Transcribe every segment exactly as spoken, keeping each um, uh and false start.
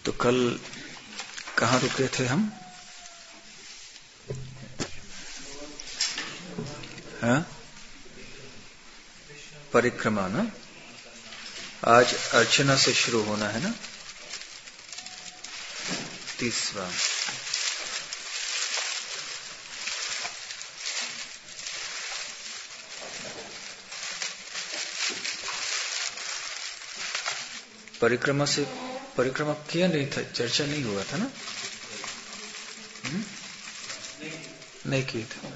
तो कल कहाँ रुके थे हम? हाँ? परिक्रमा ना? आज अर्चना से शुरू होना है ना? तीसरा। परिक्रमा से परिक्रमा किया नहीं था, चर्चा नहीं हुआ था ना? हुँ? नहीं की थी।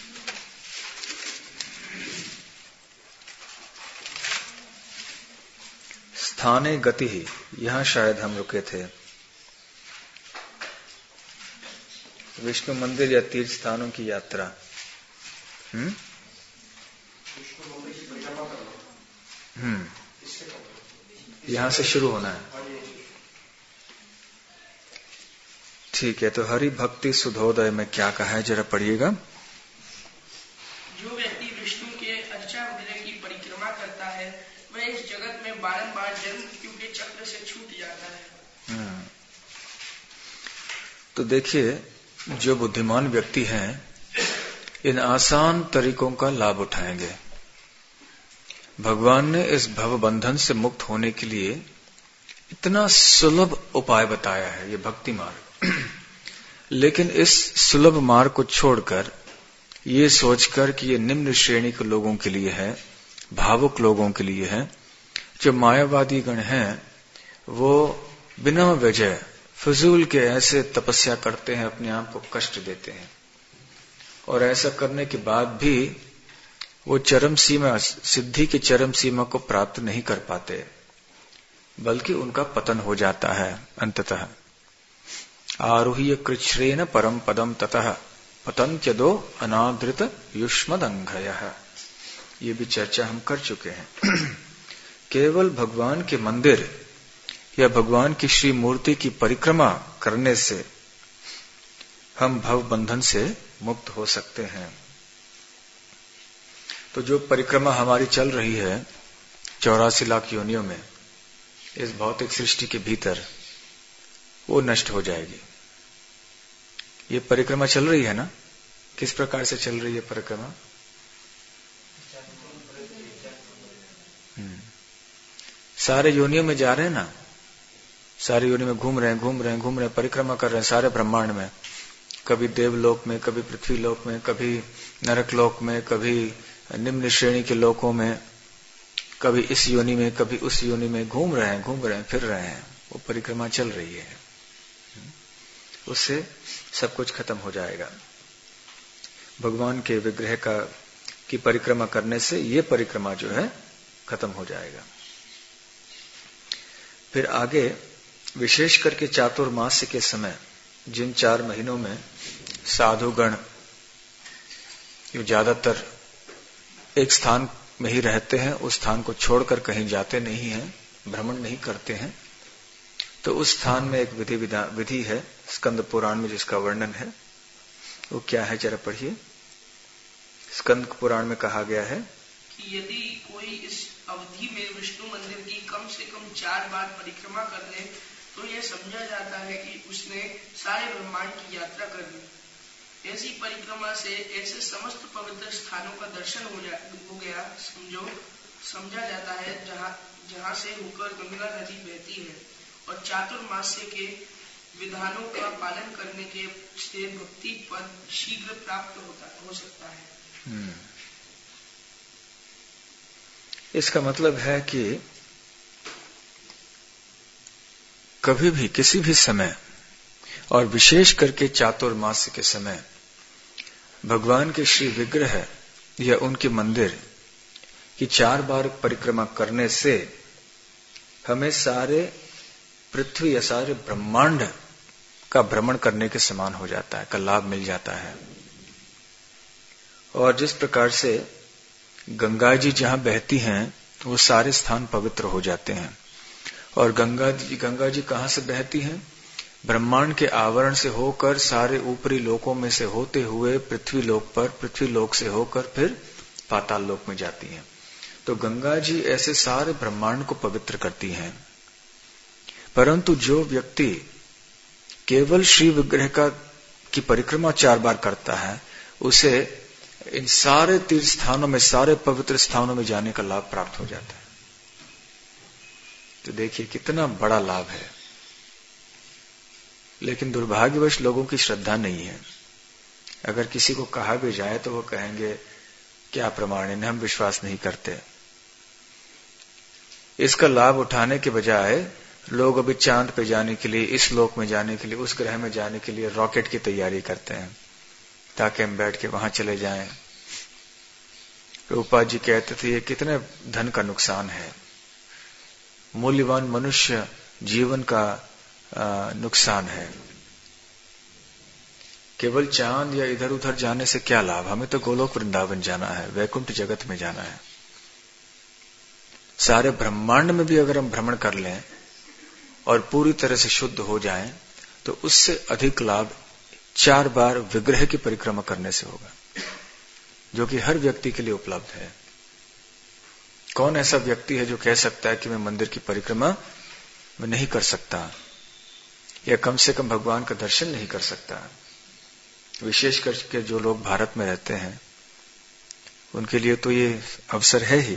स्थाने गति ही, यहां शायद हम रुके थे। विष्णु मंदिर या तीर्थ स्थानों की यात्रा। हम्म हम्म यहां से शुरू होना है। ठीक है, तो हरि भक्ति सुधोदय में क्या कहा है जरा पढ़िएगा। जो व्यक्ति विष्णु के अर्चा वगैरह की परिक्रमा करता है वह इस जगत में बारंबार जन्म मृत्यु के चक्र से छूट जाता है। तो देखिए, जो बुद्धिमान व्यक्ति हैं इन आसान तरीकों का लाभ उठाएंगे। भगवान ने इस भव बंधन से मुक्त होने के लिए इतना सुलभ उपाय बताया है, ये भक्ति मार्ग। लेकिन इस सुलभ मार्ग को छोड़कर ये सोचकर कि ये निम्न श्रेणी के लोगों के लिए है, भावुक लोगों के लिए है, जो मायावादी गण हैं, वो बिना वजह फजूल के ऐसे तपस्या करते हैं, अपने आप को कष्ट देते हैं, और ऐसा करने के बाद भी वो चरम सीमा, सिद्धि की चरम सीमा को प्राप्त नहीं कर पाते, बल्कि उनका पतन हो जाता है अंततः। आरुह्य कृच्छ्रेण परम पदम ततः पतन्त्यदो अनादृत युष्मदंघयः। ये भी चर्चा हम कर चुके हैं। केवल भगवान के मंदिर या भगवान की श्री मूर्ति की परिक्रमा करने से हम भव बंधन से मुक्त हो सकते हैं। तो जो परिक्रमा हमारी चल रही है चौरासी लाख योनियों में इस भौतिक सृष्टि के भीतर, वो नष्ट हो जाएगी। ये परिक्रमा चल रही है ना? किस प्रकार से चल रही है परिक्रमा? हम्म सारे योनियों में जा रहे हैं ना, सारे योनि में घूम रहे हैं घूम रहे हैं घूम रहे हैं परिक्रमा कर रहे हैं सारे ब्रह्मांड में। कभी देवलोक में, कभी पृथ्वी लोक में, कभी नरक लोक में, कभी निम्न श्रेणी के लोकों में, कभी इस योनि में, कभी उस योनि में घूम रहे हैं घूम रहे हैं फिर रहे हैं। वो परिक्रमा चल रही है, उससे सब कुछ खत्म हो जाएगा। भगवान के विग्रह का की परिक्रमा करने से ये परिक्रमा जो है खत्म हो जाएगा। फिर आगे विशेष करके चातुर्मास्य के समय, जिन चार महीनों में साधुगण जो ज्यादातर एक स्थान में ही रहते हैं, उस स्थान को छोड़कर कहीं जाते नहीं हैं, भ्रमण नहीं करते हैं, तो उस स्थान में एक विधि विधि है स्कंद पुराण में जिसका वर्णन है। वो क्या है जरा पढ़िए। स्कंद पुराण में कहा गया है कि यदि कोई इस अवधि में विष्णु मंदिर की कम से कम चार बार परिक्रमा कर ले तो यह समझा जाता है कि उसने सारे ब्रह्मांड की यात्रा कर ली। ऐसी परिक्रमा से ऐसे समस्त पवित्र स्थानों का दर्शन हो, जा, हो गया समझो समझा जाता है जहाँ जहाँ से होकर गंगा नदी बहती है, और चातुर्मास्य के विधानों का पालन करने के से भक्ति पद शीघ्र प्राप्त होता हो सकता है। इसका मतलब है कि कभी भी किसी भी समय, और विशेष करके चातुर्मास्य के समय, भगवान के श्री विग्रह या उनके मंदिर की चार बार परिक्रमा करने से हमें सारे पृथ्वी या सारे ब्रह्मांड का भ्रमण करने के समान हो जाता है, का लाभ मिल जाता है। और जिस प्रकार से गंगा जी जहां बहती हैं वो सारे स्थान पवित्र हो जाते हैं। और गंगा जी गंगा जी कहां से बहती हैं? ब्रह्मांड के आवरण से होकर सारे ऊपरी लोकों में से होते हुए पृथ्वी लोक पर, पृथ्वी लोक से होकर फिर पाताल लोक में जाती हैं। तो गंगा जी ऐसे सारे ब्रह्मांड को पवित्र करती हैं। परंतु जो व्यक्ति केवल श्री विग्रह का की परिक्रमा चार बार करता है, उसे इन सारे तीर्थ स्थानों में, सारे पवित्र स्थानों में जाने का लाभ प्राप्त हो जाता है। तो देखिए कितना बड़ा लाभ है। लेकिन दुर्भाग्यवश लोगों की श्रद्धा नहीं है। अगर किसी को कहा भी जाए तो वो कहेंगे क्या प्रमाण है, हम विश्वास नहीं करते। इसका लाभ उठाने के बजाय लोग अभी चांद पे जाने के लिए, इस लोक में जाने के लिए, उस ग्रह में जाने के लिए रॉकेट की तैयारी करते हैं ताकि हम बैठ के वहां चले जाएं। प्रभुपाद जी कहते थे ये कितने धन का नुकसान है, मूल्यवान मनुष्य जीवन का आ, नुकसान है। केवल चांद या इधर उधर जाने से क्या लाभ, हमें तो गोलोक वृंदावन जाना है, वैकुंठ जगत में जाना है। सारे ब्रह्मांड में भी अगर हम भ्रमण कर लें और पूरी तरह से शुद्ध हो जाएं, तो उससे अधिक लाभ चार बार विग्रह की परिक्रमा करने से होगा, जो कि हर व्यक्ति के लिए उपलब्ध है। कौन ऐसा व्यक्ति है जो कह सकता है कि मैं मंदिर की परिक्रमा मैं नहीं कर सकता, या कम से कम भगवान का दर्शन नहीं कर सकता? विशेष करके जो लोग भारत में रहते हैं उनके लिए तो ये अवसर है ही।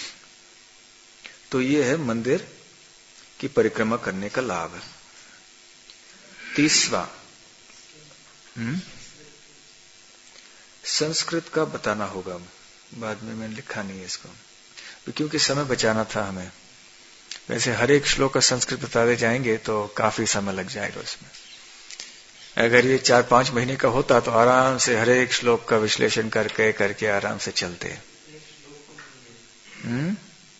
तो ये है मंदिर की परिक्रमा करने का लाभ। तीसरा, हम्म संस्कृत का बताना होगा, बाद में मैंने लिखा नहीं है इसको, क्योंकि समय बचाना था हमें। वैसे हर एक श्लोक का संस्कृत बताते जाएंगे तो काफी समय लग जाएगा उसमें। अगर ये चार पांच महीने का होता तो आराम से हर एक श्लोक का विश्लेषण करके करके आराम से चलते। हम्म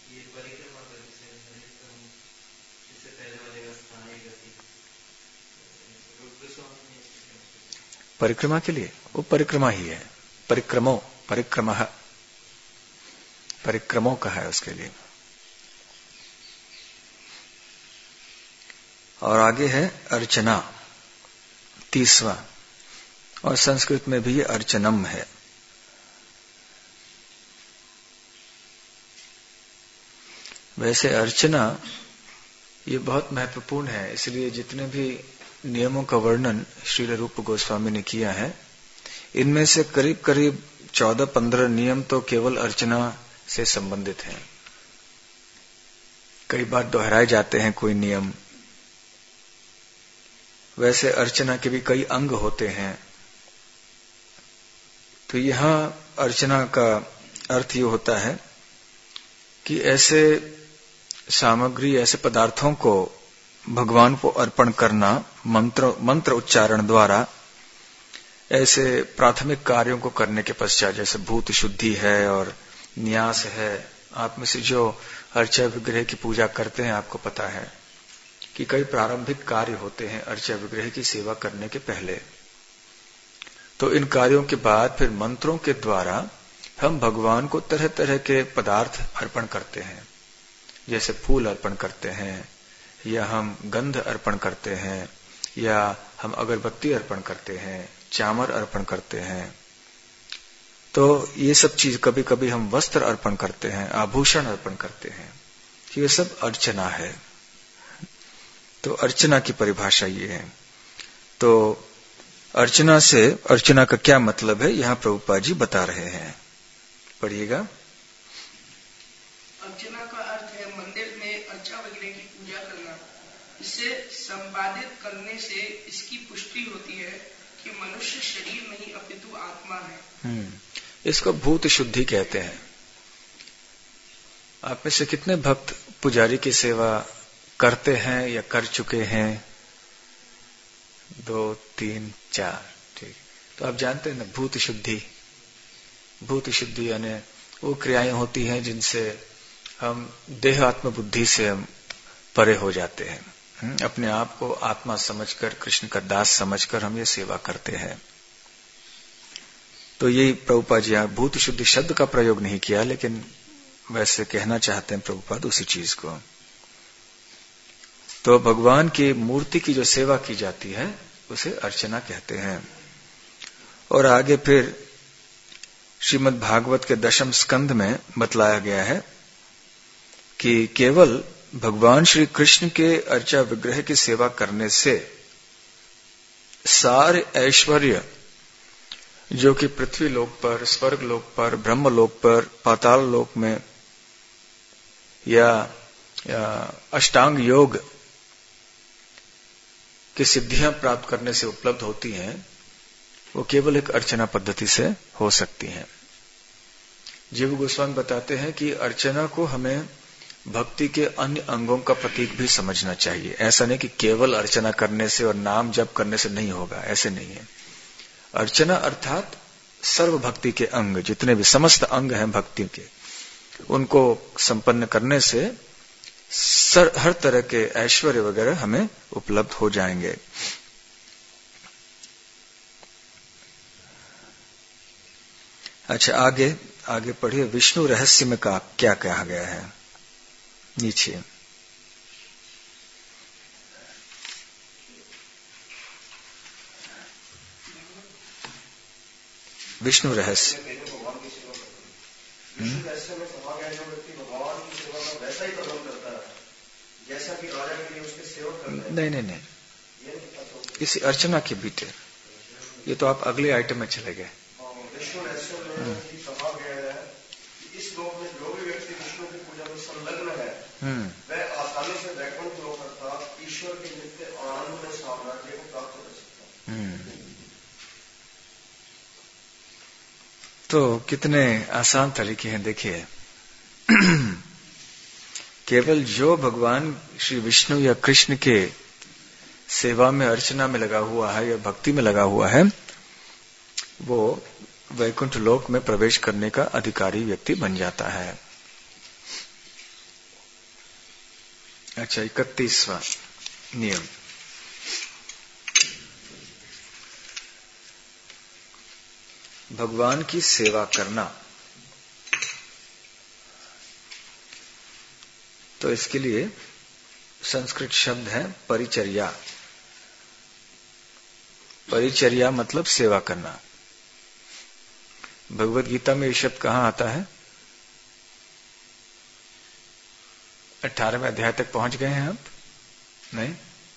परिक्रमा के लिए वो परिक्रमा ही है, परिक्रमो परिक्रमा परिक्रमों का है उसके लिए। और आगे है अर्चना, तीसवा, और संस्कृत में भी ये अर्चनम है। वैसे अर्चना ये बहुत महत्वपूर्ण है, इसलिए जितने भी नियमों का वर्णन श्रील रूप गोस्वामी ने किया है, इनमें से करीब करीब चौदह पंद्रह नियम तो केवल अर्चना से संबंधित हैं। कई बार दोहराए जाते हैं कोई नियम। वैसे अर्चना के भी कई अंग होते हैं। तो यहां अर्चना का अर्थ ये होता है कि ऐसे सामग्री, ऐसे पदार्थों को भगवान को अर्पण करना, मंत्र मंत्र उच्चारण द्वारा, ऐसे प्राथमिक कार्यों को करने के पश्चात, जैसे भूत शुद्धि है और न्यास है। आप में से जो अर्चा विग्रह की पूजा करते हैं आपको पता है कि कई प्रारंभिक कार्य होते हैं अर्चा विग्रह की सेवा करने के पहले। तो इन कार्यों के बाद फिर मंत्रों के द्वारा हम भगवान को तरह तरह के पदार्थ अर्पण करते हैं, जैसे फूल अर्पण करते हैं, या हम गंध अर्पण करते हैं, या हम अगरबत्ती अर्पण करते हैं, चामर अर्पण करते हैं। तो ये सब चीज, कभी कभी हम वस्त्र अर्पण करते हैं, आभूषण अर्पण करते हैं, ये सब अर्चना है। तो अर्चना की परिभाषा ये है। तो अर्चना से, अर्चना का क्या मतलब है, यहां प्रभुपाद जी बता रहे हैं, पढ़िएगा। अर्चना का अर्थ है मंदिर में अर्चा वगैरह की पूजा करना। इसे संपादित करने से इसकी पुष्टि होती है कि मनुष्य शरीर नहीं अपितु आत्मा है। हम्म इसको भूत शुद्धि कहते हैं। आप में से कितने भक्त पुजारी की सेवा करते हैं या कर चुके हैं? दो, तीन, चार, ठीक। तो आप जानते हैं ना भूत शुद्धि। भूत शुद्धि यानी वो क्रियाएं होती हैं जिनसे हम देह आत्म बुद्धि से हम परे हो जाते हैं। अपने आप को आत्मा समझकर, कृष्ण का दास समझकर हम ये सेवा करते हैं। तो यही प्रभुपाद जी यहाँ भूत शुद्धि शब्द का प्रयोग नहीं किया, लेकिन वैसे कहना चाहते हैं प्रभुपाद उसी चीज को। तो भगवान की मूर्ति की जो सेवा की जाती है उसे अर्चना कहते हैं। और आगे फिर श्रीमद् भागवत के दशम स्कंध में बतलाया गया है कि केवल भगवान श्री कृष्ण के अर्चा विग्रह की सेवा करने से सारे ऐश्वर्य जो कि पृथ्वी लोक पर, स्वर्ग लोक पर, ब्रह्म लोक पर, पाताल लोक में या, या अष्टांग योग की सिद्धियां प्राप्त करने से उपलब्ध होती हैं, वो केवल एक अर्चना पद्धति से हो सकती हैं। जीव गोस्वामी बताते हैं कि अर्चना को हमें भक्ति के अन्य अंगों का प्रतीक भी समझना चाहिए। ऐसा नहीं कि केवल अर्चना करने से और नाम जप करने से नहीं होगा, ऐसे नहीं है। अर्चना अर्थात सर्व भक्ति के अंग, जितने भी समस्त अंग हैं भक्ति के, उनको संपन्न करने से सर, हर तरह के ऐश्वर्य वगैरह हमें उपलब्ध हो जाएंगे। अच्छा, आगे आगे पढ़िए। विष्णु रहस्य में का क्या कहा गया है नीचे। विष्णु रहस्य विष्णु रहस्य में समा गया जो व्यक्ति भगवान की सेवा का वैसा ही प्रबंध करता है जैसा कि राजा के लिए उसके सेवक करते हैं। नहीं नहीं नहीं, इस अर्चना के बीते, ये तो आप अगले आइटम में चले गए। विष्णु रहस्य में समा गया है कि इस लोक में जो भी व्यक्ति विष्णु की पूजा में संलग्न है वह आसानी से वैकुंठ लोक अर्थात ईश्वर के नित्य आनंद में साम्राज्य को प्राप्त कर सकता है। तो कितने आसान तरीके हैं, देखिए। केवल जो भगवान श्री विष्णु या कृष्ण के सेवा में, अर्चना में लगा हुआ है या भक्ति में लगा हुआ है, वो वैकुंठ लोक में प्रवेश करने का अधिकारी व्यक्ति बन जाता है। अच्छा, इकतीसवां नियम। भगवान की सेवा करना। तो इसके लिए संस्कृत शब्द है परिचर्या। परिचर्या मतलब सेवा करना। भगवत गीता में ये शब्द कहां आता है? अठारहवें अध्याय तक पहुंच गए हैं आप? नहीं,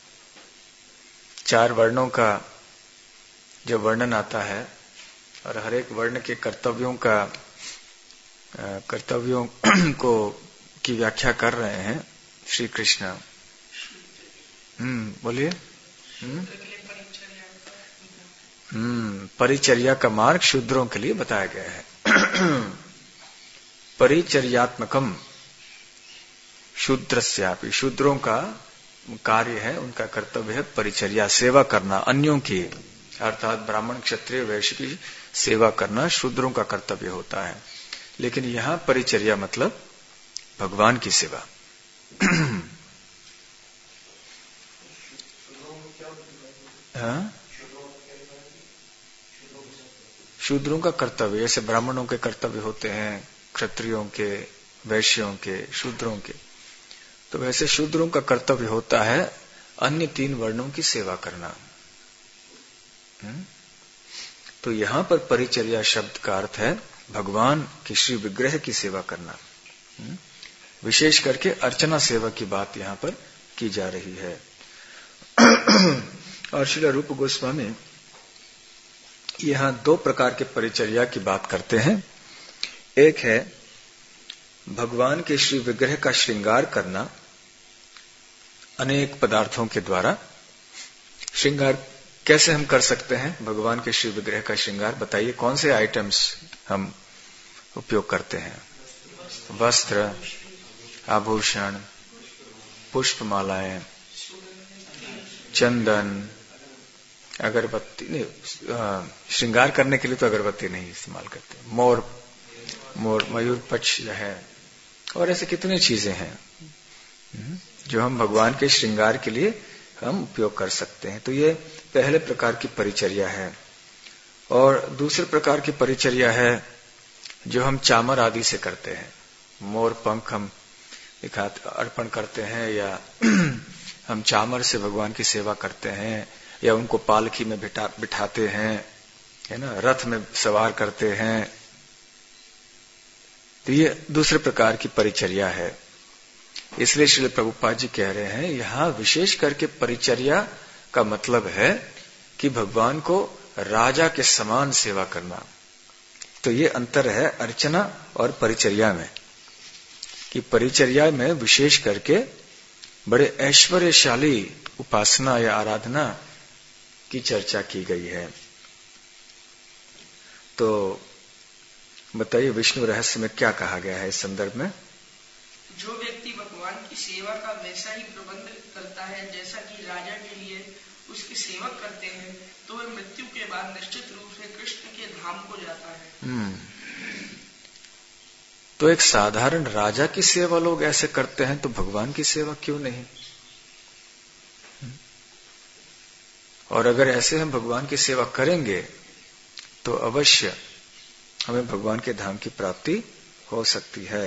चार वर्णों का जो वर्णन आता है और हर एक वर्ण के कर्तव्यों का कर्तव्यों को की व्याख्या कर रहे हैं श्री कृष्ण। हम्म बोलिए। हम्म हम्म परिचर्या का मार्ग शूद्रों के लिए बताया गया है। परिचर्यात्मकम शूद्रस्यापि, शूद्रों का कार्य है, उनका कर्तव्य है परिचर्या, सेवा करना अन्यों की, अर्थात ब्राह्मण क्षत्रिय वैश्य की सेवा करना शूद्रों का कर्तव्य होता है। लेकिन यहां परिचर्या मतलब भगवान की सेवा। हाँ? शूद्रों का कर्तव्य, जैसे ब्राह्मणों के कर्तव्य होते हैं, क्षत्रियों के, वैश्यों के, शूद्रों के, तो वैसे शूद्रों का कर्तव्य होता है अन्य तीन वर्णों की सेवा करना। हुँ? तो यहां पर परिचर्या शब्द का अर्थ है भगवान के श्री विग्रह की सेवा करना। हुँ? विशेष करके अर्चना सेवा की बात यहां पर की जा रही है। और श्रील रूप गोस्वामी यहां दो प्रकार के परिचर्या की बात करते हैं। एक है भगवान के श्री विग्रह का श्रृंगार करना अनेक पदार्थों के द्वारा। श्रृंगार कैसे हम कर सकते हैं? भगवान के श्री विग्रह का श्रृंगार बताइए, कौन से आइटम्स हम उपयोग करते हैं? वस्त्र, आभूषण, पुष्पमालाएं, चंदन, अगरबत्ती। नहीं, श्रृंगार करने के लिए तो अगरबत्ती नहीं इस्तेमाल करते। मोर मोर मयूर पक्ष है, और ऐसे कितने चीजें हैं जो हम भगवान के श्रृंगार के लिए हम उपयोग कर सकते हैं। तो ये पहले प्रकार की परिचर्या है। और दूसरे प्रकार की परिचर्या है जो हम चामर आदि से करते हैं। मोर पंख हम दिखाते अर्पण करते हैं, या हम चामर से भगवान की सेवा करते हैं, या उनको पालकी में बिठा बिठाते हैं, है ना, रथ में सवार करते हैं। तो ये दूसरे प्रकार की परिचर्या है। इसलिए श्री प्रभुपाद जी कह रहे हैं यहां विशेष करके परिचर्या का मतलब है कि भगवान को राजा के समान सेवा करना। तो ये अंतर है अर्चना और परिचर्या में, कि परिचर्या में विशेष करके बड़े ऐश्वर्यशाली उपासना या आराधना की चर्चा की गई है। तो बताइए विष्णु रहस्य में क्या कहा गया है इस संदर्भ में? जो व्यक्ति भगवान की सेवा का वैसा ही प्रबंध करता है जैसा कि राजा के लिए उसके सेवक करते हैं, तो वह मृत्यु के बाद निश्चित रूप से कृष्ण के धाम को जाता है। हम्म तो एक साधारण राजा की सेवा लोग ऐसे करते हैं, तो भगवान की सेवा क्यों नहीं? और अगर ऐसे हम भगवान की सेवा करेंगे तो अवश्य हमें भगवान के धाम की प्राप्ति हो सकती है।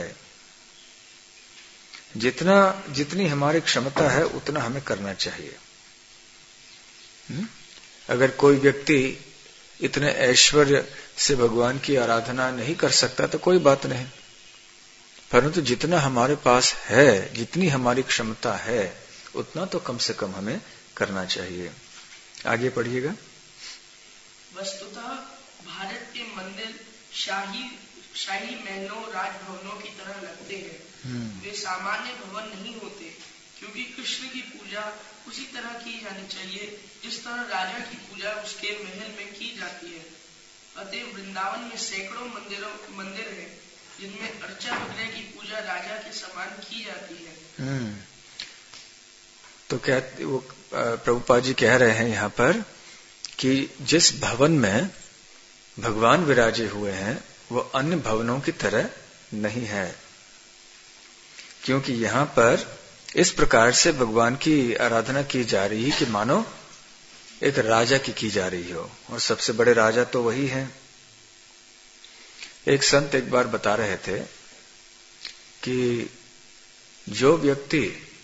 जितना जितनी हमारी क्षमता है उतना हमें करना चाहिए। हुँ? अगर कोई व्यक्ति इतने ऐश्वर्य से भगवान की आराधना नहीं कर सकता तो कोई बात नहीं, परंतु जितना हमारे पास है, जितनी हमारी क्षमता है, उतना तो कम से कम हमें करना चाहिए। आगे पढ़िएगा। वस्तुतः भारत के मंदिर शाही शाही महलों राजभवनों की तरह लगते हैं। वे सामान्य भवन नहीं होते, क्योंकि कृष्ण की पूजा उसी तरह की जानी चाहिए जिस तरह राजा की पूजा उसके महल में की जाती है। अतः वृंदावन में सैकड़ों मंदिरों मंदिर हैं जिनमें अर्चा विग्रह की पूजा राजा के समान की जाती है। तो क्या वो प्रभुपाद जी कह रहे हैं यहाँ पर कि जिस भवन में भगवान विराजे हुए हैं वो अन्य भवनों की तरह नहीं है, क्योंकि यहाँ पर इस प्रकार से भगवान की आराधना की जा रही है कि मानो एक राजा की की जा रही हो, और सबसे बड़े राजा तो वही हैं। एक संत एक बार बता रहे थे कि जो व्यक्ति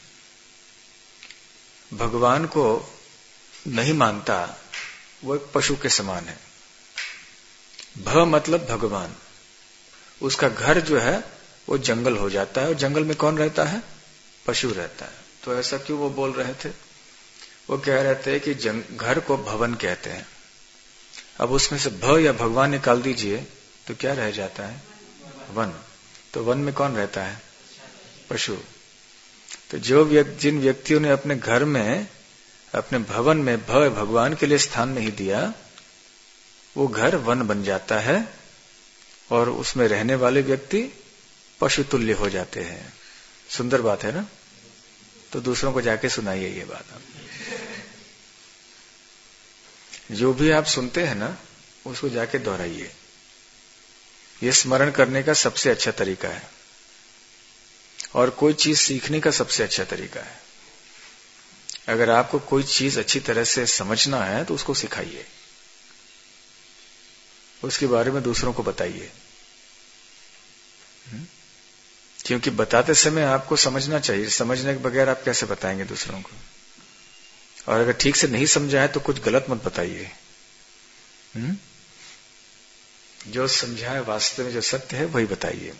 भगवान को नहीं मानता वो एक पशु के समान है। भ मतलब भगवान, उसका घर जो है वो जंगल हो जाता है, और जंगल में कौन रहता है? पशु रहता है। तो ऐसा क्यों वो बोल रहे थे? वो कह रहे थे कि घर को भवन कहते हैं। अब उसमें से भ या भगवान निकाल दीजिए तो क्या रह जाता है? वन। तो वन में कौन रहता है? पशु। तो जो व्यक्ति जिन व्यक्तियों ने अपने घर में, अपने भवन में भ भगवान के लिए स्थान नहीं दिया, वो घर वन बन जाता है और उसमें रहने वाले व्यक्ति पशु तुल्य हो जाते हैं। सुंदर बात है ना? तो दूसरों को जाके सुनाइए ये बात। जो भी आप सुनते हैं ना उसको जाके दोहराइए। ये स्मरण करने का सबसे अच्छा तरीका है, और कोई चीज सीखने का सबसे अच्छा तरीका है। अगर आपको कोई चीज अच्छी तरह से समझना है तो उसको सिखाइए, उसके बारे में दूसरों को बताइए, क्योंकि बताते समय आपको समझना चाहिए। समझने के बगैर आप कैसे बताएंगे दूसरों को? और अगर ठीक से नहीं समझा है तो कुछ गलत मत बताइए। जो समझा है वास्तव में जो सत्य है वही बताइए।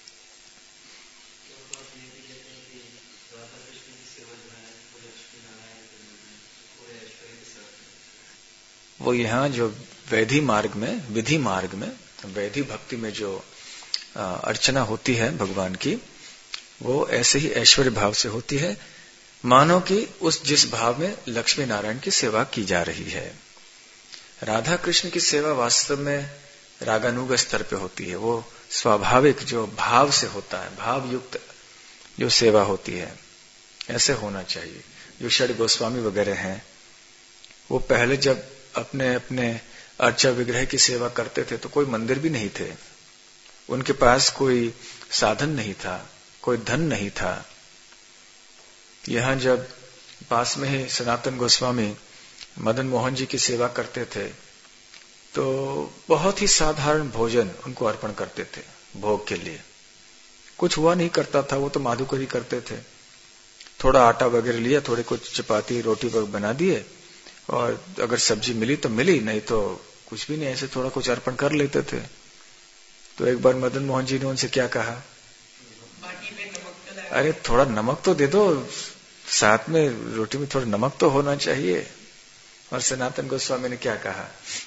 वो यहाँ जो वैधि मार्ग में, विधि मार्ग में, वैधि भक्ति में जो अर्चना होती है भगवान की, वो ऐसे ही ऐश्वर्य भाव से होती है, मानो कि उस जिस भाव में लक्ष्मी नारायण की सेवा की जा रही है। राधा कृष्ण की सेवा वास्तव में रागानुग स्तर पे होती है। वो स्वाभाविक जो भाव से होता है, भाव युक्त जो सेवा होती है, ऐसे होना चाहिए। जो षड गोस्वामी वगैरह हैं, वो पहले जब अपने अपने अर्चा विग्रह की सेवा करते थे तो कोई मंदिर भी नहीं थे, उनके पास कोई साधन नहीं था, कोई धन नहीं था। यहां जब पास में ही सनातन गोस्वामी मदन मोहन जी की सेवा करते थे तो बहुत ही साधारण भोजन उनको अर्पण करते थे भोग के लिए। कुछ हुआ नहीं करता था, वो तो माधुकरी करते थे। थोड़ा आटा वगैरह लिया, थोड़े कुछ चपाती रोटी वगैरह बना दिए, और अगर सब्जी मिली तो मिली, नहीं तो कुछ भी नहीं, ऐसे थोड़ा कुछ अर्पण कर लेते थे। तो एक बार मदन मोहन जी ने उनसे क्या कहा? बाटी में नमक अरे थोड़ा नमक तो दे दो, साथ में रोटी में थोड़ा नमक तो होना चाहिए। और सनातन गोस्वामी ने क्या कहा?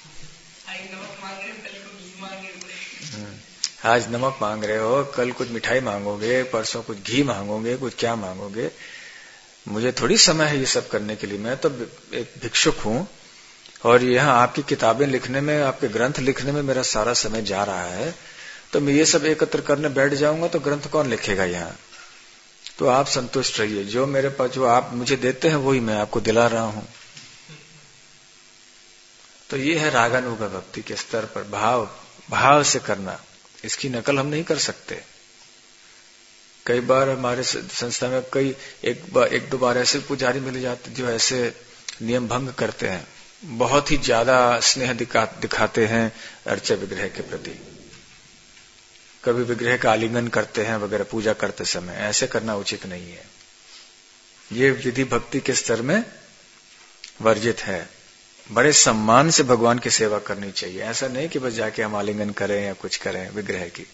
आज नमक मांग रहे हो, कल कुछ मिठाई मांगोगे, परसों कुछ घी मांगोगे, कुछ क्या मांगोगे। मुझे थोड़ी समय है ये सब करने के लिए, मैं तो एक भिक्षुक हूं और यहाँ आपकी किताबें लिखने में, आपके ग्रंथ लिखने में मेरा सारा समय जा रहा है। तो मैं ये सब एकत्र करने बैठ जाऊंगा तो ग्रंथ कौन लिखेगा यहाँ? तो आप संतुष्ट रहिए, जो मेरे पास, जो आप मुझे देते हैं वही मैं आपको दिला रहा हूं। तो ये है रागानुगा भक्ति के स्तर पर भाव भाव से करना। इसकी नकल हम नहीं कर सकते। कई बार हमारे संस्था में कई एक बार एक दो बार ऐसे पुजारी मिल जाते जो ऐसे नियम भंग करते हैं, बहुत ही ज्यादा स्नेह दिखा, दिखाते हैं अर्चा विग्रह के प्रति, कभी विग्रह का आलिंगन करते हैं वगैरह पूजा करते समय। ऐसे करना उचित नहीं है। ये विधि भक्ति के स्तर में वर्जित है। बड़े सम्मान से भगवान की सेवा करनी चाहिए। ऐसा नहीं कि बस जाके हम आलिंगन करें या कुछ करें विग्रह की।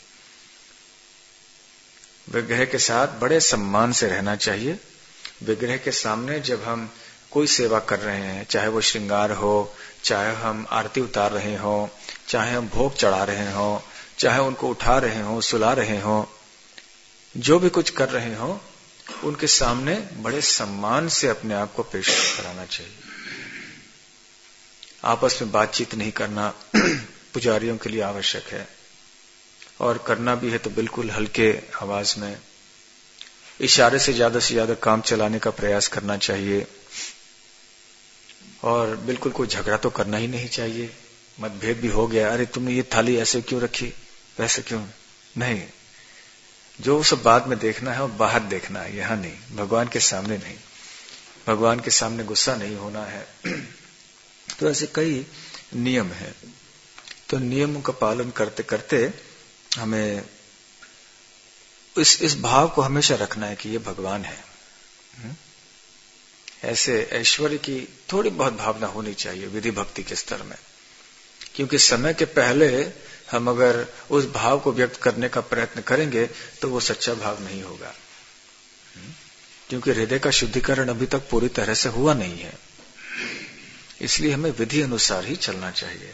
विग्रह के साथ बड़े सम्मान से रहना चाहिए। विग्रह के सामने जब हम कोई सेवा कर रहे हैं, चाहे वो श्रृंगार हो, चाहे हम आरती उतार रहे हो, चाहे हम भोग चढ़ा रहे हो, चाहे उनको उठा रहे हो, सुला रहे हो, जो भी कुछ कर रहे हो, उनके सामने बड़े सम्मान से अपने आप को पेश कराना चाहिए। आपस में बातचीत नहीं करना पुजारियों के लिए आवश्यक है, और करना भी है तो बिल्कुल हल्के आवाज में, इशारे से ज्यादा से ज्यादा काम चलाने का प्रयास करना चाहिए। और बिल्कुल कोई झगड़ा तो करना ही नहीं चाहिए। मतभेद भी हो गया, अरे तुमने ये थाली ऐसे क्यों रखी, वैसे क्यों, नहीं। जो सब बाद में देखना है वो बाहर देखना है, यहां नहीं, भगवान के सामने नहीं। भगवान के सामने गुस्सा नहीं होना है। तो ऐसे कई नियम हैं। तो नियमों का पालन करते करते हमें इस इस भाव को हमेशा रखना है कि ये भगवान है। ऐसे ऐश्वर्य की थोड़ी बहुत भावना होनी चाहिए विधि भक्ति के स्तर में, क्योंकि समय के पहले हम अगर उस भाव को व्यक्त करने का प्रयत्न करेंगे तो वो सच्चा भाव नहीं होगा, क्योंकि हृदय का शुद्धिकरण अभी तक पूरी तरह से हुआ नहीं है। इसलिए हमें विधि अनुसार ही चलना चाहिए।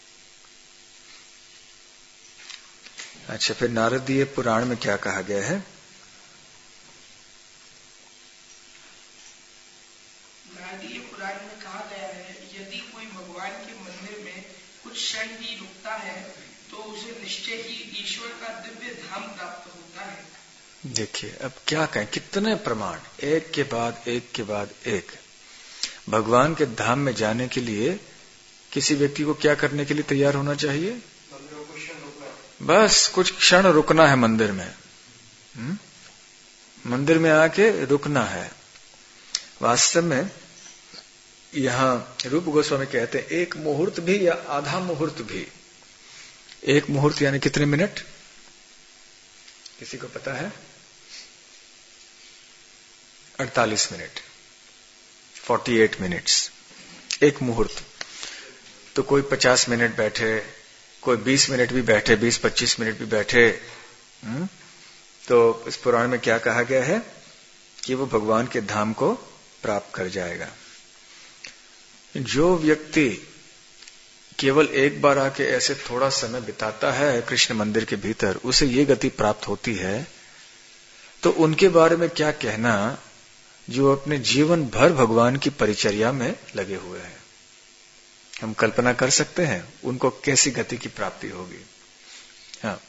अच्छा, फिर नारदीय पुराण में क्या कहा गया है? नारदीय पुराण में कहा गया है, यदि कोई भगवान के मंदिर में कुछ क्षण भी रुकता है तो उसे निश्चय ही ईश्वर का दिव्य धाम प्राप्त होता है। देखिए अब क्या कहें, कितने प्रमाण, एक के बाद एक के बाद एक। भगवान के धाम में जाने के लिए किसी व्यक्ति को क्या करने के लिए तैयार होना चाहिए? बस कुछ क्षण रुकना है मंदिर में। हुँ? मंदिर में आके रुकना है। वास्तव में यहां रूप गोस्वामी कहते हैं, एक मुहूर्त भी या आधा मुहूर्त भी। एक मुहूर्त यानी कितने मिनट, किसी को पता है? अड़तालीस मिनट, अड़तालीस मिनट्स, एक मुहूर्त। तो कोई पचास मिनट बैठे, कोई बीस मिनट भी बैठे, बीस पच्चीस मिनट भी बैठे। हुँ? तो इस पुराण में क्या कहा गया है कि वो भगवान के धाम को प्राप्त कर जाएगा। जो व्यक्ति केवल एक बार आके ऐसे थोड़ा समय बिताता है कृष्ण मंदिर के भीतर, उसे ये गति प्राप्त होती है। तो उनके बारे में क्या कहना जो अपने जीवन भर भगवान की परिचर्या में लगे हुए हैं। हम कल्पना कर सकते हैं उनको कैसी गति की प्राप्ति होगी। हाँ।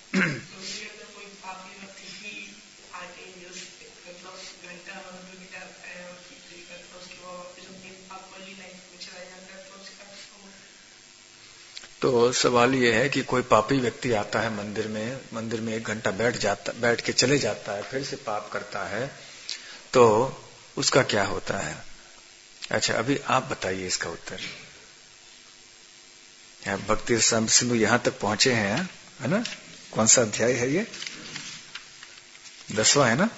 तो सवाल यह है कि कोई पापी व्यक्ति आता है मंदिर में, मंदिर में एक घंटा बैठ जाता, बैठ के चले जाता है, फिर से पाप करता है, तो उसका क्या होता है? अच्छा, अभी आप बताइए इसका उत्तर। भक्ति सिंधु यहां तक पहुंचे हैं, है ना? कौन सा अध्याय है ये? दसवां है ना?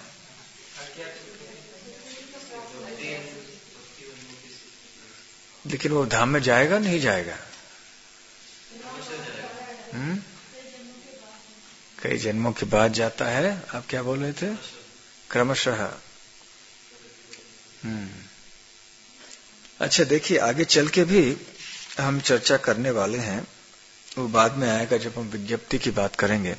लेकिन वो धाम में जाएगा नहीं जाएगा? हम्म कई जन्मों के बाद जाता है। आप क्या बोल रहे थे? क्रमशः। हम्म अच्छा देखिए, आगे चल के भी हम चर्चा करने वाले हैं, वो बाद में आएगा जब हम विज्ञप्ति की बात करेंगे।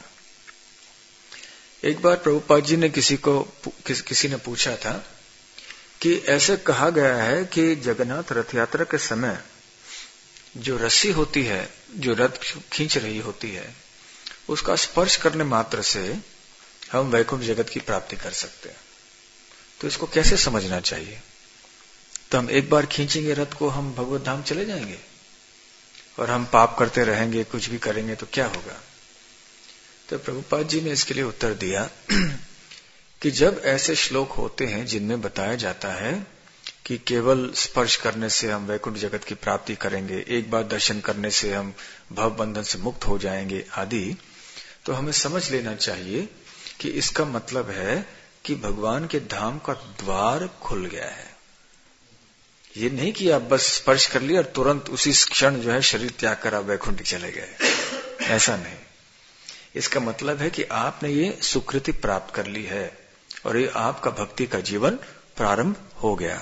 एक बार प्रभुपाद जी ने किसी को किस, किसी ने पूछा था कि ऐसे कहा गया है कि जगन्नाथ रथ यात्रा के समय जो रस्सी होती है, जो रथ खींच रही होती है, उसका स्पर्श करने मात्र से हम वैकुंठ जगत की प्राप्ति कर सकते हैं। तो इसको कैसे समझना चाहिए? तो हम एक बार खींचेंगे रथ को, हम भगवत धाम चले जाएंगे, और हम पाप करते रहेंगे, कुछ भी करेंगे तो क्या होगा? तो प्रभुपाद जी ने इसके लिए उत्तर दिया कि जब ऐसे श्लोक होते हैं जिनमें बताया जाता है कि केवल स्पर्श करने से हम वैकुंठ जगत की प्राप्ति करेंगे, एक बार दर्शन करने से हम भव बंधन से मुक्त हो जाएंगे आदि, तो हमें समझ लेना चाहिए कि इसका मतलब है कि भगवान के धाम का द्वार खुल गया है। ये नहीं कि आप बस स्पर्श कर लिया और तुरंत उसी क्षण जो है शरीर त्याग कर आप वैकुंठ चले गए, ऐसा नहीं। इसका मतलब है कि आपने ये सुकृति प्राप्त कर ली है और ये आपका भक्ति का जीवन प्रारंभ हो गया।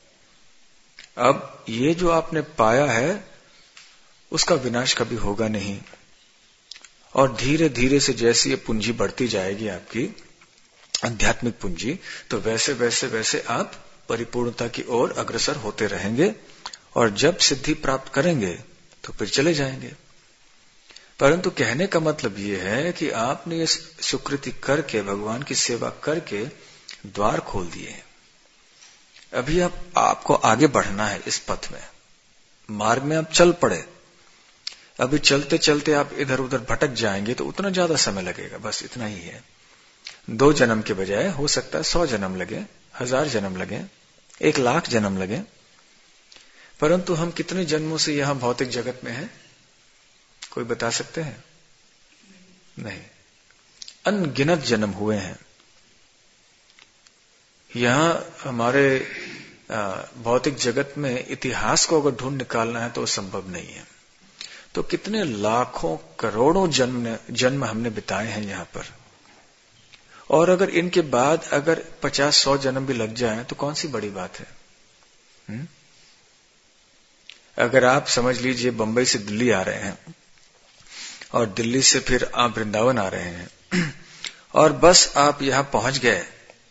अब ये जो आपने पाया है उसका विनाश कभी होगा नहीं, और धीरे धीरे से जैसे ये पूंजी बढ़ती जाएगी आपकी आध्यात्मिक पूंजी, तो वैसे वैसे वैसे आप परिपूर्णता की ओर अग्रसर होते रहेंगे, और जब सिद्धि प्राप्त करेंगे तो फिर चले जाएंगे। परंतु कहने का मतलब ये है कि आपने ये सुकृति करके, भगवान की सेवा करके द्वार खोल दिए। अभी आप आपको आगे बढ़ना है इस पथ में, मार्ग में आप चल पड़े। अभी चलते चलते आप इधर उधर भटक जाएंगे तो उतना ज्यादा समय लगेगा, बस इतना ही है। दो जन्म के बजाय हो सकता है सौ जन्म लगे, हजार जन्म लगे, एक लाख जन्म लगे। परंतु हम कितने जन्मों से यहां भौतिक जगत में हैं, कोई बता सकते हैं? नहीं, अनगिनत जन्म हुए हैं। यहां हमारे भौतिक जगत में इतिहास को अगर ढूंढ निकालना है तो संभव नहीं है। तो कितने लाखों करोड़ों जन्म जन्म हमने बिताए हैं यहां पर, और अगर इनके बाद अगर पचास सौ जन्म भी लग जाए तो कौन सी बड़ी बात है? हुँ? अगर आप समझ लीजिए बंबई से दिल्ली आ रहे हैं और दिल्ली से फिर आप वृंदावन आ रहे हैं और बस आप यहां पहुंच गए,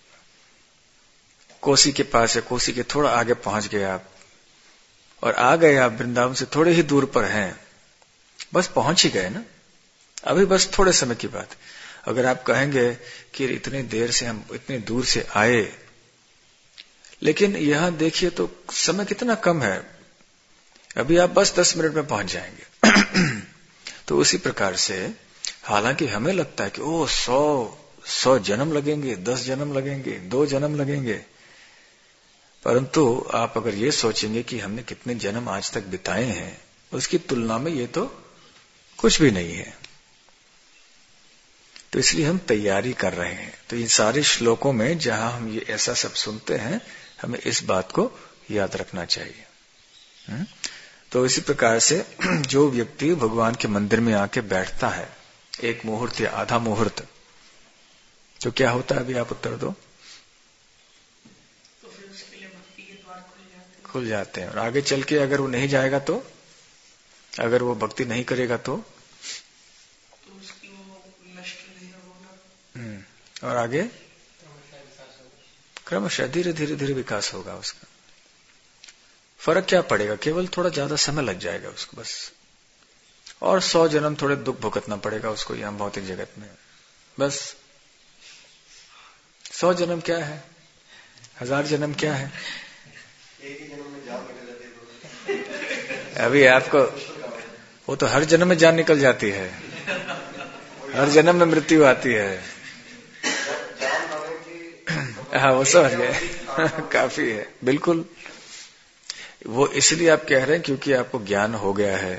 कोसी के पास है, कोसी के थोड़ा आगे पहुंच गए आप, और आ गए आप वृंदावन से थोड़े ही दूर पर हैं, बस पहुंच ही गए ना, अभी बस थोड़े समय की बात। अगर आप कहेंगे कि इतने देर से हम इतने दूर से आए, लेकिन यहां देखिए तो समय कितना कम है, अभी आप बस दस मिनट में पहुंच जाएंगे। तो उसी प्रकार से हालांकि हमें लगता है कि ओह सौ सौ जन्म लगेंगे, दस जन्म लगेंगे, दो जन्म लगेंगे, परंतु आप अगर ये सोचेंगे कि हमने कितने जन्म आज तक बिताए हैं, उसकी तुलना में ये तो कुछ भी नहीं है। तो इसलिए हम तैयारी कर रहे हैं। तो इन सारे श्लोकों में जहां हम ये ऐसा सब सुनते हैं, हमें इस बात को याद रखना चाहिए। हुँ? तो इसी प्रकार से जो व्यक्ति भगवान के मंदिर में आके बैठता है एक मुहूर्त या आधा मुहूर्त, तो क्या होता है? अभी आप उत्तर दो। तो फिर उसके लिए भक्ति के द्वार खुल जाते हैं। खुल जाते हैं। और आगे चल के अगर वो नहीं जाएगा तो, अगर वो भक्ति नहीं करेगा तो, तो उसकी वो नष्ट नहीं होगा। हम्म और आगे क्रमशः धीरे धीरे धीरे विकास होगा उसका। फर्क क्या पड़ेगा? केवल थोड़ा ज्यादा समय लग जाएगा उसको बस, और सौ जन्म थोड़े दुख भुगतना पड़ेगा उसको यहां भौतिक जगत में, बस। सौ जन्म क्या है, हजार जन्म क्या है? एक ही जन्म में जान निकल जाती है। अभी आपको वो तो हर जन्म में जान निकल जाती है, हर जन्म में मृत्यु आती है। हाँ वो समझ गए। काफी है, बिल्कुल। वो इसलिए आप कह रहे हैं क्योंकि आपको ज्ञान हो गया है,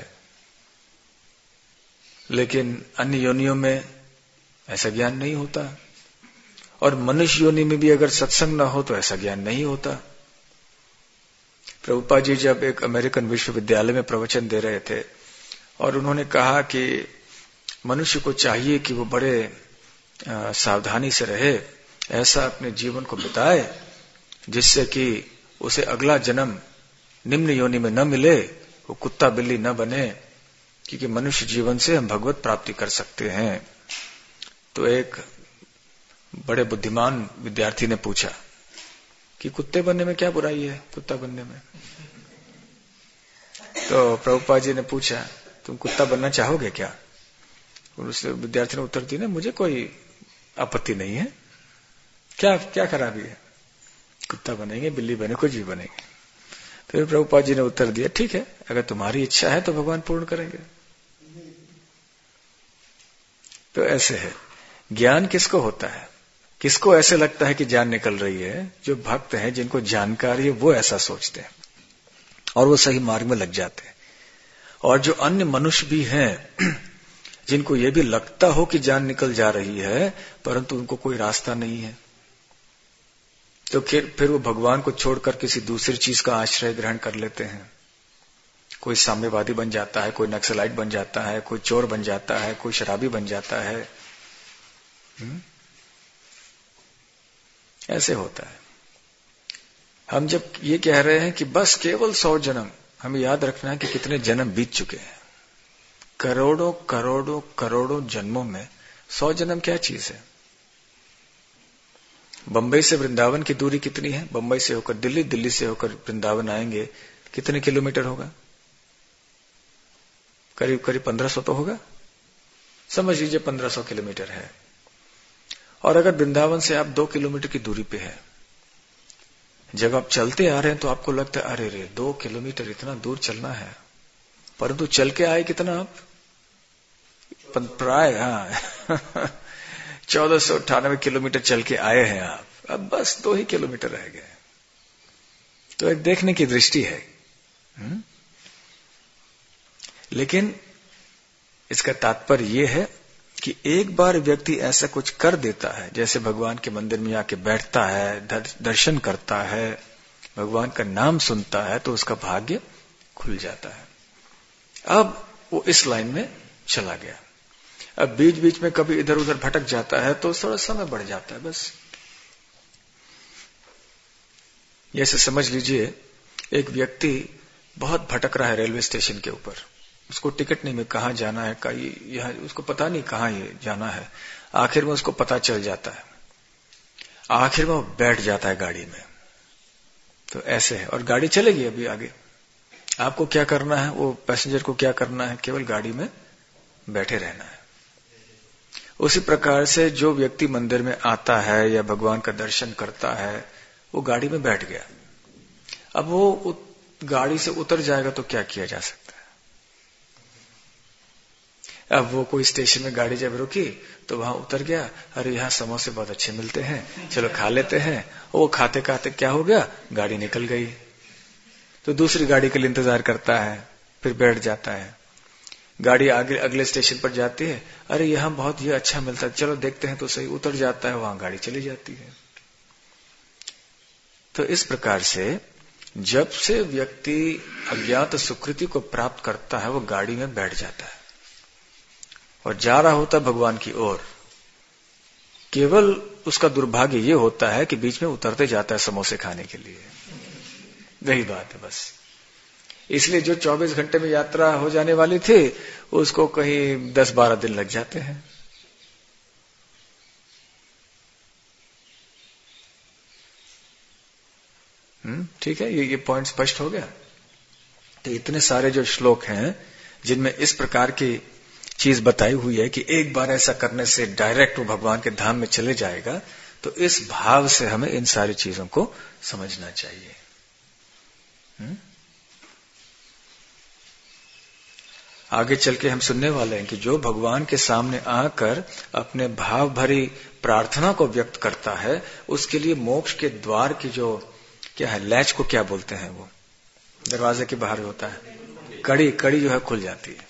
लेकिन अन्य योनियों में ऐसा ज्ञान नहीं होता, और मनुष्य योनि में भी अगर सत्संग न हो तो ऐसा ज्ञान नहीं होता। प्रभुपाद जी जब एक अमेरिकन विश्वविद्यालय में प्रवचन दे रहे थे और उन्होंने कहा कि मनुष्य को चाहिए कि वो बड़े सावधानी से रहे ऐसा अपने जीवन को बिताए जिससे कि उसे अगला जन्म निम्न योनि में न मिले, वो कुत्ता बिल्ली न बने, क्योंकि मनुष्य जीवन से हम भगवत प्राप्ति कर सकते हैं। तो एक बड़े बुद्धिमान विद्यार्थी ने पूछा कि कुत्ते बनने में क्या बुराई है, कुत्ता बनने में? तो प्रभुपाद जी ने पूछा, तुम कुत्ता बनना चाहोगे क्या? और उस विद्यार्थी ने उत्तर दिया, मुझे कोई आपत्ति नहीं है, क्या क्या खराबी है, कुत्ता बनेंगे, बिल्ली बने, कुछ भी बनेंगे। फिर प्रभुपाद जी ने उत्तर दिया, ठीक है, अगर तुम्हारी इच्छा है तो भगवान पूर्ण करेंगे। तो ऐसे है, ज्ञान किसको होता है, किसको ऐसे लगता है कि जान निकल रही है? जो भक्त हैं, जिनको जानकारी है, वो ऐसा सोचते हैं और वो सही मार्ग में लग जाते हैं। और जो अन्य मनुष्य भी हैं जिनको ये भी लगता हो कि जान निकल जा रही है, परंतु उनको कोई रास्ता नहीं है, तो फिर फिर वो भगवान को छोड़कर किसी दूसरी चीज का आश्रय ग्रहण कर लेते हैं। कोई साम्यवादी बन जाता है, कोई नक्सलाइट बन जाता है, कोई चोर बन जाता है, कोई शराबी बन जाता है। हुँ? ऐसे होता है। हम जब ये कह रहे हैं कि बस केवल सौ जन्म, हमें याद रखना है कि कितने जन्म बीत चुके हैं। करोड़ों करोड़ों करोड़ों जन्मों में सौ जन्म क्या चीज है? बंबई से वृंदावन की दूरी कितनी है? बंबई से होकर दिल्ली, दिल्ली से होकर वृंदावन आएंगे, कितने किलोमीटर होगा? करीब करीब पंद्रह सौ तो होगा, समझ लीजिए पंद्रह सौ किलोमीटर है। और अगर वृंदावन से आप दो किलोमीटर की दूरी पे है, जब आप चलते आ रहे हैं तो आपको लगता है अरे रे दो किलोमीटर इतना दूर चलना है, परंतु चल के आए कितना आप? प्राय हाँ चौदह सौ अट्ठानवे किलोमीटर चल के आए हैं आप, अब बस दो ही किलोमीटर रह गए। तो एक देखने की दृष्टि है। हुँ? लेकिन इसका तात्पर्य यह है कि एक बार व्यक्ति ऐसा कुछ कर देता है, जैसे भगवान के मंदिर में आके बैठता है, दर्शन करता है, भगवान का नाम सुनता है, तो उसका भाग्य खुल जाता है। अब वो इस लाइन में चला गया। अब बीच बीच में कभी इधर उधर भटक जाता है तो थोड़ा समय बढ़ जाता है बस। जैसे समझ लीजिए एक व्यक्ति बहुत भटक रहा है रेलवे स्टेशन के ऊपर, उसको टिकट नहीं मिल, कहाँ जाना है, कहीं यह उसको पता नहीं कहाँ ये जाना है। आखिर में उसको पता चल जाता है, आखिर में वो बैठ जाता है गाड़ी में। तो ऐसे है, और गाड़ी चलेगी अभी आगे। आपको क्या करना है, वो पैसेंजर को क्या करना है, केवल गाड़ी में बैठे रहना है। उसी प्रकार से जो व्यक्ति मंदिर में आता है या भगवान का दर्शन करता है, वो गाड़ी में बैठ गया। अब वो गाड़ी से उतर जाएगा तो क्या किया जा सकता है? अब वो कोई स्टेशन में गाड़ी जब रुकी तो वहां उतर गया, अरे यहाँ समोसे बहुत अच्छे मिलते हैं, चलो खा लेते हैं। वो खाते खाते क्या हो गया, गाड़ी निकल गई। तो दूसरी गाड़ी के लिए इंतजार करता है, फिर बैठ जाता है। गाड़ी आगे अगले स्टेशन पर जाती है, अरे यहाँ बहुत ये अच्छा मिलता है, चलो देखते हैं तो सही, उतर जाता है, वहां गाड़ी चली जाती है। तो इस प्रकार से जब से व्यक्ति अज्ञात सुकृति को प्राप्त करता है, वो गाड़ी में बैठ जाता है और जा रहा होता है भगवान की ओर। केवल उसका दुर्भाग्य ये होता है कि बीच में उतरते जाता है समोसे खाने के लिए। वही बात है बस। इसलिए जो चौबीस घंटे में यात्रा हो जाने वाली थी, उसको कहीं दस बारह दिन लग जाते हैं। हम्म ठीक है, ये ये पॉइंट स्पष्ट हो गया। तो इतने सारे जो श्लोक हैं जिनमें इस प्रकार की चीज बताई हुई है कि एक बार ऐसा करने से डायरेक्ट वो भगवान के धाम में चले जाएगा, तो इस भाव से हमें इन सारी चीजों को समझना चाहिए। हुँ? आगे चल के हम सुनने वाले हैं कि जो भगवान के सामने आकर अपने भाव भरी प्रार्थना को व्यक्त करता है, उसके लिए मोक्ष के द्वार की जो क्या है, लैच को क्या बोलते हैं, वो दरवाजे के बाहर होता है, कड़ी कड़ी जो है खुल जाती है।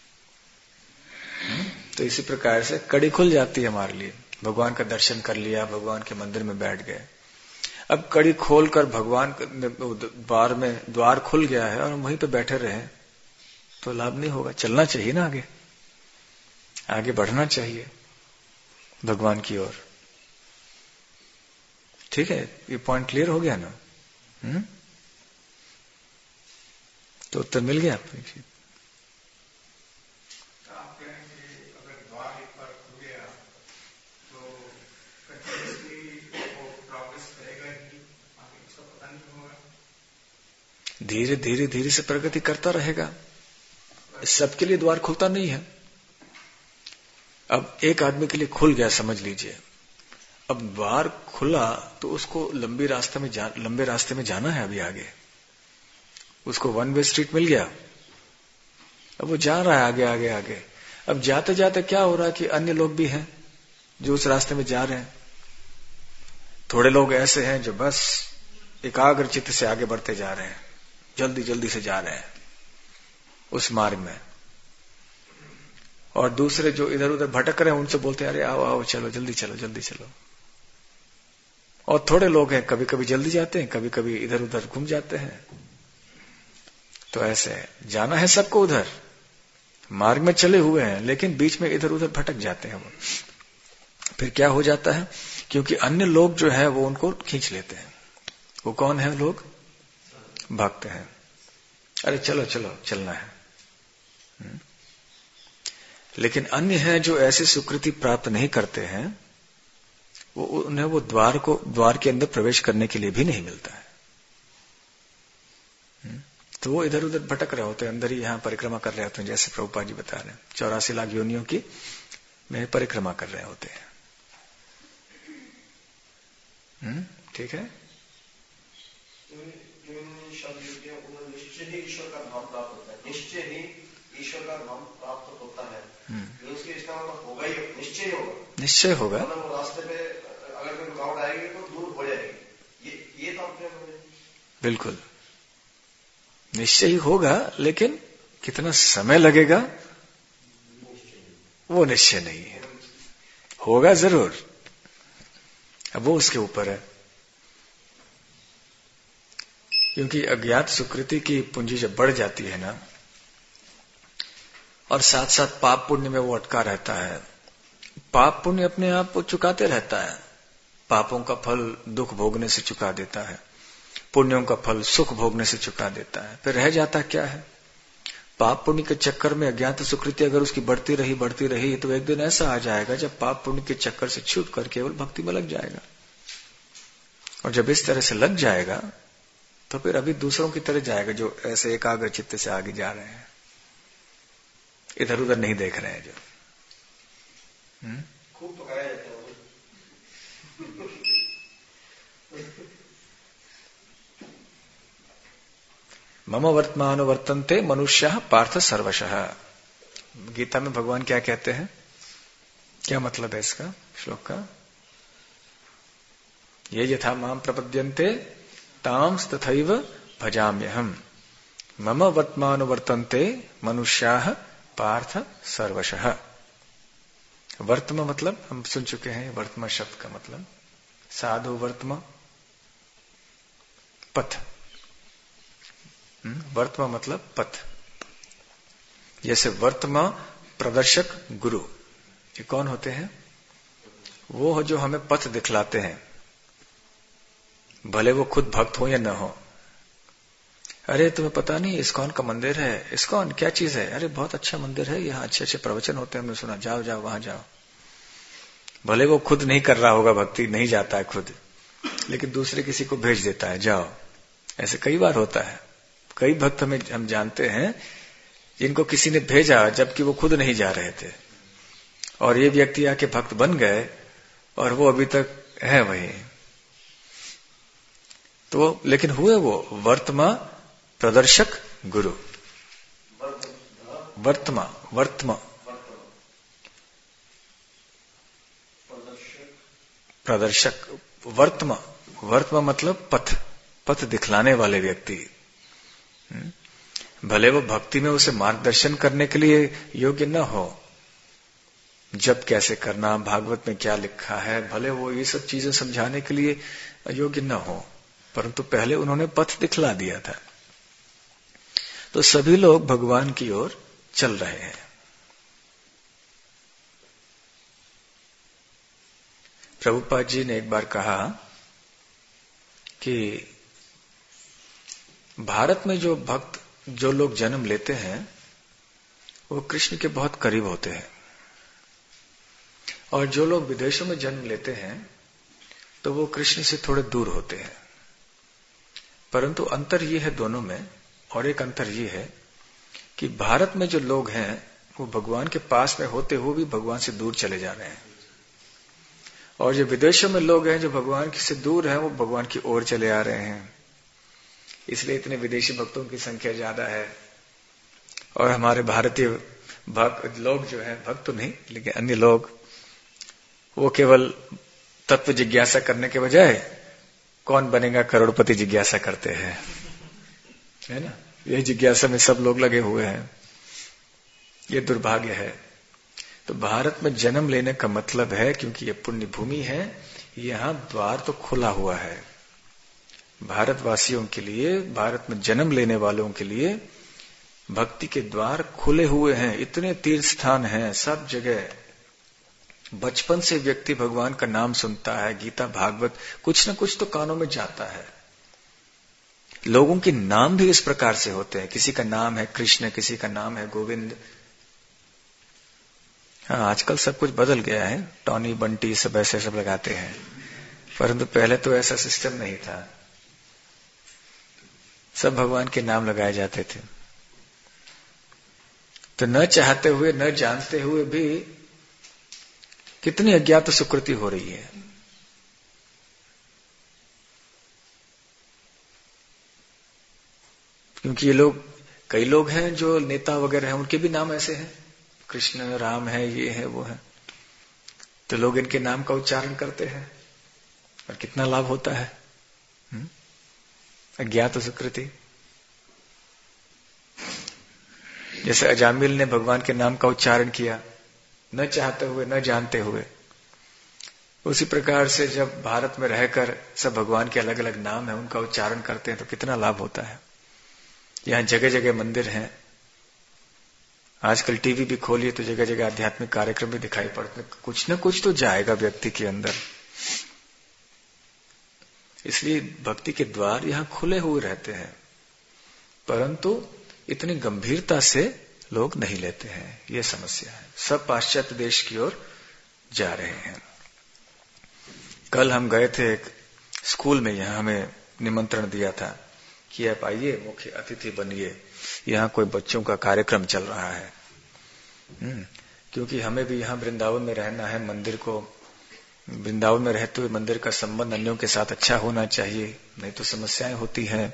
तो इसी प्रकार से कड़ी खुल जाती है हमारे लिए। भगवान का दर्शन कर लिया, भगवान के मंदिर में बैठ गए। अब कड़ी खोलकर भगवान द्वार में द्वार खुल गया है और वहीं पे बैठे रहे तो लाभ नहीं होगा। चलना चाहिए ना, आगे आगे बढ़ना चाहिए भगवान की ओर। ठीक है, ये पॉइंट क्लियर हो गया ना? हुँ? तो उत्तर मिल गया आपको? धीरे धीरे धीरे से प्रगति करता रहेगा, सबके लिए द्वार खुलता नहीं है। अब एक आदमी के लिए खुल गया समझ लीजिए, अब द्वार खुला तो उसको लंबी रास्ते में जा, लंबे रास्ते में जाना है। अभी आगे उसको वन वे स्ट्रीट मिल गया, अब वो जा रहा है आगे आगे आगे। अब जाते जाते क्या हो रहा है कि अन्य लोग भी हैं जो उस रास्ते में जा रहे हैं। थोड़े लोग ऐसे हैं जो बस एकाग्र चित्त से आगे बढ़ते जा रहे हैं, जल्दी जल्दी से जा रहे हैं उस मार्ग में, और दूसरे जो इधर उधर भटक रहे हैं उनसे बोलते हैं अरे आओ आओ चलो जल्दी चलो जल्दी चलो। और थोड़े लोग हैं कभी कभी जल्दी जाते हैं, कभी कभी इधर उधर घूम जाते हैं। तो ऐसे जाना है सबको, उधर मार्ग में चले हुए हैं लेकिन बीच में इधर उधर भटक जाते हैं वो। फिर क्या हो जाता है, क्योंकि अन्य लोग जो है वो उनको खींच लेते हैं। वो कौन है लोग? भक्त हैं। अरे चलो चलो चलना है। हुँ? लेकिन अन्य हैं जो ऐसी स्वीकृति प्राप्त नहीं करते हैं, वो उन्हें वो द्वार को द्वार के अंदर प्रवेश करने के लिए भी नहीं मिलता है। हुँ? तो वो इधर उधर भटक रहे होते हैं, अंदर ही यहां परिक्रमा कर रहे होते हैं, जैसे प्रभुपाद जी बता रहे हैं चौरासी लाख योनियों की में परिक्रमा कर रहे होते हैं। हुँ? ठीक है। निश्चय ही ईश्वर का धाम प्राप्त होता है, निश्चय ही ईश्वर का धाम प्राप्त होता है। इसका मतलब होगा ही, निश्चय होगा, निश्चय होगा। मतलब रास्ते पे अगर कोई रुकावट आएगी तो दूर हो जाएगी, ये ये तो आपने बिल्कुल निश्चय ही होगा, लेकिन कितना समय लगेगा वो निश्चय नहीं है। होगा जरूर, अब वो उसके ऊपर है। क्योंकि अज्ञात सुकृति की पूंजी जब बढ़ जाती है ना, और साथ साथ पाप पुण्य में वो अटका रहता है, पाप पुण्य अपने आप को चुकाते रहता है। पापों का फल दुख भोगने से चुका देता है, पुण्यों का फल सुख भोगने से चुका देता है। फिर रह जाता क्या है? पाप पुण्य के चक्कर में अज्ञात सुकृति अगर उसकी बढ़ती रही बढ़ती रही तो एक दिन ऐसा आ जाएगा जब पाप पुण्य के चक्कर से छूट कर केवल भक्ति में लग जाएगा। और जब इस तरह से लग जाएगा तो फिर अभी दूसरों की तरह जाएगा जो ऐसे एकाग्र चित्त से आगे जा रहे हैं, इधर उधर नहीं देख रहे हैं जो। हुँ? खूब पकाया जाता है। मम वर्तमान वर्तन्ते मनुष्य पार्थ सर्वशः। गीता में भगवान क्या कहते हैं? क्या मतलब है इसका श्लोक का? ये यथा माम प्रपद्यन्ते तांस तथैव भजाम्यहम्। मम वर्तमान वर्तन्ते मनुष्याः पार्थ सर्वशः। वर्तम मतलब हम सुन चुके हैं, वर्तम शब्द का मतलब साधु वर्तम पथ। वर्तमा मतलब पथ। जैसे वर्तमा प्रदर्शक गुरु, ये कौन होते हैं? वो जो हमें पथ दिखलाते हैं, भले वो खुद भक्त हो या न हो। अरे तुम्हें पता नहीं इस्कॉन का मंदिर है? इस्कॉन क्या चीज है? अरे बहुत अच्छा मंदिर है, यहाँ अच्छे अच्छे प्रवचन होते हैं, हमने सुना, जाओ जाओ वहां जाओ। भले वो खुद नहीं कर रहा होगा भक्ति, नहीं जाता है खुद, लेकिन दूसरे किसी को भेज देता है, जाओ। ऐसे कई बार होता है। कई भक्त हमें हम जानते हैं जिनको किसी ने भेजा जबकि वो खुद नहीं जा रहे थे, और ये व्यक्ति आके भक्त बन गए और वो अभी तक है वही। तो लेकिन हुए वो वर्तमा प्रदर्शक गुरु। वर्तमा वर्तमा प्रदर्शक, वर्तमा वर्तमा मतलब पथ, पथ दिखलाने वाले व्यक्ति। भले वो भक्ति में उसे मार्गदर्शन करने के लिए योग्य न हो, जब कैसे करना, भागवत में क्या लिखा है, भले वो ये सब चीजें समझाने के लिए योग्य न हो, परंतु पहले उन्होंने पथ दिखला दिया था। तो सभी लोग भगवान की ओर चल रहे हैं। प्रभुपाद जी ने एक बार कहा कि भारत में जो भक्त, जो लोग जन्म लेते हैं, वो कृष्ण के बहुत करीब होते हैं, और जो लोग विदेशों में जन्म लेते हैं तो वो कृष्ण से थोड़े दूर होते हैं। परंतु अंतर ये है दोनों में, और एक अंतर ये है कि भारत में जो लोग हैं वो भगवान के पास में होते हुए भी भगवान से दूर चले जा रहे हैं, और जो विदेशों में लोग हैं जो भगवान से दूर हैं वो भगवान की ओर चले आ रहे हैं। इसलिए इतने विदेशी भक्तों की संख्या ज्यादा है, और हमारे भारतीय भक्त लोग जो है, भक्त तो नहीं लेकिन अन्य लोग, वो केवल तत्व जिज्ञासा करने के बजाय कौन बनेगा करोड़पति जिज्ञासा करते हैं, है ना। यही जिज्ञासा में सब लोग लगे हुए हैं। ये दुर्भाग्य है। तो भारत में जन्म लेने का मतलब है, क्योंकि ये पुण्य भूमि है, यहां द्वार तो खुला हुआ है भारतवासियों के लिए, भारत में जन्म लेने वालों के लिए भक्ति के द्वार खुले हुए हैं। इतने तीर्थ स्थान हैं सब जगह। बचपन से व्यक्ति भगवान का नाम सुनता है, गीता भागवत कुछ न कुछ तो कानों में जाता है। लोगों के नाम भी इस प्रकार से होते हैं, किसी का नाम है कृष्ण, किसी का नाम है गोविंद। हाँ, आजकल सब कुछ बदल गया है, टॉनी बंटी सब ऐसे सब लगाते हैं, परंतु पहले तो ऐसा सिस्टम नहीं था। सब भगवान के नाम लगाए जाते थे। तो न चाहते हुए, न जानते हुए भी कितनी अज्ञात सुकृति हो रही है। क्योंकि ये लोग, कई लोग हैं जो नेता वगैरह हैं, उनके भी नाम ऐसे हैं, कृष्ण राम है, ये है वो है, तो लोग इनके नाम का उच्चारण करते हैं और कितना लाभ होता है। अज्ञात सुकृति। जैसे अजामिल ने भगवान के नाम का उच्चारण किया, न चाहते हुए, न जानते हुए, उसी प्रकार से जब भारत में रहकर सब भगवान के अलग अलग नाम है उनका उच्चारण करते हैं तो कितना लाभ होता है। यहां जगह जगह मंदिर हैं, आजकल टीवी भी खोलिए तो जगह जगह आध्यात्मिक कार्यक्रम भी दिखाई पड़ते हैं। कुछ न कुछ तो जाएगा व्यक्ति के अंदर। इसलिए भक्ति के द्वार यहां खुले हुए रहते हैं, परंतु इतनी गंभीरता से लोग नहीं लेते हैं। यह समस्या है। सब पाश्चात्य देश की ओर जा रहे हैं। कल हम गए थे एक स्कूल में, यहां हमें निमंत्रण दिया था कि आप आइए, मुख्य अतिथि बनिए, यहाँ कोई बच्चों का कार्यक्रम चल रहा है। क्योंकि हमें भी यहाँ वृंदावन में रहना है, मंदिर को, वृंदावन में रहते हुए मंदिर का संबंध अन्यों के साथ अच्छा होना चाहिए, नहीं तो समस्याएं होती हैं।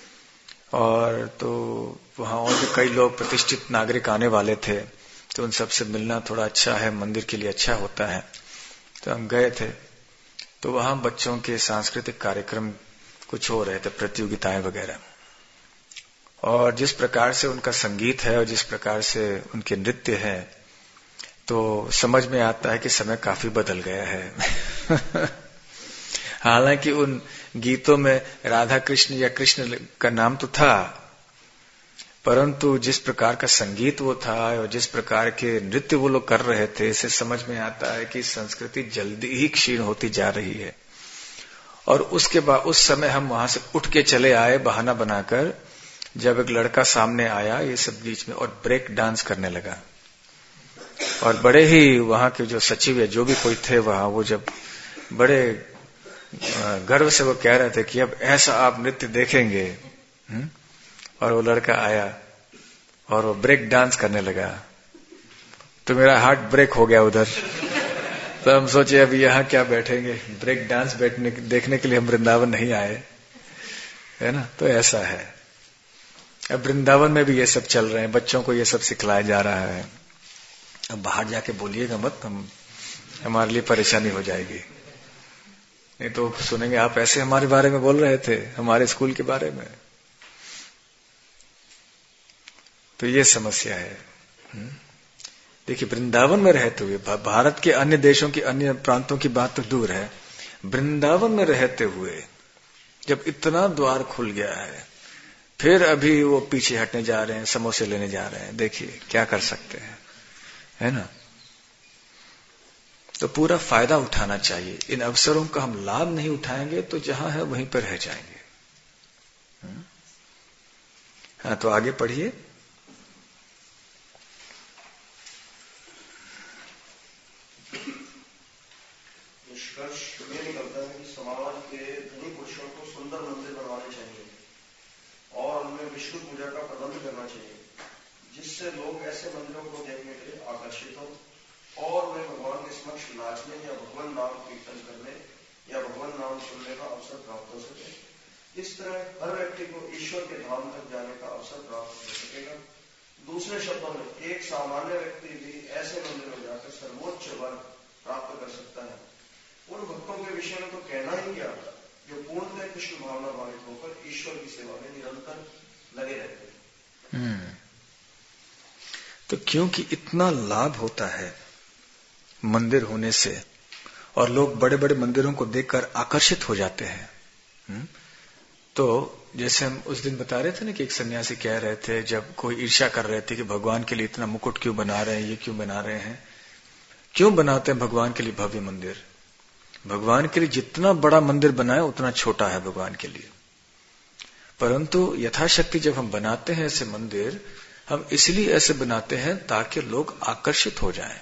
और तो वहाँ और भी कई लोग प्रतिष्ठित नागरिक आने वाले थे, तो उन सबसे मिलना थोड़ा अच्छा है, मंदिर के लिए अच्छा होता है। तो हम गए थे, तो वहाँ बच्चों के सांस्कृतिक कार्यक्रम कुछ हो रहे थे, प्रतियोगिताएं वगैरह। और जिस प्रकार से उनका संगीत है और जिस प्रकार से उनके नृत्य है, तो समझ में आता है कि समय काफी बदल गया है। हालांकि उन गीतों में राधा कृष्ण या कृष्ण का नाम तो था, परंतु जिस प्रकार का संगीत वो था और जिस प्रकार के नृत्य वो लोग कर रहे थे, इससे समझ में आता है कि संस्कृति जल्दी ही क्षीण होती जा रही है। और उसके बाद उस समय हम वहां से उठ के चले आए बहाना बनाकर, जब एक लड़का सामने आया ये सब बीच में और ब्रेक डांस करने लगा। और बड़े ही वहां के जो सचिव या जो भी कोई थे वहां, वो जब बड़े गर्व से वो कह रहे थे कि अब ऐसा आप नृत्य देखेंगे। हुँ? और वो लड़का आया और वो ब्रेक डांस करने लगा, तो मेरा हार्ट ब्रेक हो गया उधर। तो हम सोचे अभी यहाँ क्या बैठेंगे, ब्रेक डांस बैठने देखने के लिए हम वृंदावन नहीं आए, है ना। तो ऐसा है, अब वृंदावन में भी ये सब चल रहे हैं, बच्चों को ये सब सिखलाया जा रहा है। अब बाहर जाके बोलिएगा मत, हम हमारे लिए परेशानी हो जाएगी। नहीं तो सुनेंगे आप ऐसे हमारे बारे में बोल रहे थे, हमारे स्कूल के बारे में। तो ये समस्या है। देखिए, वृंदावन में रहते हुए, भारत के अन्य देशों की, अन्य प्रांतों की बात तो दूर है, वृंदावन में रहते हुए जब इतना द्वार खुल गया है, फिर अभी वो पीछे हटने जा रहे हैं, समोसे लेने जा रहे हैं। देखिए क्या कर सकते हैं, है ना। तो पूरा फायदा उठाना चाहिए। इन अवसरों का हम लाभ नहीं उठाएंगे तो जहां है वहीं पर रह जाएंगे। हाँ, तो आगे पढ़िए। निष्कर्ष ये निकलता है कि समाज के धनी पुरुषों को सुंदर मंदिर बनवाने चाहिए और उनमें विष्णु पूजा का प्रबंध करना चाहिए, जिससे लोग ऐसे मंदिरों को देखने के लिए आकर्षित हो और वे भगवान के समक्ष नाचने या भगवान नाम कीर्तन करने या भगवान नाम सुनने का अवसर प्राप्त हो सके। इस तरह हर व्यक्ति को ईश्वर के धाम तक जाने का अवसर प्राप्त हो सकेगा। दूसरे शब्दों में, एक सामान्य व्यक्ति भी ऐसे मंदिर में जाकर सर्वोच्च वर प्राप्त कर सकता है। उन भक्तों के विषय में तो कहना ही क्या, जो पूर्णतः कृष्ण भावना भावित होकर ईश्वर की सेवा में निरंतर लगे रहते हैं। तो क्योंकि इतना लाभ होता है मंदिर होने से और लोग बड़े बड़े मंदिरों को देखकर आकर्षित हो जाते हैं। तो जैसे हम उस दिन बता रहे थे ना कि एक सन्यासी कह रहे थे, जब कोई ईर्ष्या कर रहे थे कि भगवान के लिए इतना मुकुट क्यों बना रहे हैं, ये क्यों बना रहे हैं, क्यों बनाते हैं भगवान के लिए भव्य मंदिर। भगवान के लिए जितना बड़ा मंदिर बनाए उतना छोटा है भगवान के लिए, परंतु यथाशक्ति जब हम बनाते हैं ऐसे मंदिर, हम इसलिए ऐसे बनाते हैं ताकि लोग आकर्षित हो जाएं।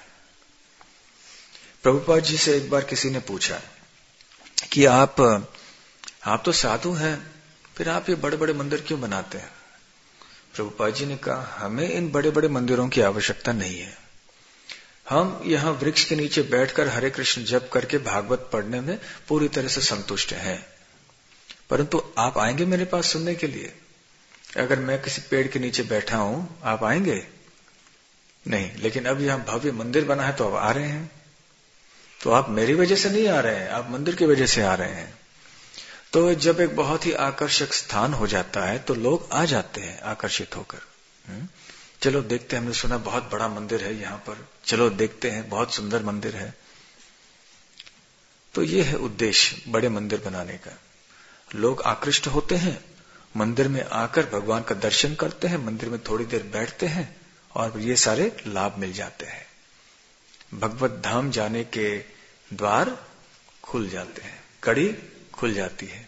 प्रभुपाद जी से एक बार किसी ने पूछा कि आप आप तो साधु हैं, फिर आप ये बड़े बड़े मंदिर क्यों बनाते हैं। प्रभुपाद जी ने कहा, हमें इन बड़े बड़े मंदिरों की आवश्यकता नहीं है। हम यहां वृक्ष के नीचे बैठकर हरे कृष्ण जप करके भागवत पढ़ने में पूरी तरह से संतुष्ट हैं। परंतु आप आएंगे मेरे पास सुनने के लिए? अगर मैं किसी पेड़ के नीचे बैठा हूं, आप आएंगे? नहीं। लेकिन अब यहां भव्य मंदिर बना है तो आप आ रहे हैं। तो आप मेरी वजह से नहीं आ रहे हैं, आप मंदिर की वजह से आ रहे हैं। तो जब एक बहुत ही आकर्षक स्थान हो जाता है तो लोग आ जाते हैं आकर्षित होकर। चलो देखते हैं, हमने सुना बहुत बड़ा मंदिर है यहां पर, चलो देखते हैं, बहुत सुंदर मंदिर है। तो ये है उद्देश्य बड़े मंदिर बनाने का। लोग आकृष्ट होते हैं, मंदिर में आकर भगवान का दर्शन करते हैं, मंदिर में थोड़ी देर बैठते हैं और ये सारे लाभ मिल जाते हैं। भगवत धाम जाने के द्वार खुल जाते हैं, कड़ी खुल जाती है।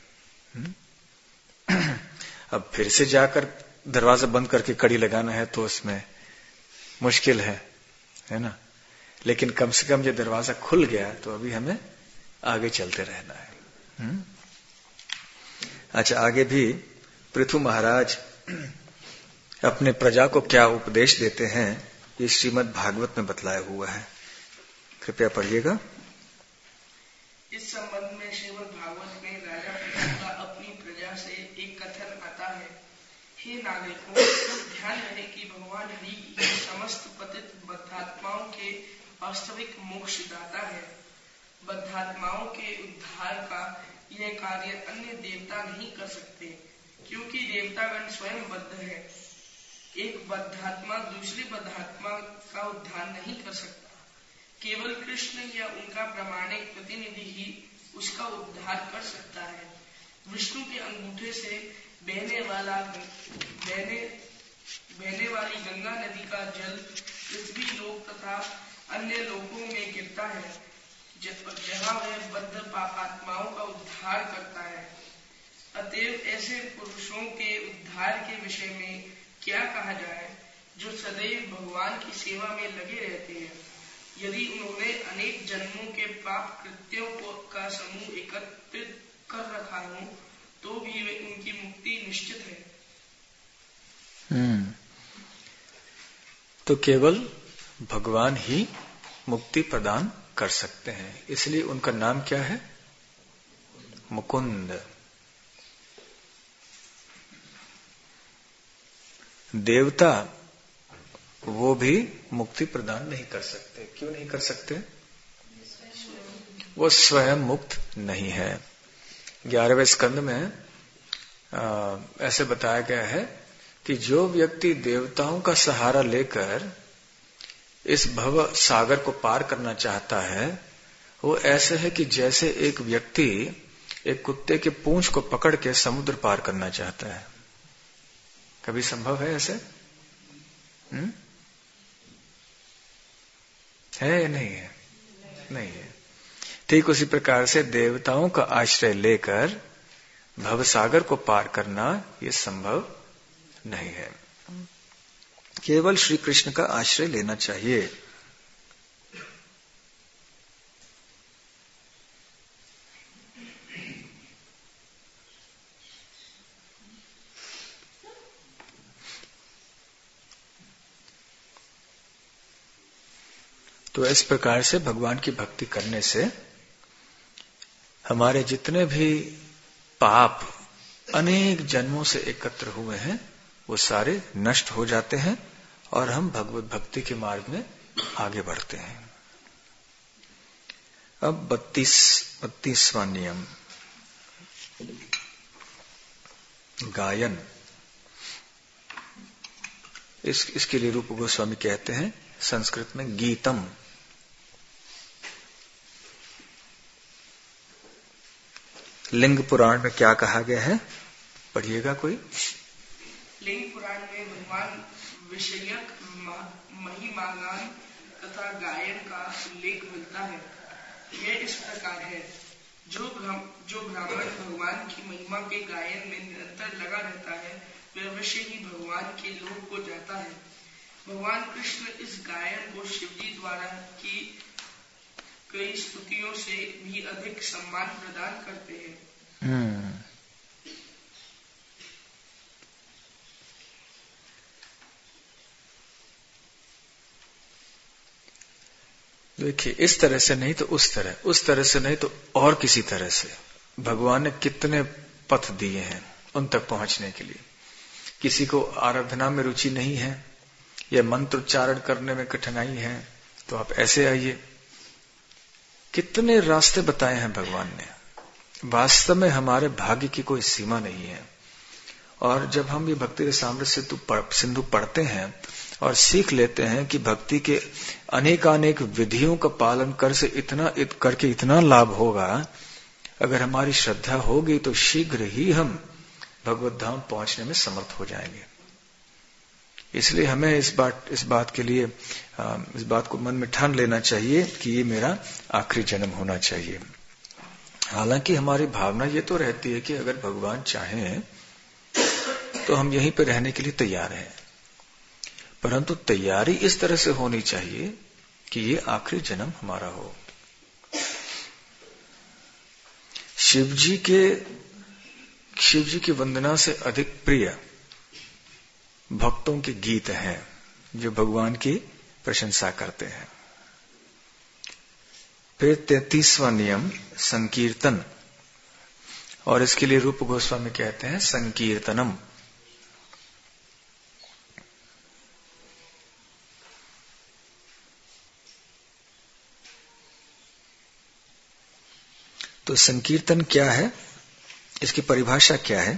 अब फिर से जाकर दरवाजा बंद करके कड़ी लगाना है तो उसमें मुश्किल है, है ना। लेकिन कम से कम ये दरवाजा खुल गया तो अभी हमें आगे चलते रहना है। हुँ? अच्छा, आगे भी पृथु महाराज अपने प्रजा को क्या उपदेश देते हैं, ये श्रीमद् भागवत में बतलाया हुआ है। कृपया पढ़िएगा। इस संबंध में श्रीमद् भागवत में राजा पृथु का अपनी प्रजा से एक कथन आता है। हे नागरिकों, ध्यान रहे कि भगवान हरि ही समस्त पतित बद्धात्माओं के वास्तविक मोक्ष दाता है। बद्धात्माओं के उद्धार का यह कार्य अन्य देवता नहीं कर सकते, क्योंकि देवतागण स्वयं बद्ध है। एक बद्धात्मा दूसरी बद्धात्मा का उद्धार नहीं कर सकता। केवल कृष्ण या उनका प्रामाणिक प्रतिनिधि ही उसका उद्धार कर सकता है। विष्णु के अंगूठे से बहने वाला बहने बहने वाली गंगा नदी का जल पृथ्वी लोक तथा अन्य लोकों में गिरता है, जहाँ वह बद्ध पापात्माओं का उद्धार करता है। अतएव ऐसे पुरुषों के उद्धार के विषय में क्या कहा जाए, जो सदैव भगवान की सेवा में लगे रहते हैं। यदि उन्होंने अनेक जन्मों के पाप कृत्यों को का समूह एकत्रित कर रखा हो तो भी वे उनकी मुक्ति निश्चित है। हम्म तो केवल भगवान ही मुक्ति प्रदान कर सकते हैं, इसलिए उनका नाम क्या है? मुकुंद। देवता वो भी मुक्ति प्रदान नहीं कर सकते। क्यों नहीं कर सकते? वो स्वयं मुक्त नहीं है। ग्यारहवें स्कंद में आ, ऐसे बताया गया है कि जो व्यक्ति देवताओं का सहारा लेकर इस भव सागर को पार करना चाहता है, वो ऐसे है कि जैसे एक व्यक्ति एक कुत्ते के पूंछ को पकड़ के समुद्र पार करना चाहता है। कभी संभव है ऐसे? हुँ? है या नहीं है? नहीं है। ठीक उसी प्रकार से देवताओं का आश्रय लेकर भवसागर को पार करना ये संभव नहीं है। केवल श्री कृष्ण का आश्रय लेना चाहिए। तो इस प्रकार से भगवान की भक्ति करने से हमारे जितने भी पाप अनेक जन्मों से एकत्र हुए हैं वो सारे नष्ट हो जाते हैं और हम भगवत भक्ति के मार्ग में आगे बढ़ते हैं। अब बत्तीस बत्तीसवां नियम, गायन। इस इसके लिए रूप गोस्वामी कहते हैं संस्कृत में गीतम। लिंग पुराण में क्या कहा गया है, पढ़िएगा कोई। लिंग पुराण में भगवान विषयक महिमागान तथा गायन का उल्लेख मिलता है। यह इस प्रकार है, जो जो ब्राह्मण भगवान की महिमा के गायन में निरंतर लगा रहता है वह अवश्य ही भगवान के लोक को जाता है। भगवान कृष्ण इस गायन को शिवजी द्वारा की कई स्तुतियों से भी अधिक सम्मान प्रदान करते हैं। hmm. देखिए, इस तरह से नहीं तो उस तरह, उस तरह से नहीं तो और किसी तरह से भगवान ने कितने पथ दिए हैं उन तक पहुंचने के लिए। किसी को आराधना में रुचि नहीं है या मंत्र उच्चारण करने में कठिनाई है तो आप ऐसे आइए। कितने रास्ते बताए हैं भगवान ने। वास्तव में हमारे भाग्य की कोई सीमा नहीं है। और जब हम ये भक्ति रसामृत सिंधु पढ़ते हैं और सीख लेते हैं कि भक्ति के अनेकानेक विधियों का पालन कर से इतना इत, करके इतना लाभ होगा, अगर हमारी श्रद्धा होगी तो शीघ्र ही हम भगवत धाम पहुंचने में समर्थ हो जाएंगे। इसलिए हमें इस बात इस बात के लिए इस बात को मन में ठान लेना चाहिए कि ये मेरा आखिरी जन्म होना चाहिए। हालांकि हमारी भावना ये तो रहती है कि अगर भगवान चाहें तो हम यहीं पे रहने के लिए तैयार हैं, परंतु तैयारी इस तरह से होनी चाहिए कि ये आखिरी जन्म हमारा हो। शिवजी के शिवजी की वंदना से अधिक प्रिय भक्तों के गीत हैं जो भगवान की प्रशंसा करते हैं। फिर तैतीसवां नियम संकीर्तन, और इसके लिए रूप गोस्वामी कहते हैं संकीर्तनम। तो संकीर्तन क्या है, इसकी परिभाषा क्या है?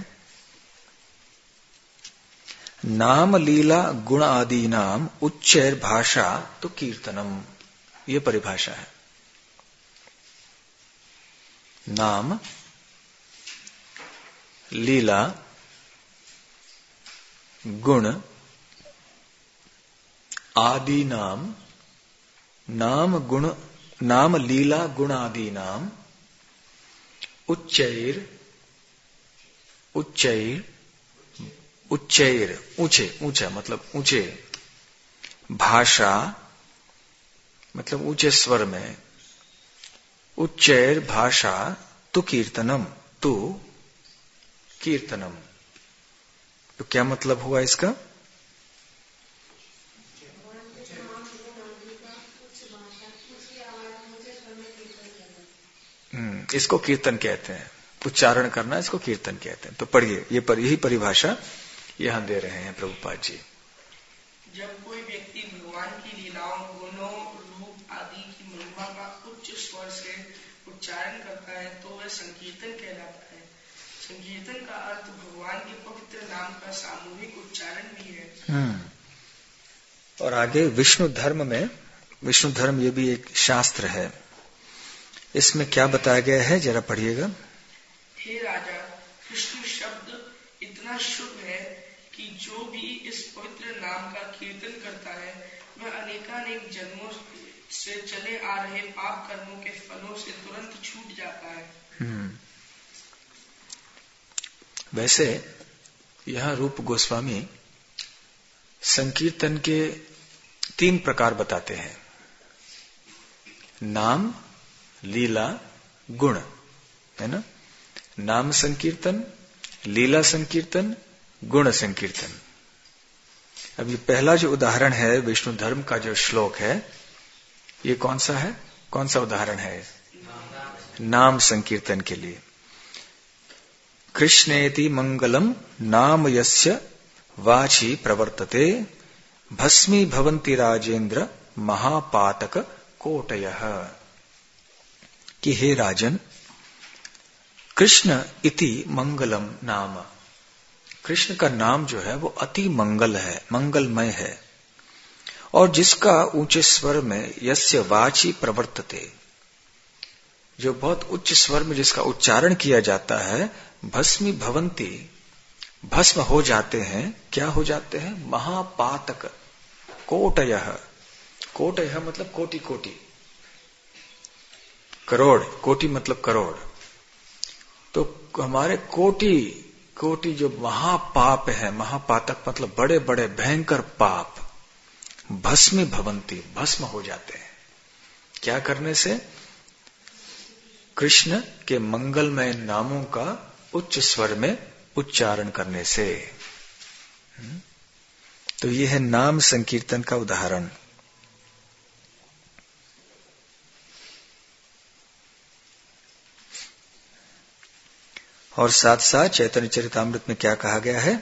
नाम लीला गुण आदि नाम उच्चैर भाषा तो कीर्तनम, ये परिभाषा है। नाम लीला गुण आदि नाम, नाम गुण नाम लीला गुण आदि नाम उच्चैर उच्चैर उच्चैर ऊंचे, ऊंचा मतलब ऊंचे, भाषा मतलब ऊंचे स्वर में, उच्चैर भाषा तु कीर्तनम, तु कीर्तनम। तो क्या मतलब हुआ इसका? हम्म इसको कीर्तन कहते हैं, उच्चारण करना इसको कीर्तन कहते हैं। तो पढ़िए, ये पर यही परिभाषा यहां दे रहे हैं प्रभुपाद जी। जब कोई व्यक्ति भगवान की लीलाओं, गुणों, रूप आदि की महिमा का उच्च स्वर से उच्चारण करता है तो वह संकीर्तन कहलाता है। संकीर्तन का अर्थ भगवान के पवित्र नाम का सामूहिक उच्चारण भी है। हम्म और आगे विष्णु धर्म में, विष्णु धर्म ये भी एक शास्त्र है, इसमें क्या बताया गया है जरा पढ़िएगा। हे राजा, विष्णु शब्द इतना शुभ है कि जो भी इस पवित्र नाम का कीर्तन करता है वह अनेकानेक जन्मों से चले आ रहे पाप कर्मों के फलों से तुरंत छूट जाता है। हम्म वैसे यहाँ रूप गोस्वामी संकीर्तन के तीन प्रकार बताते हैं, नाम, लीला, गुण, है ना। नाम संकीर्तन, लीला संकीर्तन, गुण संकीर्तन। अब ये पहला जो उदाहरण है विष्णु धर्म का जो श्लोक है, ये कौन सा है, कौन सा उदाहरण है? नाम संकीर्तन के लिए। कृष्णेति मंगलम नाम यस्य वाची प्रवर्तते भस्मी भवन्ति राजेंद्र महापातक कोटयः। कि हे राजन, कृष्ण इति मंगलम नाम, कृष्ण का नाम जो है वो अति मंगल है, मंगलमय है, और जिसका ऊंचे स्वर में यस्य वाची प्रवर्तते, जो बहुत उच्च स्वर में जिसका उच्चारण किया जाता है, भस्मी भवन्ति, भस्म हो जाते हैं। क्या हो जाते हैं? महापातक कोटयः। कोटयः मतलब कोटि कोटि, करोड़, कोटि मतलब करोड़। तो हमारे कोटि कोटि जो महापाप है, महापातक मतलब बड़े बड़े भयंकर पाप, भस्मी भवन्ति, भस्म हो जाते हैं। क्या करने से? कृष्ण के मंगलमय नामों का उच्च स्वर में उच्चारण करने से। तो यह है नाम संकीर्तन का उदाहरण। और साथ साथ चैतन्य चरितामृत में क्या कहा गया है?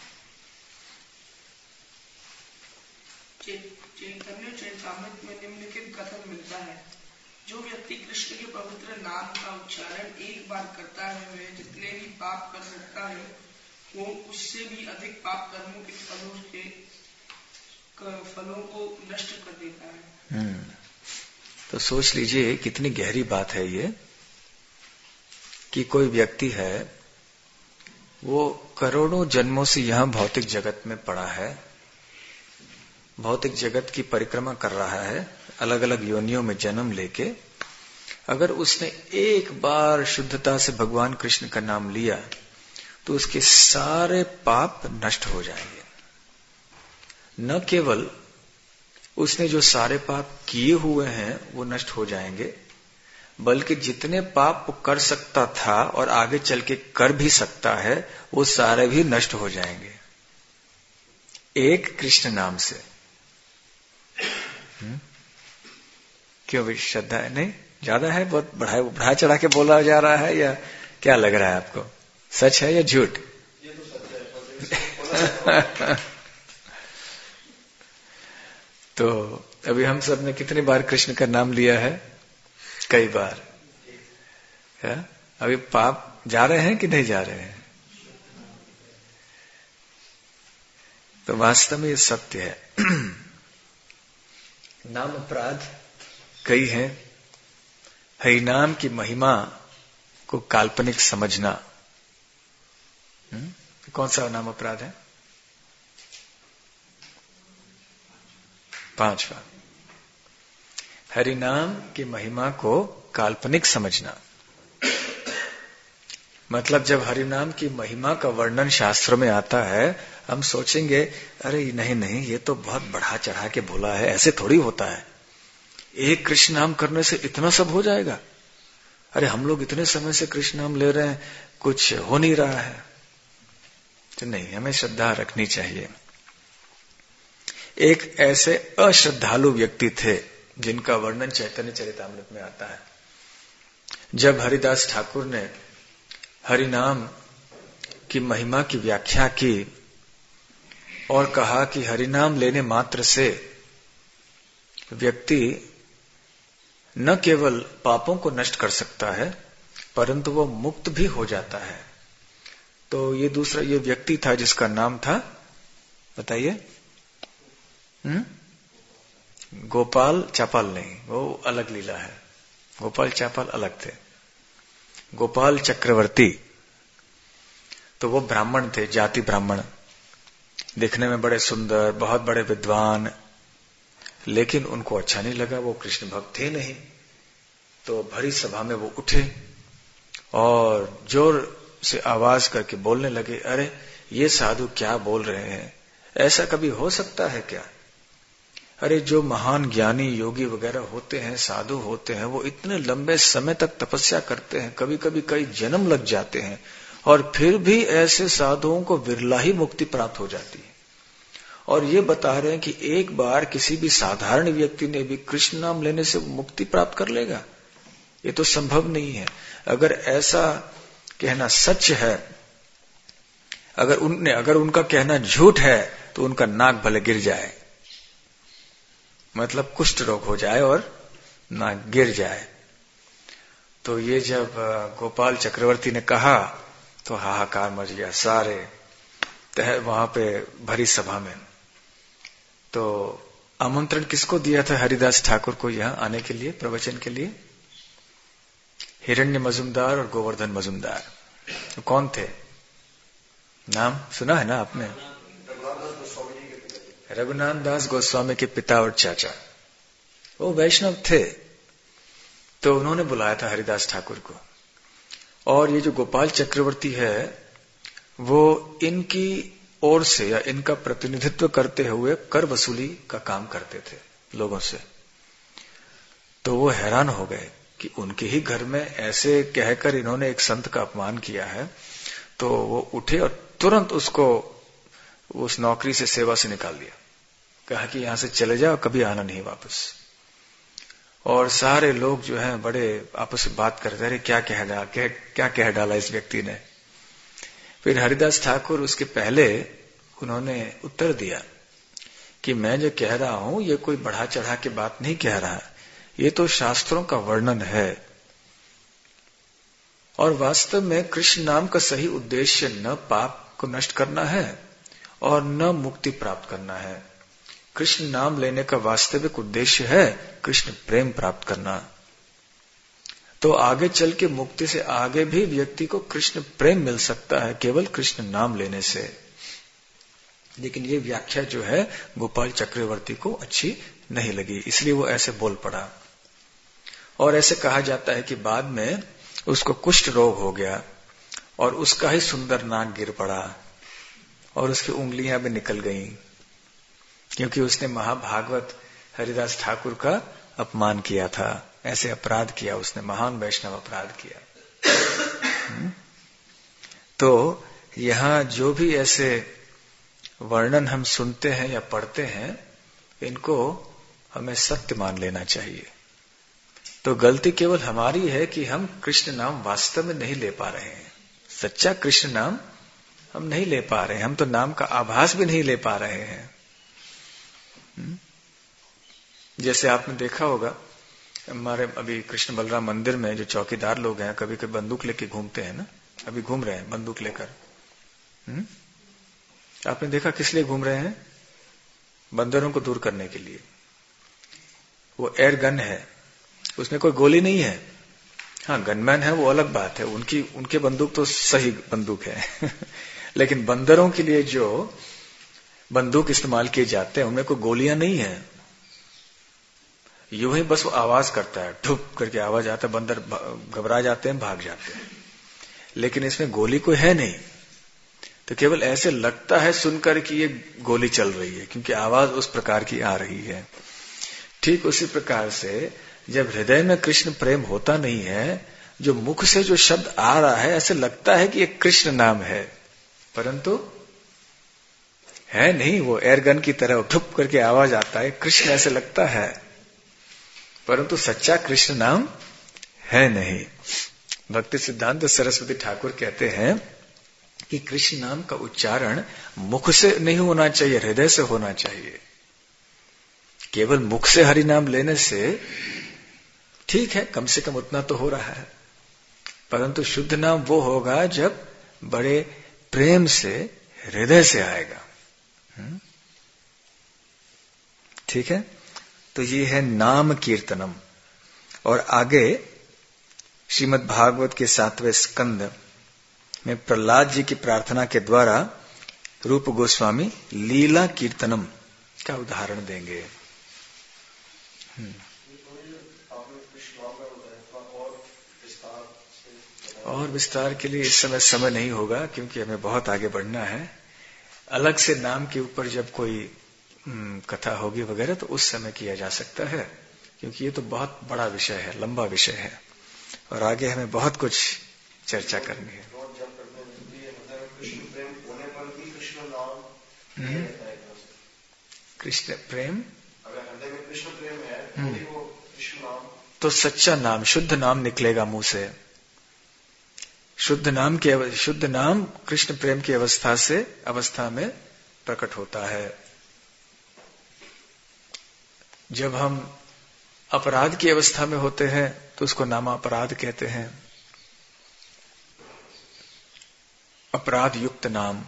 चैतन्य चरितामृत में निम्नलिखित कथन मिलता है, जो व्यक्ति कृष्ण के पवित्र नाम का उच्चारण एक बार करता है, वह जितने भी पाप कर सकता है, वो उससे भी अधिक पाप कर्मों के फलों के फलों को नष्ट कर देता है। हम्म तो सोच लीजिए कितनी गहरी बात है ये, कि कोई व्यक्ति है, वो करोड़ों जन्मों से यहां भौतिक जगत में पड़ा है, भौतिक जगत की परिक्रमा कर रहा है, अलग अलग योनियों में जन्म लेके। अगर उसने एक बार शुद्धता से भगवान कृष्ण का नाम लिया तो उसके सारे पाप नष्ट हो जाएंगे। न केवल उसने जो सारे पाप किए हुए हैं वो नष्ट हो जाएंगे, बल्कि जितने पाप वो कर सकता था और आगे चल के कर भी सकता है, वो सारे भी नष्ट हो जाएंगे एक कृष्ण नाम से। हुँ? क्यों भी श्रद्धा है? नहीं ज्यादा है, बहुत बढ़ा बढ़ा चढ़ा के बोला जा रहा है, या क्या लग रहा है आपको? सच है या झूठ? ये तो सच है। तो अभी हम सब ने कितनी बार कृष्ण का नाम लिया है? कई बार। है? अभी पाप जा रहे हैं कि नहीं जा रहे हैं? तो वास्तव में ये सत्य है। नाम अपराध कई हैं। हरिनाम की महिमा को काल्पनिक समझना, हुँ? कौन सा नाम अपराध है? पांचवा, हरिनाम की महिमा को काल्पनिक समझना। मतलब जब हरिनाम की महिमा का वर्णन शास्त्रों में आता है, हम सोचेंगे अरे नहीं नहीं, ये तो बहुत बढ़ा चढ़ा के बोला है, ऐसे थोड़ी होता है, एक कृष्ण नाम करने से इतना सब हो जाएगा। अरे हम लोग इतने समय से कृष्ण नाम ले रहे हैं, कुछ हो नहीं रहा है। तो नहीं, हमें श्रद्धा रखनी चाहिए। एक ऐसे अश्रद्धालु व्यक्ति थे जिनका वर्णन चैतन्य चरितामृत में आता है। जब हरिदास ठाकुर ने हरिनाम की महिमा की व्याख्या की और कहा कि हरिनाम लेने मात्र से व्यक्ति न केवल पापों को नष्ट कर सकता है, परंतु वो मुक्त भी हो जाता है। तो ये दूसरा ये व्यक्ति था जिसका नाम था, बताइए? हम्म गोपाल चापाल नहीं, वो अलग लीला है। गोपाल चापाल अलग थे। गोपाल चक्रवर्ती, तो वो ब्राह्मण थे, जाति ब्राह्मण, दिखने में बड़े सुंदर, बहुत बड़े विद्वान, लेकिन उनको अच्छा नहीं लगा, वो कृष्ण भक्त थे नहीं। तो भरी सभा में वो उठे और जोर से आवाज करके बोलने लगे, अरे ये साधु क्या बोल रहे हैं, ऐसा कभी हो सकता है क्या? अरे जो महान ज्ञानी योगी वगैरह होते हैं, साधु होते हैं, वो इतने लंबे समय तक तपस्या करते हैं, कभी कभी कई जन्म लग जाते हैं, और फिर भी ऐसे साधुओं को विरला ही मुक्ति प्राप्त हो जाती है। और ये बता रहे हैं कि एक बार किसी भी साधारण व्यक्ति ने भी कृष्ण नाम लेने से मुक्ति प्राप्त कर लेगा? ये तो संभव नहीं है। अगर ऐसा कहना सच है, अगर उनने अगर उनका कहना झूठ है, तो उनका नाक भले गिर जाए, मतलब कुष्ठ रोग हो जाए और नाक गिर जाए। तो ये जब गोपाल चक्रवर्ती ने कहा तो हाहाकार मच गया सारे तह वहां पे भरी सभा में। तो आमंत्रण किसको दिया था हरिदास ठाकुर को यहां आने के लिए, प्रवचन के लिए? हिरण्य मजुमदार और गोवर्धन मजुमदार। तो कौन थे? नाम सुना है ना आपने? रघुनाथ दास गोस्वामी के पिता और चाचा, वो वैष्णव थे। तो उन्होंने बुलाया था हरिदास ठाकुर को। और ये जो गोपाल चक्रवर्ती है, वो इनकी ओर से या इनका प्रतिनिधित्व करते हुए कर वसूली का काम करते थे लोगों से। तो वो हैरान हो गए कि उनके ही घर में ऐसे कहकर इन्होंने एक संत का अपमान किया है। तो वो उठे और तुरंत उसको उस नौकरी से, सेवा से निकाल दिया। कहा कि यहां से चले जाओ, कभी आना नहीं वापस। और सारे लोग जो हैं बड़े आपस में बात करते, अरे क्या कह डाला क्या, क्या कह डाला इस व्यक्ति ने। फिर हरिदास ठाकुर उसके पहले उन्होंने उत्तर दिया कि मैं जो कह रहा हूं ये कोई बढ़ा चढ़ा के बात नहीं कह रहा, ये तो शास्त्रों का वर्णन है। और वास्तव में कृष्ण नाम का सही उद्देश्य न पाप को नष्ट करना है और न मुक्ति प्राप्त करना है। कृष्ण नाम लेने का वास्तविक उद्देश्य है कृष्ण प्रेम प्राप्त करना। तो आगे चल के मुक्ति से आगे भी व्यक्ति को कृष्ण प्रेम मिल सकता है केवल कृष्ण नाम लेने से। लेकिन ये व्याख्या जो है गोपाल चक्रवर्ती को अच्छी नहीं लगी, इसलिए वो ऐसे बोल पड़ा। और ऐसे कहा जाता है कि बाद में उसको कुष्ठ रोग हो गया और उसका ही सुंदर नाक गिर पड़ा और उसकी उंगलियां भी निकल गईं, क्योंकि उसने महाभागवत हरिदास ठाकुर का अपमान किया था। ऐसे अपराध किया उसने, महान वैष्णव अपराध किया। तो यहां जो भी ऐसे वर्णन हम सुनते हैं या पढ़ते हैं, इनको हमें सत्य मान लेना चाहिए। तो गलती केवल हमारी है कि हम कृष्ण नाम वास्तव में नहीं ले पा रहे हैं। सच्चा कृष्ण नाम हम नहीं ले पा रहे हैं, हम तो नाम का आभास भी नहीं ले पा रहे हैं। जैसे आपने देखा होगा हमारे अभी कृष्ण बलराम मंदिर में जो चौकीदार लोग हैं, कभी कभी बंदूक लेके घूमते हैं ना, अभी घूम रहे हैं बंदूक लेकर। हुँ? आपने देखा किस लिए घूम रहे हैं? बंदरों को दूर करने के लिए। वो एयर गन है, उसमें कोई गोली नहीं है। हाँ, गनमैन है वो अलग बात है, उनकी उनके बंदूक तो सही बंदूक है लेकिन बंदरों के लिए जो बंदूक इस्तेमाल किए जाते हैं उनमें कोई गोलियां नहीं है। यूं ही बस वो आवाज करता है, ठुप करके आवाज आता है, बंदर घबरा जाते हैं, भाग जाते हैं, लेकिन इसमें गोली कोई है नहीं। तो केवल ऐसे लगता है सुनकर कि ये गोली चल रही है, क्योंकि आवाज उस प्रकार की आ रही है। ठीक उसी प्रकार से जब हृदय में कृष्ण प्रेम होता नहीं है, जो मुख से जो शब्द आ रहा है ऐसे लगता है कि ये कृष्ण नाम है, परंतु है नहीं। वो एयरगन की तरह ठुप करके आवाज आता है, कृष्ण ऐसे लगता है, परंतु सच्चा कृष्ण नाम है नहीं। भक्ति सिद्धांत सरस्वती ठाकुर कहते हैं कि कृष्ण नाम का उच्चारण मुख से नहीं होना चाहिए, हृदय से होना चाहिए। केवल मुख से हरि नाम लेने से ठीक है, कम से कम उतना तो हो रहा है, परंतु शुद्ध नाम वो होगा जब बड़े प्रेम से हृदय से आएगा। ठीक है, तो ये है नाम कीर्तनम। और आगे श्रीमद् भागवत के सातवें स्कंद में प्रहलाद जी की प्रार्थना के द्वारा रूप गोस्वामी लीला कीर्तनम का उदाहरण देंगे। और विस्तार के लिए इस समय समय नहीं होगा, क्योंकि हमें बहुत आगे बढ़ना है। अलग से नाम के ऊपर जब कोई कथा होगी वगैरह तो उस समय किया जा सकता है, क्योंकि ये तो बहुत बड़ा विषय है, लंबा विषय है, और आगे हमें बहुत कुछ चर्चा करनी है। कृष्ण प्रेम, अगर हृदय में कृष्ण प्रेम है तो वो कृष्ण नाम, तो सच्चा नाम, शुद्ध नाम निकलेगा मुंह से। शुद्ध नाम के शुद्ध नाम कृष्ण प्रेम की अवस्था से अवस्था में प्रकट होता है। जब हम अपराध की अवस्था में होते हैं तो उसको नाम अपराध कहते हैं, अपराध युक्त नाम।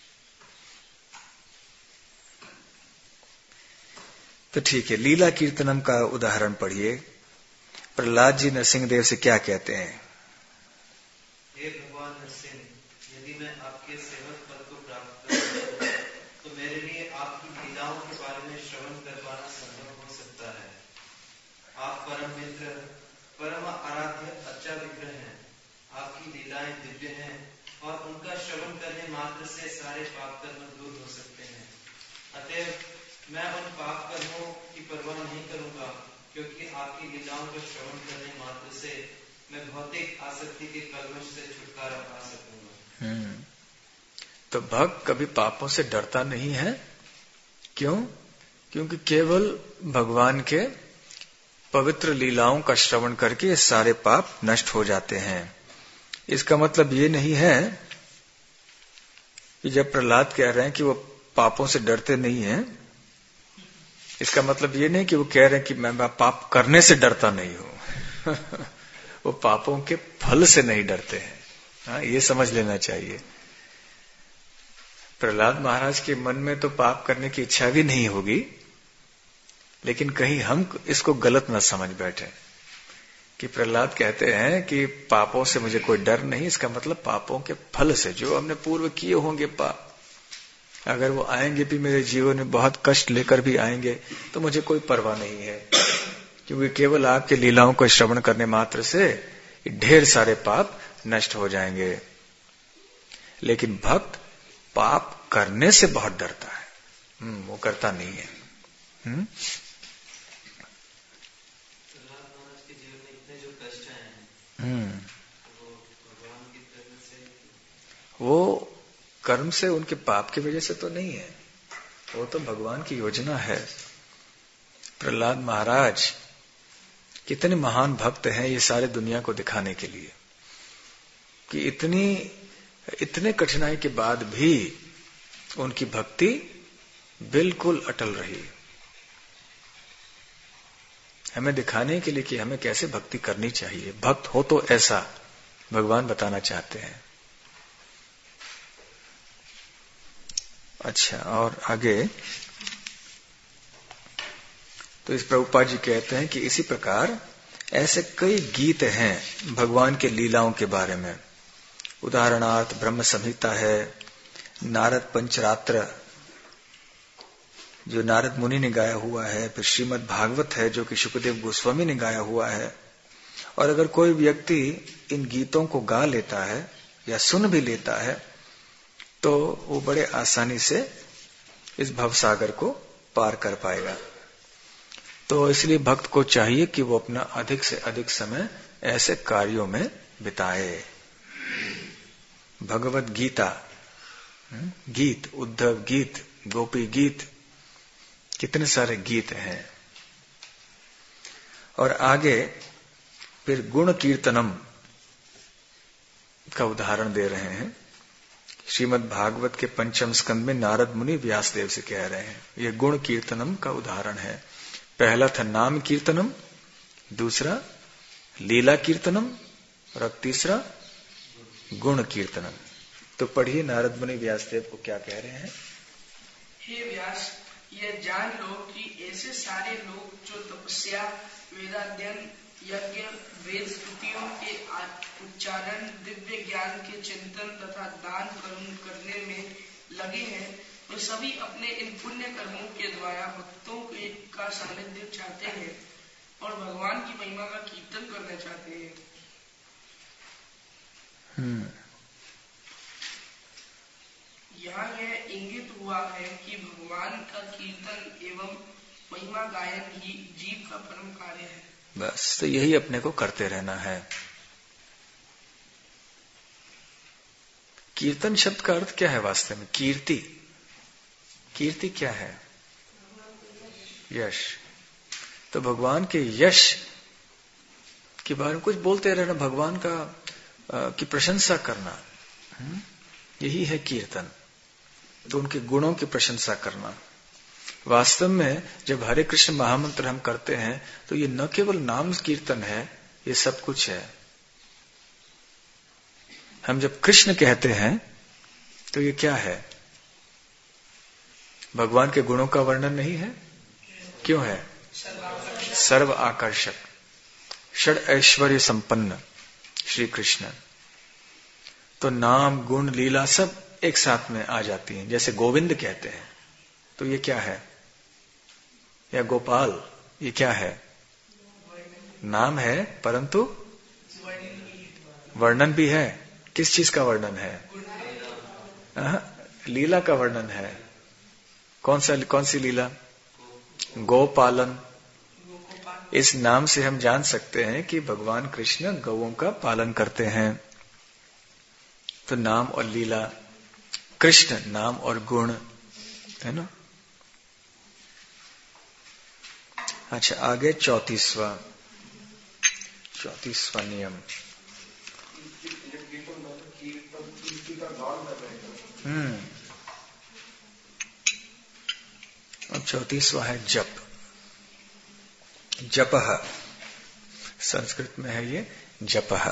तो ठीक है, लीला कीर्तनम का उदाहरण पढ़िए। प्रहलाद जी नरसिंहदेव से क्या कहते हैं? हे भगवान नरसिंह, यदि मैं आपके सेवक पद को प्राप्त करूं तो मेरे लिए आपकी लीलाओं के बारे में श्रवण कर पाना संभव हो सकता है। आप परम मित्र, परम आराध्य अच्छा विग्रह हैं। आपकी लीलाएं दिव्य हैं और उनका श्रवण करने मात्र से सारे पाप कर्म दूर हो सकते हैं। अतएव मैं उन पाप कर्मों की परवाह नहीं करूंगा, क्योंकि आपकी लीलाओं का श्रवण करने मात्र से मैं भौतिक आसक्ति के कलवश से छुटकारा पा सकूंगा। हम्म तो भक्त कभी पापों से डरता नहीं है। क्यों? क्योंकि केवल भगवान के पवित्र लीलाओं का श्रवण करके सारे पाप नष्ट हो जाते हैं। इसका मतलब ये नहीं है कि जब प्रहलाद कह रहे हैं कि वो पापों से डरते नहीं हैं, इसका मतलब ये नहीं कि वो कह रहे हैं कि मैं पाप करने से डरता नहीं हूं। वो पापों के फल से नहीं डरते हैं। हाँ, ये समझ लेना चाहिए। प्रहलाद महाराज के मन में तो पाप करने की इच्छा भी नहीं होगी, लेकिन कहीं हम इसको गलत न समझ बैठे कि प्रहलाद कहते हैं कि पापों से मुझे कोई डर नहीं। इसका मतलब पापों के फल से, जो हमने पूर्व किए होंगे पाप, अगर वो आएंगे भी मेरे जीवन में, बहुत कष्ट लेकर भी आएंगे, तो मुझे कोई परवाह नहीं है, क्योंकि केवल आपके लीलाओं को श्रवण करने मात्र से ढेर सारे पाप नष्ट हो जाएंगे। लेकिन भक्त पाप करने से बहुत डरता है। हम्म वो करता नहीं है। हम्म हम्म वो कर्म से, उनके पाप की वजह से तो नहीं है, वो तो भगवान की योजना है। प्रहलाद महाराज कितने महान भक्त हैं, ये सारे दुनिया को दिखाने के लिए कि इतनी इतने कठिनाई के बाद भी उनकी भक्ति बिल्कुल अटल रही, हमें दिखाने के लिए कि हमें कैसे भक्ति करनी चाहिए। भक्त हो तो ऐसा भगवान बताना चाहते हैं। अच्छा, और आगे तो इस प्रभुपाद जी कहते हैं कि इसी प्रकार ऐसे कई गीत हैं भगवान के लीलाओं के बारे में। उदाहरणार्थ ब्रह्म संहिता है, नारद पंचरात्र जो नारद मुनि ने गाया हुआ है, फिर श्रीमद् भागवत है जो कि शुकदेव गोस्वामी ने गाया हुआ है। और अगर कोई व्यक्ति इन गीतों को गा लेता है या सुन भी लेता है तो वो बड़े आसानी से इस भवसागर को पार कर पाएगा। तो इसलिए भक्त को चाहिए कि वो अपना अधिक से अधिक समय ऐसे कार्यों में बिताए। भगवत गीता, गीत, उद्धव गीत, गोपी गीत, कितने सारे गीत हैं। और आगे फिर गुण कीर्तनम का उदाहरण दे रहे हैं। श्रीमद् भागवत के पंचम स्कंद में नारद मुनि व्यासदेव से कह रहे हैं, यह गुण कीर्तनम का उदाहरण है। पहला था नाम कीर्तनम, दूसरा लीला कीर्तनम और अब तीसरा गुण कीर्तनम। तो पढ़िए नारद मुनि व्यासदेव को क्या कह रहे हैं। हे व्यास, यह जान लो कि ऐसे सारे लोग जो तपस्या, वेदाध्ययन, यज्ञ, वेद स्तुतियों के उच्चारण, दिव्य ज्ञान के चिंतन तथा दान कर्म करने में लगे हैं, वे सभी अपने इन पुण्य कर्मों के द्वारा भक्तों के का सानिध्य चाहते हैं। और भगवान की महिमा का कीर्तन करना चाहते हैं। हम्म यहाँ यह इंगित हुआ है कि भगवान का कीर्तन एवं महिमा गायन ही जीव का परम कार्य है। बस तो यही अपने को करते रहना है। कीर्तन शब्द का अर्थ क्या है वास्तव में? कीर्ति। कीर्ति क्या है? यश। तो भगवान के यश के बारे में कुछ बोलते रहना, भगवान का आ, की प्रशंसा करना, हुँ? यही है कीर्तन। तो उनके गुणों की प्रशंसा करना। वास्तव में जब हरे कृष्ण महामंत्र हम करते हैं तो ये न केवल नाम कीर्तन है, ये सब कुछ है। हम जब कृष्ण कहते हैं तो ये क्या है? भगवान के गुणों का वर्णन नहीं है? क्यों है? सर्व आकर्षक, षड ऐश्वर्य संपन्न श्री कृष्ण। तो नाम गुण लीला सब एक साथ में आ जाती हैं। जैसे गोविंद कहते हैं तो ये क्या है? या गोपाल, ये क्या है? नाम है, परंतु वर्णन भी है। किस चीज का वर्णन है? आ, लीला का वर्णन है। कौन सा कौन सी लीला? गोपालन। इस नाम से हम जान सकते हैं कि भगवान कृष्ण गौओं का पालन करते हैं। तो नाम और लीला, कृष्ण नाम और गुण, है ना। अच्छा, आगे चौतीसवा चौतीसवा नियम। हम्म अब चौतीसवा है जप। जपः, संस्कृत में है ये जपः।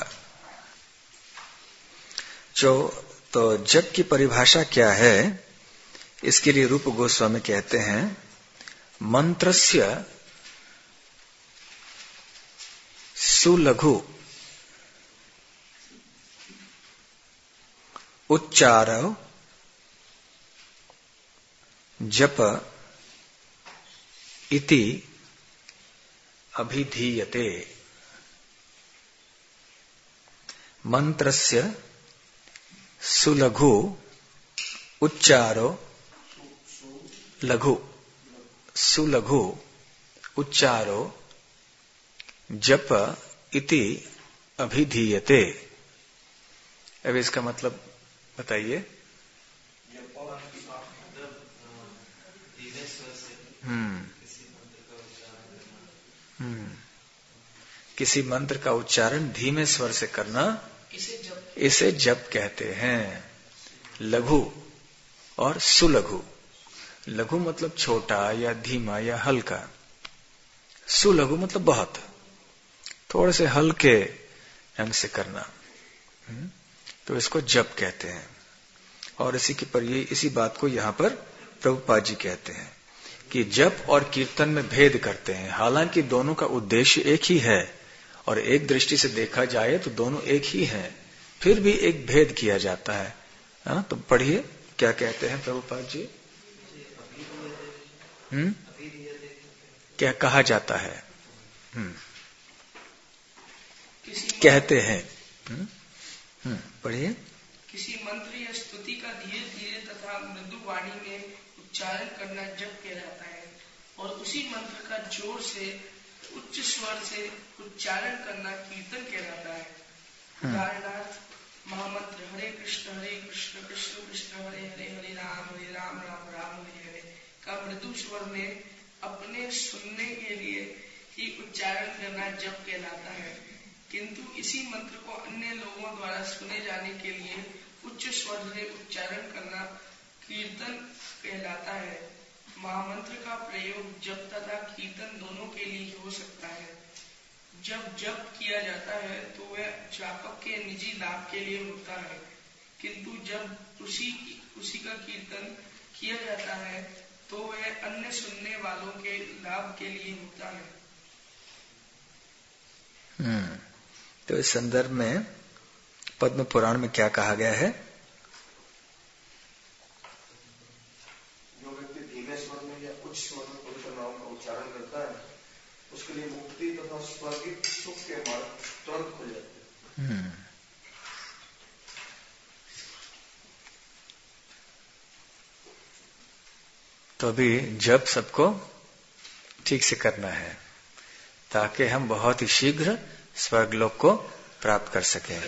जो तो जप की परिभाषा क्या है? इसके लिए रूप गोस्वामी कहते हैं, मंत्रस्य सुलघु उच्चारो जप इति अभिधीयते। मंत्रस्य सुलघु उच्चारो, लघु सुलघु उच्चारो जप इति अभिधीयते। अब इसका मतलब बताइए। हम्म हम्म किसी मंत्र का उच्चारण धीमे स्वर से करना, इसे जप इसे जप कहते हैं। लघु और सुलघु। लघु मतलब छोटा या धीमा या हल्का। सुलघु मतलब बहुत, थोड़े से हल्के ढंग से करना। तो इसको जप कहते हैं। और इसी की पर ये इसी बात को यहां पर प्रभुपाद जी कहते हैं कि जप और कीर्तन में भेद करते हैं। हालांकि दोनों का उद्देश्य एक ही है और एक दृष्टि से देखा जाए तो दोनों एक ही हैं, फिर भी एक भेद किया जाता है। हाँ, तो पढ़िए क्या कहते हैं प्रभुपाद जी। हम्म क्या कहा जाता है? हम्म कहते हैं। हम्म हम्म पढ़िए। किसी मंत्र या स्तुति का धीरे धीरे तथा मृदु वाणी में उच्चारण करना जप कहलाता है, और उसी मंत्र का जोर से उच्च स्वर से उच्चारण करना कीर्तन कहलाता है। उदाहरणार्थ महामंत्र हरे कृष्ण हरे कृष्ण कृष्ण कृष्ण हरे हरे हरे राम हरे राम राम राम हरे हरे का मृदु स्वर में अपने सुनने के लिए ही उच्चारण करना जप कहलाता है। किंतु इसी मंत्र को अन्य लोगों द्वारा सुने जाने के लिए उच्च स्वर से उच्चारण करना कीर्तन कहलाता है। महामंत्र का प्रयोग जप तथा कीर्तन दोनों के लिए हो सकता है। जब जप किया जाता है तो वह जापक के निजी लाभ के लिए होता है, किंतु जब उसी उसी का कीर्तन किया जाता है तो वह अन्य सुनने वालों के लाभ के लिए होता है। हम्म तो इस संदर्भ में पद्म पुराण में क्या कहा गया है? जो व्यक्ति धीमे स्वर में या उच्च स्वर में पवित्र नाम का उच्चारण करता है उसके लिए मुक्ति तथा स्वर्गीय सुख के मार्ग तुरंत खुल जाते हैं। तो अभी जब सबको ठीक से करना है ताकि हम बहुत ही शीघ्र स्वर्गलोक को प्राप्त कर सकें।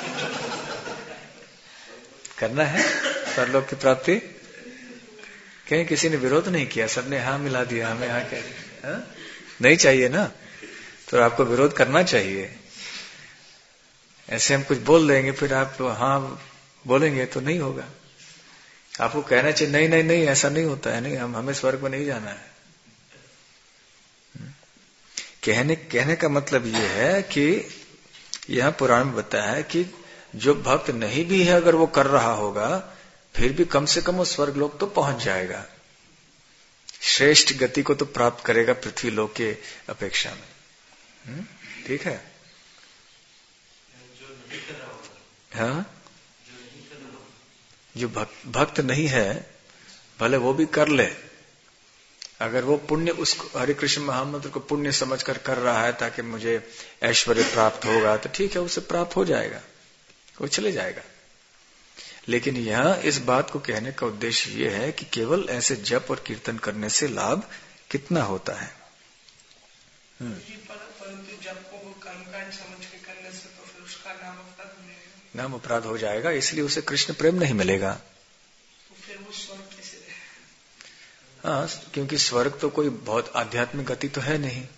करना है स्वर्गलोक की प्राप्ति। कहीं किसी ने विरोध नहीं किया, सबने हाँ मिला दिया, हमें हाँ कह हाँ? नहीं चाहिए ना, तो आपको विरोध करना चाहिए। ऐसे हम कुछ बोल देंगे फिर आप हाँ बोलेंगे तो नहीं होगा। आपको कहना चाहिए नहीं नहीं नहीं ऐसा नहीं होता है, नहीं हम हमें स्वर्ग में नहीं जाना है। कहने कहने का मतलब यह है कि यह पुराण में बताया है कि जो भक्त नहीं भी है अगर वो कर रहा होगा फिर भी कम से कम वो स्वर्ग लोक तो पहुंच जाएगा, श्रेष्ठ गति को तो प्राप्त करेगा पृथ्वी लोक के अपेक्षा में। ठीक है। हाँ, जो भक्त, भक्त नहीं है भले वो भी कर ले, अगर वो पुण्य उसको हरे कृष्ण महामंत्र को पुण्य समझकर कर रहा है ताकि मुझे ऐश्वर्य प्राप्त होगा तो ठीक है, उसे प्राप्त हो जाएगा, वो चले जाएगा। लेकिन यहां इस बात को कहने का उद्देश्य ये है कि केवल ऐसे जप और कीर्तन करने से लाभ कितना होता है। परंतु जप को कर्मकांड समझ के करने से तो फिर उसका नाम अपराध मिलेगा, नाम अपराध हो जाएगा, इसलिए उसे कृष्ण प्रेम नहीं मिलेगा। तो फिर वो स्वर्ग कैसे? हाँ, क्योंकि स्वर्ग तो कोई बहुत आध्यात्मिक गति तो है नहीं।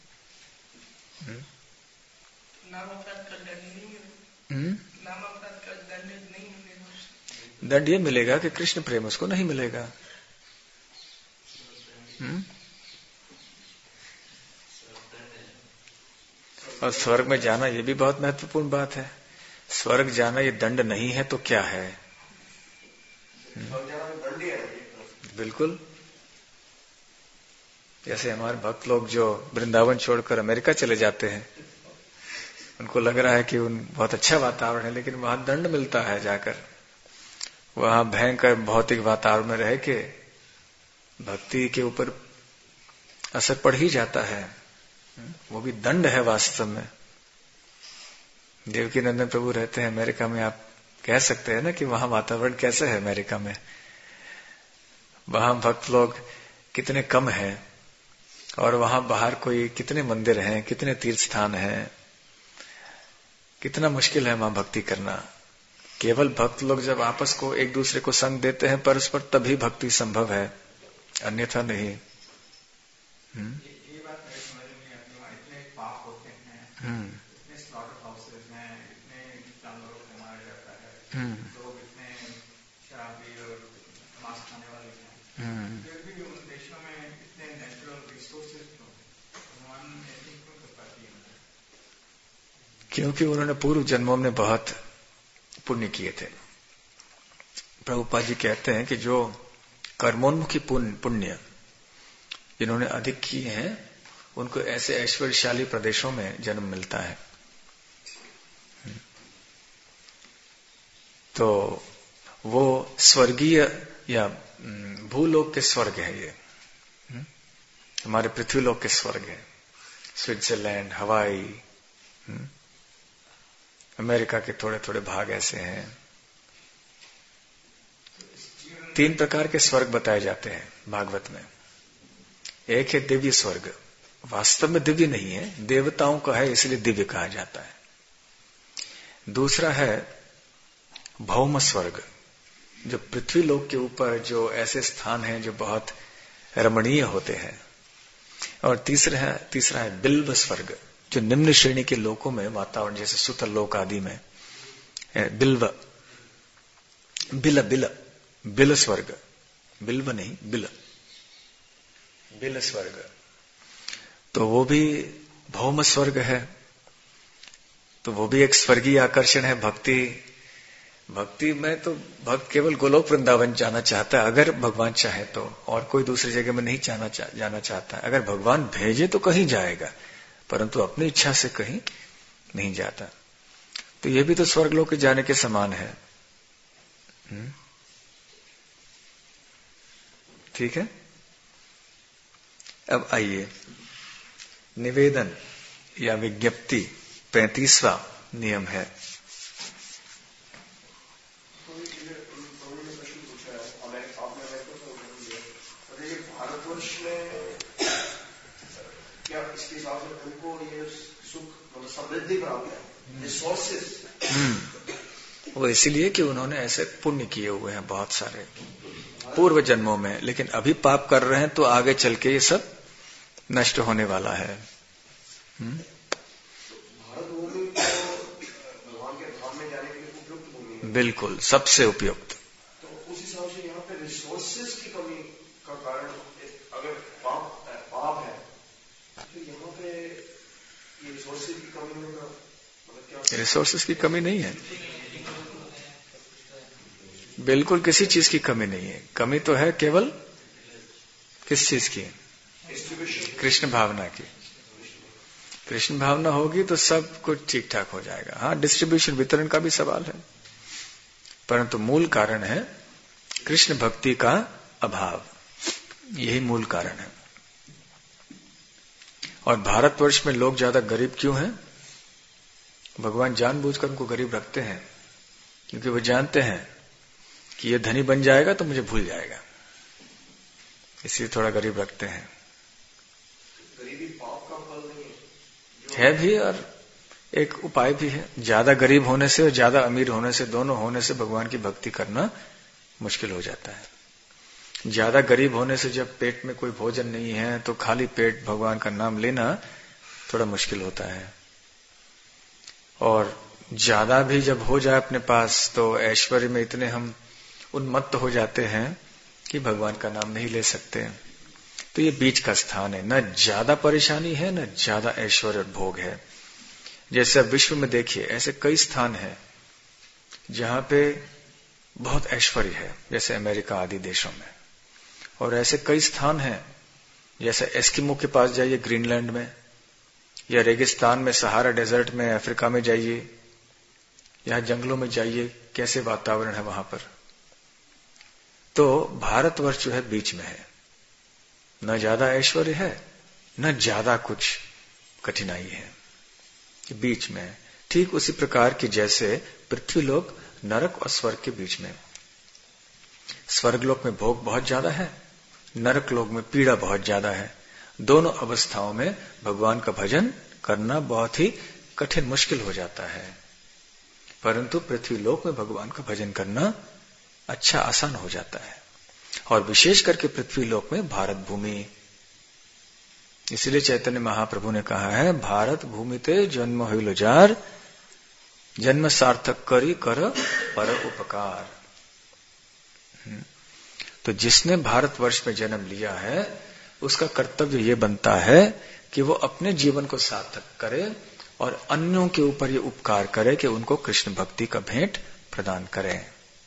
नाम अपराध का दंड नहीं मिलेगा। नाम अपराध का दंड नहीं मिलेगा। दंड ये मिलेगा कि कृष्ण प्रेम उसको नहीं मिलेगा। हुँ? और स्वर्ग में जाना ये भी बहुत महत्वपूर्ण बात है। स्वर्ग जाना ये दंड नहीं है तो क्या है? बिल्कुल। जैसे हमारे भक्त लोग जो वृंदावन छोड़कर अमेरिका चले जाते हैं, उनको लग रहा है कि उन बहुत अच्छा वातावरण है, लेकिन वहां दंड मिलता है। जाकर वहां भयंकर भौतिक वातावरण में रह के भक्ति के ऊपर असर पड़ ही जाता है। वो भी दंड है वास्तव में। देवकी नंदन प्रभु रहते हैं अमेरिका में, आप कह सकते हैं ना कि वहां वातावरण कैसे है अमेरिका में। वहां भक्त लोग कितने कम हैं और वहां बाहर कोई कितने मंदिर हैं, कितने तीर्थ स्थान हैं, कितना मुश्किल है वहां भक्ति करना। केवल भक्त लोग जब आपस को एक दूसरे को संग देते हैं परस्पर, तभी भक्ति संभव है, अन्यथा नहीं। हुँ? ये बात है, समझ में आती है, इतने पाप होते हैं, इतने स्लॉटर हाउसेस में इतने जानवरों को मारा जाता है, लोग इतने शराबी और मांस खाने वाले हैं, फिर भी उन देशों में इतने नेचुरल रिसोर्सेज क्यों? भगवान ऐसे क्यों कर पाती है? क्योंकि उन्होंने पूर्व जन्मों में बहुत पुण्य किए थे। प्रभुपाद जी कहते हैं कि जो कर्मोन्मुखी पुण्य जिन्होंने अधिक किए हैं उनको ऐसे ऐश्वर्यशाली प्रदेशों में जन्म मिलता है। तो वो स्वर्गीय या भूलोक के स्वर्ग है, ये हमारे पृथ्वीलोक के स्वर्ग है। स्विट्जरलैंड, हवाई, अमेरिका के थोड़े थोड़े भाग ऐसे हैं। तीन प्रकार के स्वर्ग बताए जाते हैं भागवत में। एक है दिव्य स्वर्ग, वास्तव में दिव्य नहीं है, देवताओं का है इसलिए दिव्य कहा जाता है। दूसरा है भौम स्वर्ग, जो पृथ्वी लोक के ऊपर जो ऐसे स्थान हैं जो बहुत रमणीय होते हैं। और तीसरा है तीसरा है बिल्व स्वर्ग, जो निम्न श्रेणी के लोकों में वातावरण जैसे सुतर लोक आदि में बिल्व बिल बिल बिल स्वर्ग, बिल्व नहीं बिल बिल स्वर्ग, तो वो भी भौम स्वर्ग है। तो वो भी एक स्वर्गीय आकर्षण है। भक्ति भक्ति में तो भक्त केवल गोलोक वृंदावन जाना चाहता है अगर भगवान चाहे तो, और कोई दूसरी जगह में नहीं जाना चा, जाना चाहता है। अगर भगवान भेजे तो कहीं जाएगा, परंतु अपनी इच्छा से कहीं नहीं जाता। तो ये भी तो स्वर्गलोक के जाने के समान है। ठीक है। अब आइए, निवेदन या विज्ञप्ति पैंतीसवां नियम है। भारतवर्ष में क्या इसके हिसाब से उनको ये सुख मतलब समृद्धि प्राप्त है, रिसोर्सेस? वो इसीलिए कि उन्होंने ऐसे पुण्य किए हुए हैं बहुत सारे पूर्व जन्मों में, लेकिन अभी पाप कर रहे हैं तो आगे चल के ये सब नष्ट होने वाला है। भारत भूमि तो भगवान के धाम में जाने के लिए उपयुक्त भूमि है। बिल्कुल, सबसे उपयुक्त। तो उस हिसाब से यहाँ पे रिसोर्सेज की कमी का कारण अगर पाप पाप है तो यहाँ पे ये रिसोर्सेज की कमी होगा मतलब क्या? रिसोर्सेज की कमी नहीं है, बिल्कुल किसी चीज की कमी नहीं है। कमी तो है केवल किस चीज की? कृष्ण भावना की। कृष्ण भावना होगी तो सब कुछ ठीक ठाक हो जाएगा। हाँ, डिस्ट्रीब्यूशन वितरण का भी सवाल है, परंतु मूल कारण है कृष्ण भक्ति का अभाव। यही मूल कारण है। और भारतवर्ष में लोग ज्यादा गरीब क्यों हैं? भगवान जानबूझकर उनको गरीब रखते हैं, क्योंकि वो जानते हैं कि ये धनी बन जाएगा तो मुझे भूल जाएगा, इसलिए थोड़ा गरीब रखते हैं। गरीबी पाप का फल नहीं है भी, और एक उपाय भी है। ज्यादा गरीब होने से और ज्यादा अमीर होने से, दोनों होने से भगवान की भक्ति करना मुश्किल हो जाता है। ज्यादा गरीब होने से जब पेट में कोई भोजन नहीं है तो खाली पेट भगवान का नाम लेना थोड़ा मुश्किल होता है। और ज्यादा भी जब हो जाए अपने पास तो ऐश्वर्य में इतने हम उन्मत्त हो जाते हैं कि भगवान का नाम नहीं ले सकते। तो ये बीच का स्थान है, न ज्यादा परेशानी है न ज्यादा ऐश्वर्य और भोग है। जैसे विश्व में देखिए ऐसे कई स्थान हैं जहां पे बहुत ऐश्वर्य है, जैसे अमेरिका आदि देशों में, और ऐसे कई स्थान हैं जैसे एस्किमो के पास जाइए ग्रीनलैंड में, या रेगिस्तान में सहारा डेजर्ट में अफ्रीका में जाइए, या जंगलों में जाइए, कैसे वातावरण है वहां पर। तो भारतवर्ष जो है बीच में है, न ज्यादा ऐश्वर्य है न ज्यादा कुछ कठिनाई है, बीच में है। ठीक उसी प्रकार की जैसे पृथ्वीलोक नरक और स्वर्ग के बीच में। स्वर्गलोक में भोग बहुत ज्यादा है, नरक लोक में पीड़ा बहुत ज्यादा है। दोनों अवस्थाओं में भगवान का भजन करना बहुत ही कठिन मुश्किल हो जाता है, परंतु पृथ्वीलोक में भगवान का भजन करना अच्छा आसान हो जाता है। और विशेष करके पृथ्वीलोक में भारत भूमि, इसलिए चैतन्य महाप्रभु ने कहा है, भारत भूमि ते जन्म होइलो जार, जन्म सार्थक करी कर पर उपकार। तो जिसने भारतवर्ष में जन्म लिया है उसका कर्तव्य ये बनता है कि वो अपने जीवन को सार्थक करे और अन्यों के ऊपर ये उपकार करे कि उनको कृष्ण भक्ति का भेंट प्रदान करें।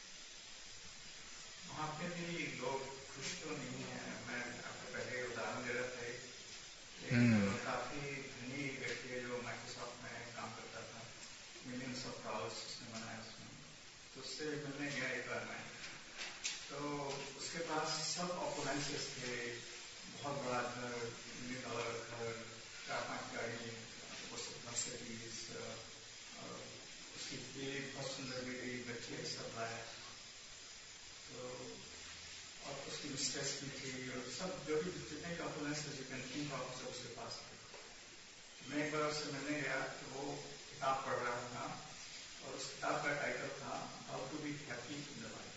काफी धनी व्यक्ति है जो माइक्रोसॉफ्ट में काम करता था, मिलियंस ऑफ डॉलर्स उसने बनाया उसमें, तो उससे मिलने गया एक बार मैं, तो उसके पास सब ऑपुलेंसेस थे, बहुत बड़ा घर, मिलियन डॉलर घर, चार पांच गाड़ी, मर्सिडीज, उसकी बीवी बहुत सुंदर बीवी, बच्चे सब लाया, तो और उसकी मिस्ट्रेस भी थी, और सब जो भी जितने भी opulences you can think of सब उसके पास थे। मैं एक बार उससे मिलने गया तो वो किताब पढ़ रहा था और उस किताब का टाइटल था how to be happy in the life.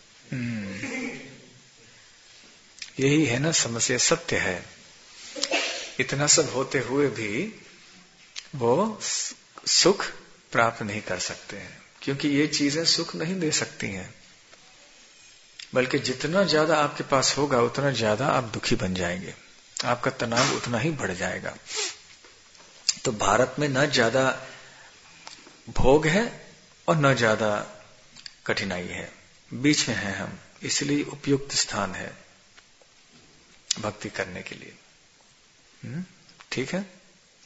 यही है ना समस्या, सत्य है। इतना सब होते हुए भी वो सुख प्राप्त नहीं कर सकते हैं, क्योंकि ये चीजें सुख नहीं दे सकती हैं, बल्कि जितना ज्यादा आपके पास होगा उतना ज्यादा आप दुखी बन जाएंगे, आपका तनाव उतना ही बढ़ जाएगा। तो भारत में न ज्यादा भोग है और न ज्यादा कठिनाई है, बीच में है हम, इसलिए उपयुक्त स्थान है भक्ति करने के लिए। ठीक है।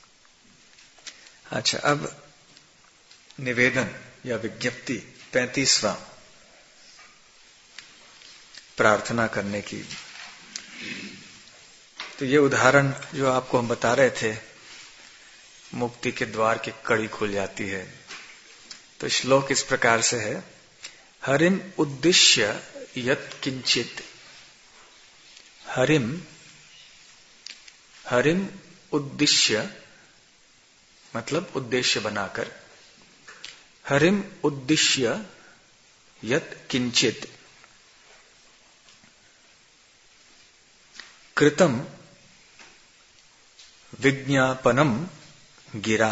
अच्छा, अब निवेदन या विज्ञप्ति पैंतीसवां, प्रार्थना करने की। तो ये उदाहरण जो आपको हम बता रहे थे मुक्ति के द्वार की कड़ी खुल जाती है। तो श्लोक इस प्रकार से है, हरिम उद्दिश्य यत् किंचित, हरिम हरिम उद्दिश्य मतलब उद्देश्य बनाकर, हरिम उद्दिश्य यत् किंचित कृतम विज्ञापनम गिरा।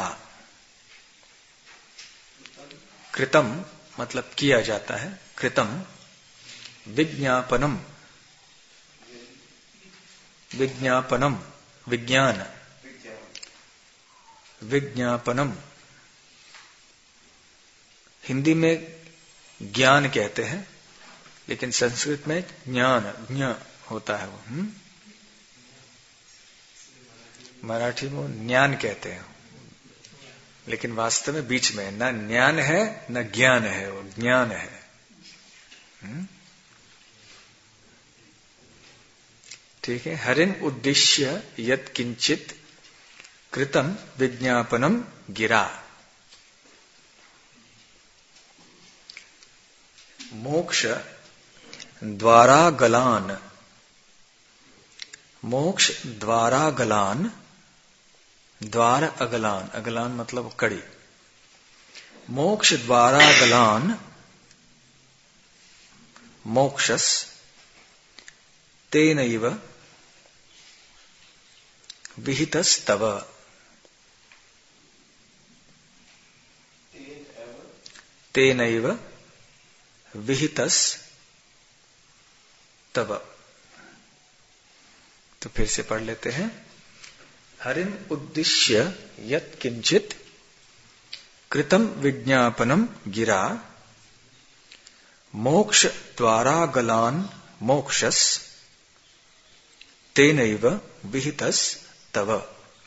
कृतम मतलब किया जाता है, कृतम विज्ञापनम, विज्ञापनम विज्ञान, विज्ञापनम हिंदी में ज्ञान कहते हैं, लेकिन संस्कृत में ज्ञान ज्ञ होता है वो। हुँ? मराठी में ज्ञान कहते हैं, लेकिन वास्तव में बीच में न ज्ञान है न ज्ञान है, वो ज्ञान है। ठीक है। हरिन उद्देश्य यत् किंचित कृतम विज्ञापनम गिरा। मोक्ष द्वारागलान, मोक्ष द्वारागलान, द्वार अगलान, अगलान मतलब कड़ी, मोक्ष द्वारागलान मोक्षस तेनैव विहितस्तव, तेनैव विहितस्तव। तो फिर से पढ़ लेते हैं, हरिम उद्दिश्य यत् किंचित कृतम विज्ञापनम गिरा, मोक्ष द्वारागलान मोक्षस तेनैव विहितस तव।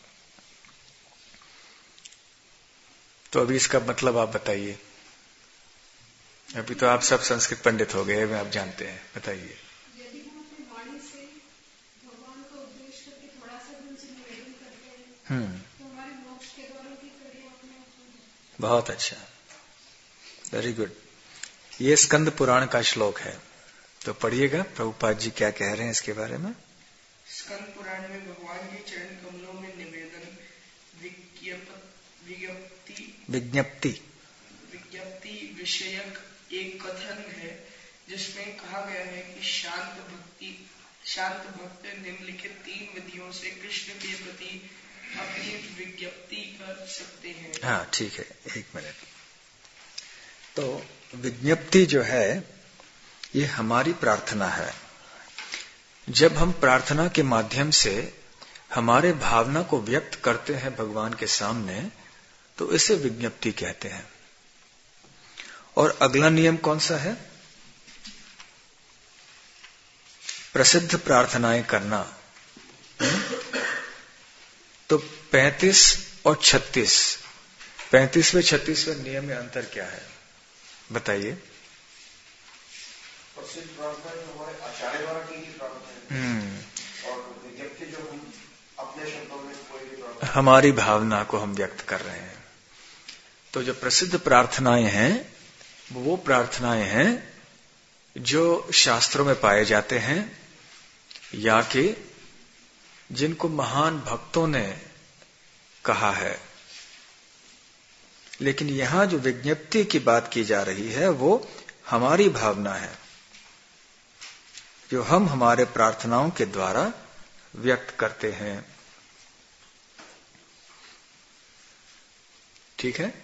तो अभी इसका मतलब आप बताइए। अभी तो आप सब संस्कृत पंडित हो गए, आप जानते हैं, बताइए। यदि हम अपनी वाणी से भगवान का उपदेश करके थोड़ा सा भी उनसे निवेदन करते हैं, हम्म तो हमारे मोक्ष के द्वारों की कड़ी अपने आप। बहुत अच्छा, वेरी गुड। ये स्कंद पुराण का श्लोक है, तो पढ़िएगा प्रभुपाद जी क्या कह रहे हैं इसके बारे में। स्कंद पुराण में भगवान के चरण कमलों में निवेदन विज्ञप्ति विज्ञप्ति विज्ञप्ति विषयक एक कथन है, जिसमें कहा गया है कि शांत भक्ति शांत भक्त निम्नलिखित तीन विधियों से कृष्ण के प्रति अपनी विज्ञप्ति कर सकते हैं। हाँ ठीक है, एक मिनट। तो विज्ञप्ति जो है ये हमारी प्रार्थना है। जब हम प्रार्थना के माध्यम से हमारे भावना को व्यक्त करते हैं भगवान के सामने, तो इसे विज्ञप्ति कहते हैं। और अगला नियम कौन सा है? प्रसिद्ध प्रार्थनाएं करना। तो पैंतीस और छत्तीस, पैंतीसवें छत्तीसवें नियम में अंतर क्या है बताइए। प्रसिद्ध प्रार्थना जो हमारे आचार्य द्वारा की गई प्रार्थना है, और विज्ञप्ति जो हम अपने शब्दों में कोई भी प्रार्थना, हमारी भावना को हम व्यक्त कर रहे हैं। तो जो प्रसिद्ध प्रार्थनाएं हैं वो प्रार्थनाएं हैं जो शास्त्रों में पाए जाते हैं, या कि जिनको महान भक्तों ने कहा है। लेकिन यहां जो विज्ञप्ति की बात की जा रही है वो हमारी भावना है, जो हम हमारे प्रार्थनाओं के द्वारा व्यक्त करते हैं। ठीक है।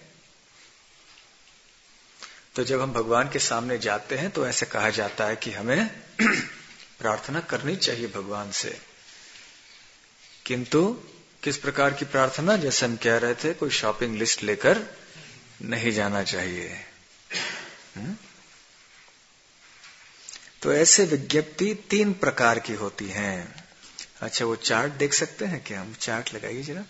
तो जब हम भगवान के सामने जाते हैं तो ऐसे कहा जाता है कि हमें प्रार्थना करनी चाहिए भगवान से, किंतु किस प्रकार की प्रार्थना? जैसे हम कह रहे थे, कोई शॉपिंग लिस्ट लेकर नहीं जाना चाहिए। हुँ? तो ऐसे विज्ञप्ति तीन प्रकार की होती हैं। अच्छा, वो चार्ट देख सकते हैं क्या? हम चार्ट लगाइए जरा।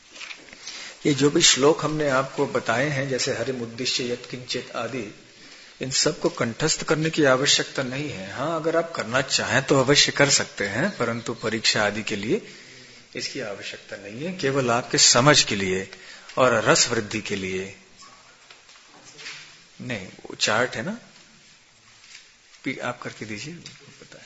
ये जो भी श्लोक हमने आपको बताए हैं, जैसे हरिम उद्दिश्य यत् किंचित आदि, इन सब को कंठस्थ करने की आवश्यकता नहीं है। हाँ, अगर आप करना चाहें तो अवश्य कर सकते हैं, परंतु परीक्षा आदि के लिए इसकी आवश्यकता नहीं है, केवल आपके समझ के लिए और रस वृद्धि के लिए। नहीं, वो चार्ट है ना, आप करके दीजिए, पता है।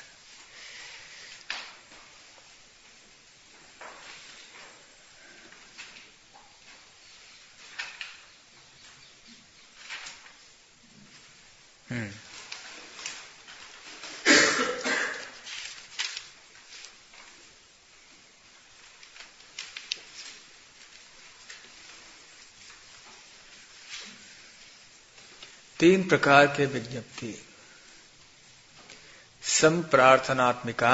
हम्म तीन प्रकार के विज्ञप्ति: संप्रार्थनात्मिका,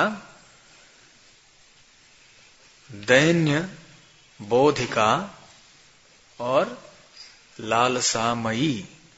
दैन्य बोधिका और लालसामयी।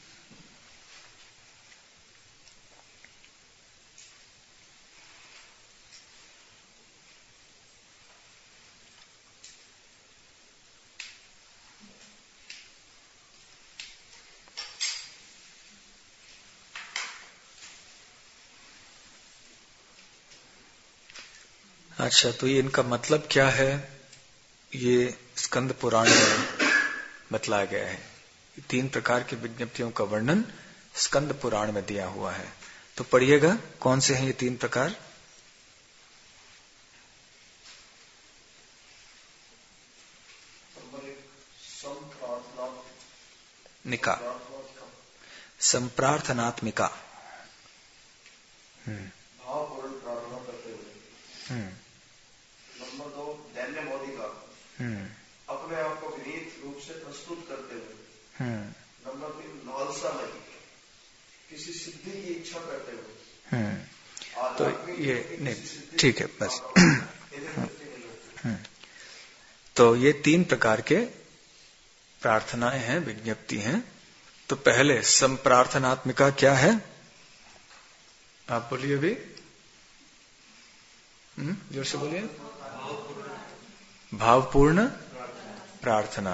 अच्छा, तो ये इनका मतलब क्या है, ये स्कंद पुराण में बतलाया गया है। तीन प्रकार की विज्ञप्तियों का वर्णन स्कंद पुराण में दिया हुआ है। तो पढ़िएगा, कौन से हैं ये तीन प्रकार? निका, संप्रार्थनात्मिका, भावपूर्ण प्रार्थना करते हुए। नंबर दो, दैन्य बोधिका, अपने आप को विनीत रूप से प्रस्तुत करते हुए। नंबर तीन, लालसामयी, किसी सिद्धि की इच्छा करते हुए। तो ये नहीं, ठीक है, बस। तो ये तीन प्रकार के प्रार्थनाएं हैं, विज्ञप्ति हैं। तो पहले संप्रार्थनात्मिका क्या है, आप बोलिए अभी, जोर से बोलिए। भावपूर्ण प्रार्थना।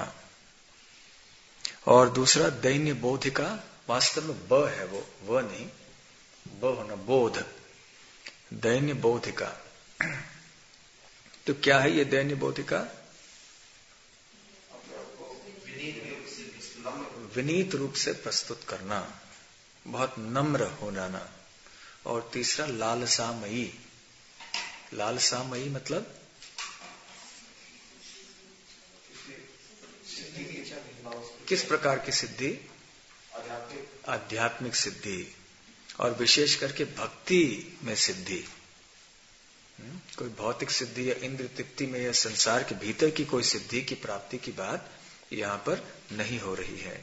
और दूसरा दैन्य बोधिका, वास्तव में ब है वो, व नहीं, ब होना, बोध, दैन्य बोधिका। तो क्या है ये दैन्य बोधिका? विनीत रूप से प्रस्तुत करना, बहुत नम्र हो जाना। और तीसरा लालसामयी, लालसामयी मतलब किस प्रकार की सिद्धि? आध्यात्मिक सिद्धि, और विशेष करके भक्ति में सिद्धि। कोई भौतिक सिद्धि या इंद्र तृप्ति में या संसार के भीतर की कोई सिद्धि की प्राप्ति की बात यहां पर नहीं हो रही है।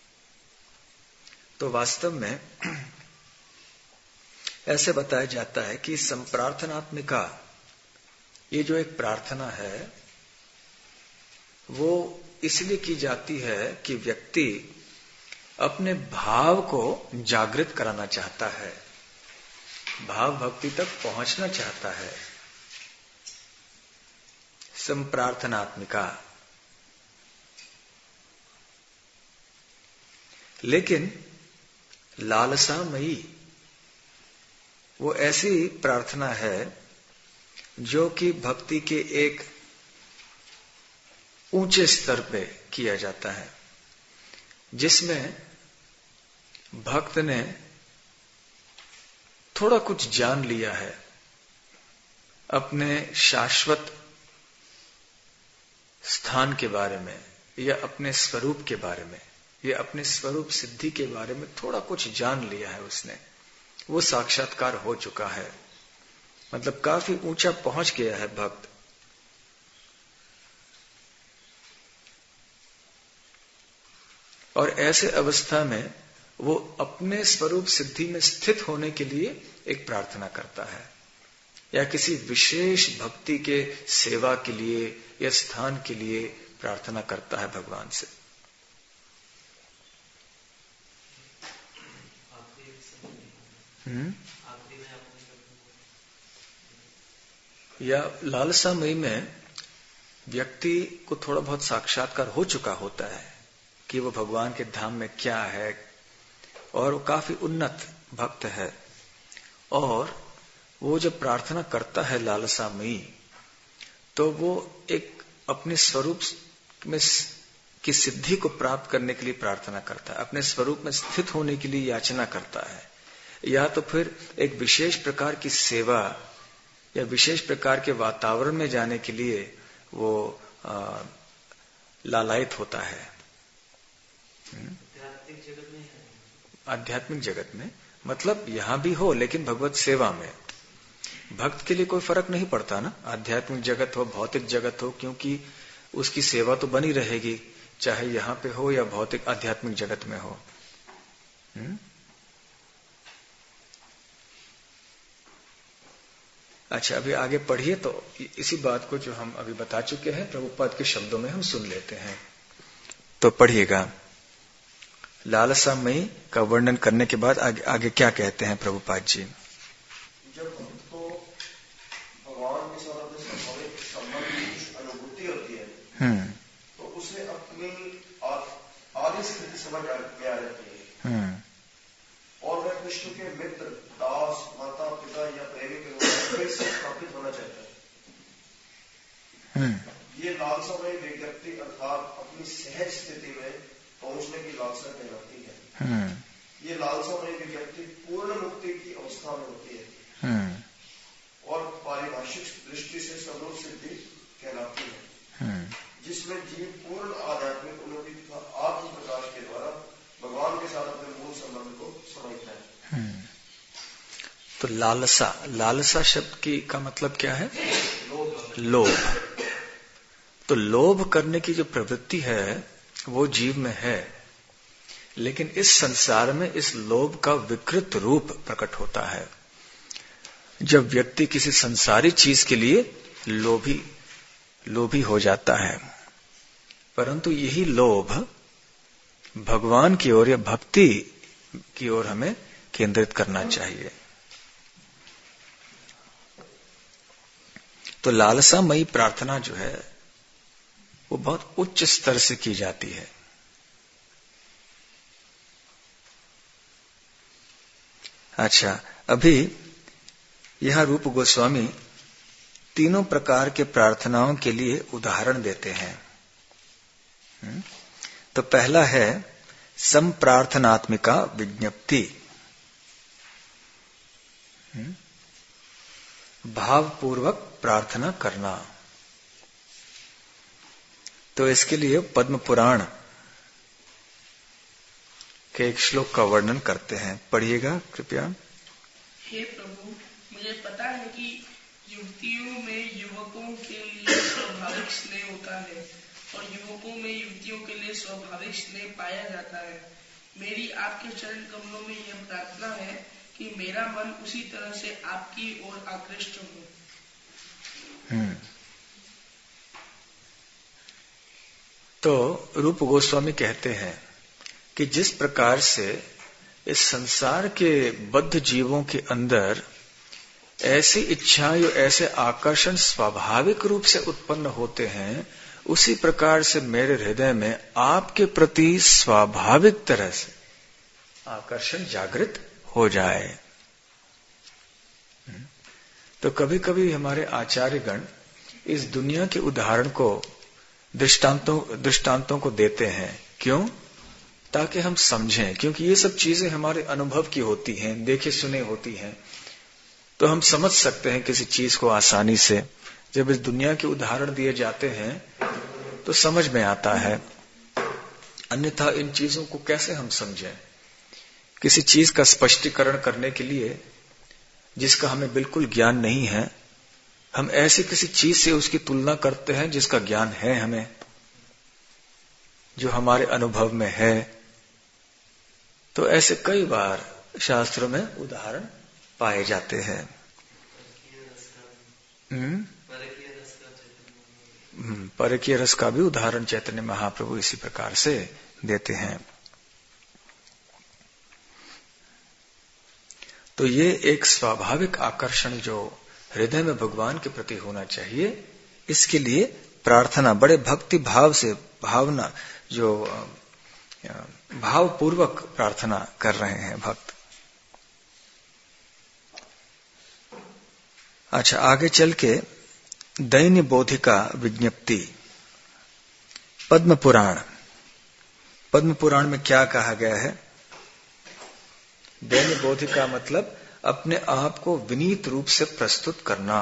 तो वास्तव में ऐसे बताया जाता है कि संप्रार्थनात्मिका, ये जो एक प्रार्थना है, वो इसलिए की जाती है कि व्यक्ति अपने भाव को जागृत कराना चाहता है, भाव भक्ति तक पहुंचना चाहता है। संप्रार्थनात्मिका। लेकिन लालसामयी वो ऐसी प्रार्थना है जो कि भक्ति के एक ऊंचे स्तर पे किया जाता है, जिसमें भक्त ने थोड़ा कुछ जान लिया है अपने शाश्वत स्थान के बारे में, या अपने स्वरूप के बारे में, या अपने स्वरूप सिद्धि के बारे में थोड़ा कुछ जान लिया है उसने। वो साक्षात्कार हो चुका है, मतलब काफी ऊंचा पहुंच गया है भक्त। और ऐसे अवस्था में वो अपने स्वरूप सिद्धि में स्थित होने के लिए एक प्रार्थना करता है, या किसी विशेष भक्ति के सेवा के लिए या स्थान के लिए प्रार्थना करता है भगवान से। हम्म या लालसामयी में व्यक्ति को थोड़ा बहुत साक्षात्कार हो चुका होता है कि वो भगवान के धाम में क्या है, और वो काफी उन्नत भक्त है, और वो जब प्रार्थना करता है लालसामयी, तो वो एक अपने स्वरूप में की सिद्धि को प्राप्त करने के लिए प्रार्थना करता है, अपने स्वरूप में स्थित होने के लिए याचना करता है, या तो फिर एक विशेष प्रकार की सेवा या विशेष प्रकार के वातावरण में जाने के लिए वो आ, लालायित होता है। आध्यात्मिक जगत में है। आध्यात्मिक जगत में मतलब यहां भी हो, लेकिन भगवत सेवा में भक्त के लिए कोई फर्क नहीं पड़ता ना, आध्यात्मिक जगत हो भौतिक जगत हो, क्योंकि उसकी सेवा तो बनी रहेगी, चाहे यहां पे हो या भौतिक आध्यात्मिक जगत में हो। हुँ? अच्छा, अभी आगे पढ़िए तो इसी बात को जो हम अभी बता चुके हैं प्रभुपाद के शब्दों में हम सुन लेते हैं। तो पढ़िएगा, लालसामयी का वर्णन करने के बाद आगे, आगे क्या कहते हैं प्रभुपाद जी। जब भक्त को भगवान के साथ अपने स्वाभाविक संबंध की अनुभूति होती है, हम्म तो उसे अपनी आदि स्थिति समझ में आ जाती है, हम्म और वह कृष्ण के मित्र, दास, माता पिता या प्रेमी के रूप में फिर से स्थापित होना चाहता है। हम्म ये लालसामयी विज्ञप्ति अर्थात अपनी सहज स्थिति में पहुंचने की लालसा कहलाती है। हम्म ये लालसामयी विज्ञप्ति पूर्ण मुक्ति की अवस्था में होती है हम्म और पारिभाषिक दृष्टि से सर्वोच्च सिद्धि कहलाती है, हम्म जिसमें जीव पूर्ण आध्यात्मिक उन्नति तथा आत्म प्रकाश के द्वारा भगवान के साथ अपने मूल संबंध को समझता है। हम्म तो लालसा, लालसा शब्द की का मतलब क्या है? लोभ। लोभ। तो लोभ करने की जो प्रवृत्ति है वो जीव में है, लेकिन इस संसार में इस लोभ का विकृत रूप प्रकट होता है जब व्यक्ति किसी संसारी चीज के लिए लोभी लोभी हो जाता है। परंतु यही लोभ भगवान की ओर या भक्ति की ओर हमें केंद्रित करना चाहिए। तो लालसामयी प्रार्थना जो है वो बहुत उच्च स्तर से की जाती है। अच्छा, अभी यह रूप गोस्वामी तीनों प्रकार के प्रार्थनाओं के लिए उदाहरण देते हैं। तो पहला है संप्रार्थनात्मिका विज्ञप्ति, भावपूर्वक प्रार्थना करना। तो इसके लिए पद्म पुराण के एक श्लोक का वर्णन करते हैं, पढ़िएगा कृपया। हे प्रभु, मुझे पता है कि युवतियों में युवकों के लिए स्वाभाविक स्नेह होता है और युवकों में युवतियों के लिए स्वाभाविक स्नेह पाया जाता है। मेरी आपके चरण कमलों में यह प्रार्थना है कि मेरा मन उसी तरह से आपकी ओर आकृष्ट हो। हम्म तो रूप गोस्वामी कहते हैं कि जिस प्रकार से इस संसार के बद्ध जीवों के अंदर ऐसी इच्छाएं, ऐसे आकर्षण स्वाभाविक रूप से उत्पन्न होते हैं, उसी प्रकार से मेरे हृदय में आपके प्रति स्वाभाविक तरह से आकर्षण जागृत हो जाए। तो कभी कभी हमारे आचार्यगण इस दुनिया के उदाहरण को दृष्टांतों दृष्टांतों को देते हैं। क्यों? ताकि हम समझें, क्योंकि ये सब चीजें हमारे अनुभव की होती हैं, देखे सुने होती हैं, तो हम समझ सकते हैं किसी चीज को आसानी से। जब इस दुनिया के उदाहरण दिए जाते हैं तो समझ में आता है, अन्यथा इन चीजों को कैसे हम समझें? किसी चीज का स्पष्टीकरण करने के लिए जिसका हमें बिल्कुल ज्ञान नहीं है, हम ऐसी किसी चीज से उसकी तुलना करते हैं जिसका ज्ञान है हमें, जो हमारे अनुभव में है। तो ऐसे कई बार शास्त्रों में उदाहरण पाए जाते हैं। परकीय रस का भी उदाहरण चैतन्य महाप्रभु इसी प्रकार से देते हैं। तो ये एक स्वाभाविक आकर्षण जो हृदय में भगवान के प्रति होना चाहिए, इसके लिए प्रार्थना बड़े भक्ति भाव से, भावना जो भावपूर्वक प्रार्थना कर रहे हैं भक्त। अच्छा, आगे चल के दैन्य बोधिका विज्ञप्ति, पद्म पुराण। पद्म पुराण में क्या कहा गया है? दैन्य बोधिका मतलब अपने आप को विनीत रूप से प्रस्तुत करना।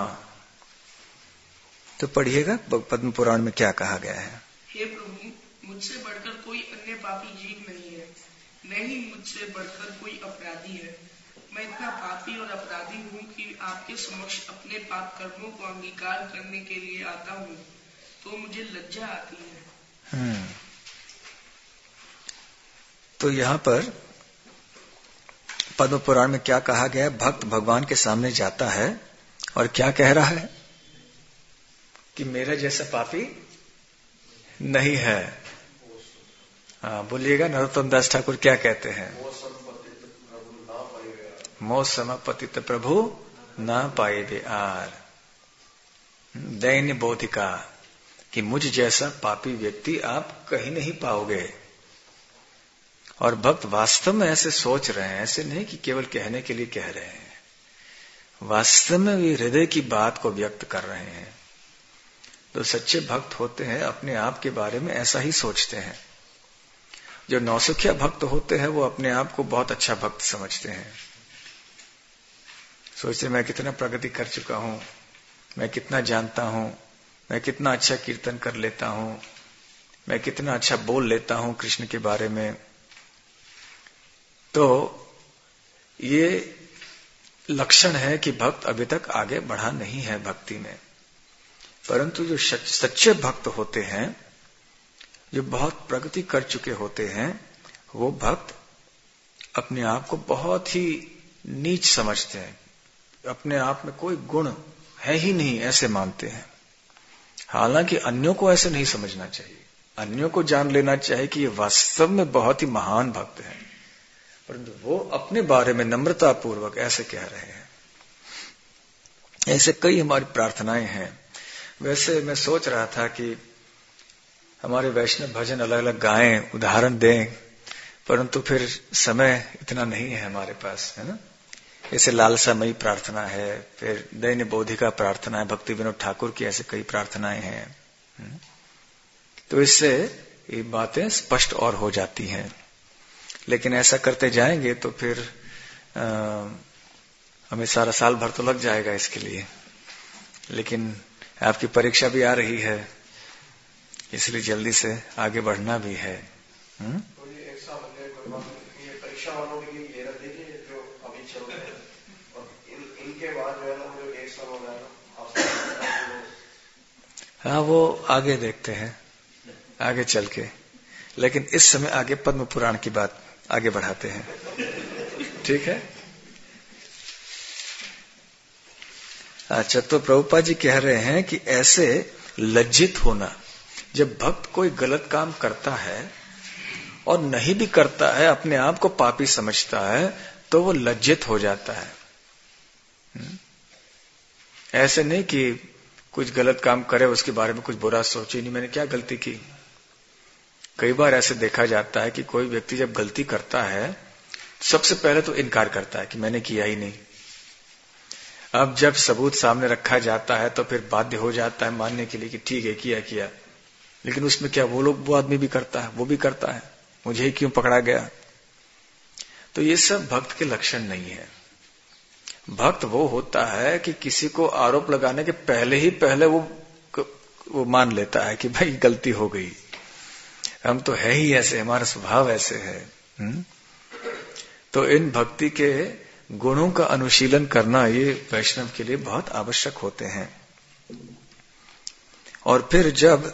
तो पढ़िएगा पद्म पुराण में क्या कहा गया है। हे प्रभु, मुझसे बढ़कर कोई अन्य पापी जीव नहीं है, न ही मुझसे बढ़कर कोई अपराधी है। मैं इतना पापी और अपराधी हूँ कि आपके समक्ष अपने पाप कर्मों को अंगीकार करने के लिए आता हूँ तो मुझे लज्जा आती है। हम्म तो यहाँ पर पद्म पुराण में क्या कहा गया है? भक्त भगवान के सामने जाता है और क्या कह रहा है कि मेरा जैसा पापी नहीं है। हाँ, बोलिएगा। नरोत्तम दास ठाकुर क्या कहते हैं? मो समपतित प्रभु ना पाए बे आर। दैन्य बोधिका कि मुझ जैसा पापी व्यक्ति आप कहीं नहीं पाओगे। और भक्त वास्तव में ऐसे सोच रहे हैं, ऐसे नहीं कि केवल कहने के लिए कह रहे हैं, वास्तव में वे हृदय की बात को व्यक्त कर रहे हैं। तो सच्चे भक्त होते हैं अपने आप के बारे में ऐसा ही सोचते हैं। जो नौसिखिया भक्त होते हैं वो अपने आप को बहुत अच्छा भक्त समझते हैं। सोचते मैं कितना प्रगति कर चुका हूं, मैं कितना जानता हूं, मैं कितना अच्छा कीर्तन कर लेता हूं, मैं कितना अच्छा बोल लेता हूं कृष्ण के बारे में। तो ये लक्षण है कि भक्त अभी तक आगे बढ़ा नहीं है भक्ति में। परंतु जो सच्चे भक्त होते हैं, जो बहुत प्रगति कर चुके होते हैं, वो भक्त अपने आप को बहुत ही नीच समझते हैं, अपने आप में कोई गुण है ही नहीं ऐसे मानते हैं। हालांकि अन्यों को ऐसे नहीं समझना चाहिए, अन्यों को जान लेना चाहिए कि ये वास्तव में बहुत ही महान भक्त हैं, परंतु वो अपने बारे में नम्रता पूर्वक ऐसे कह रहे हैं। ऐसे कई हमारी प्रार्थनाएं हैं। वैसे मैं सोच रहा था कि हमारे वैष्णव भजन अलग अलग गाएं, उदाहरण दें, परंतु फिर समय इतना नहीं है हमारे पास, है ना। जैसे लालसामयी प्रार्थना है, फिर दैन्य बोधिका प्रार्थना है, भक्ति विनोद ठाकुर की ऐसे कई प्रार्थनाएं हैं। तो इससे ये बातें स्पष्ट और हो जाती हैं। लेकिन ऐसा करते जाएंगे तो फिर आ, हमें सारा साल भर तो लग जाएगा इसके लिए। लेकिन आपकी परीक्षा भी आ रही है, इसलिए जल्दी से आगे बढ़ना भी है। हुँ? तो ये एक साल ये परीक्षा वालों के लिए ये रख दीजिए जो अभी चल रहे हैं, और इन, इनके बाद जो है ना जो एक साल हो गया। हाँ, वो आगे देखते हैं, आगे चल के। लेकिन इस समय आगे पद्म पुराण की बात आगे बढ़ाते हैं, ठीक है। अच्छा, तो प्रभुपाद जी कह रहे हैं कि ऐसे लज्जित होना, जब भक्त कोई गलत काम करता है और नहीं भी करता है, अपने आप को पापी समझता है, तो वो लज्जित हो जाता है। ऐसे नहीं कि कुछ गलत काम करे उसके बारे में कुछ बुरा सोचे नहीं, मैंने क्या गलती की। कई बार ऐसे देखा जाता है कि कोई व्यक्ति जब गलती करता है सबसे पहले तो इनकार करता है कि मैंने किया ही नहीं। अब जब सबूत सामने रखा जाता है तो फिर बाध्य हो जाता है मानने के लिए कि ठीक है किया किया, लेकिन उसमें क्या वो लोग वो आदमी भी करता है, वो भी करता है, मुझे ही क्यों पकड़ा गया। तो ये सब भक्त के लक्षण नहीं है। भक्त वो होता है कि किसी को आरोप लगाने के पहले ही पहले वो वो मान लेता है कि भाई गलती हो गई, हम तो है ही ऐसे, हमारा स्वभाव ऐसे है। हुँ? तो इन भक्ति के गुणों का अनुशीलन करना ये वैष्णव के लिए बहुत आवश्यक होते हैं। और फिर जब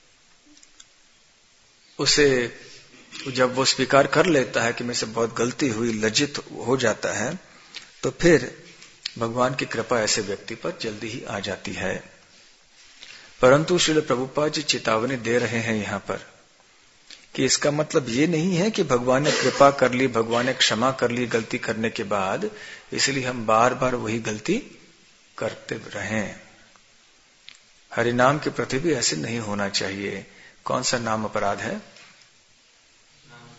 उसे जब वो स्वीकार कर लेता है कि मेरे से बहुत गलती हुई, लज्जित हो जाता है, तो फिर भगवान की कृपा ऐसे व्यक्ति पर जल्दी ही आ जाती है। परंतु श्रील प्रभुपाद जी चेतावनी दे रहे हैं यहाँ पर कि इसका मतलब ये नहीं है कि भगवान ने कृपा कर ली, भगवान ने क्षमा कर ली गलती करने के बाद, इसलिए हम बार बार वही गलती करते रहें। हरिनाम के प्रति भी ऐसे नहीं होना चाहिए। कौन सा नाम अपराध है?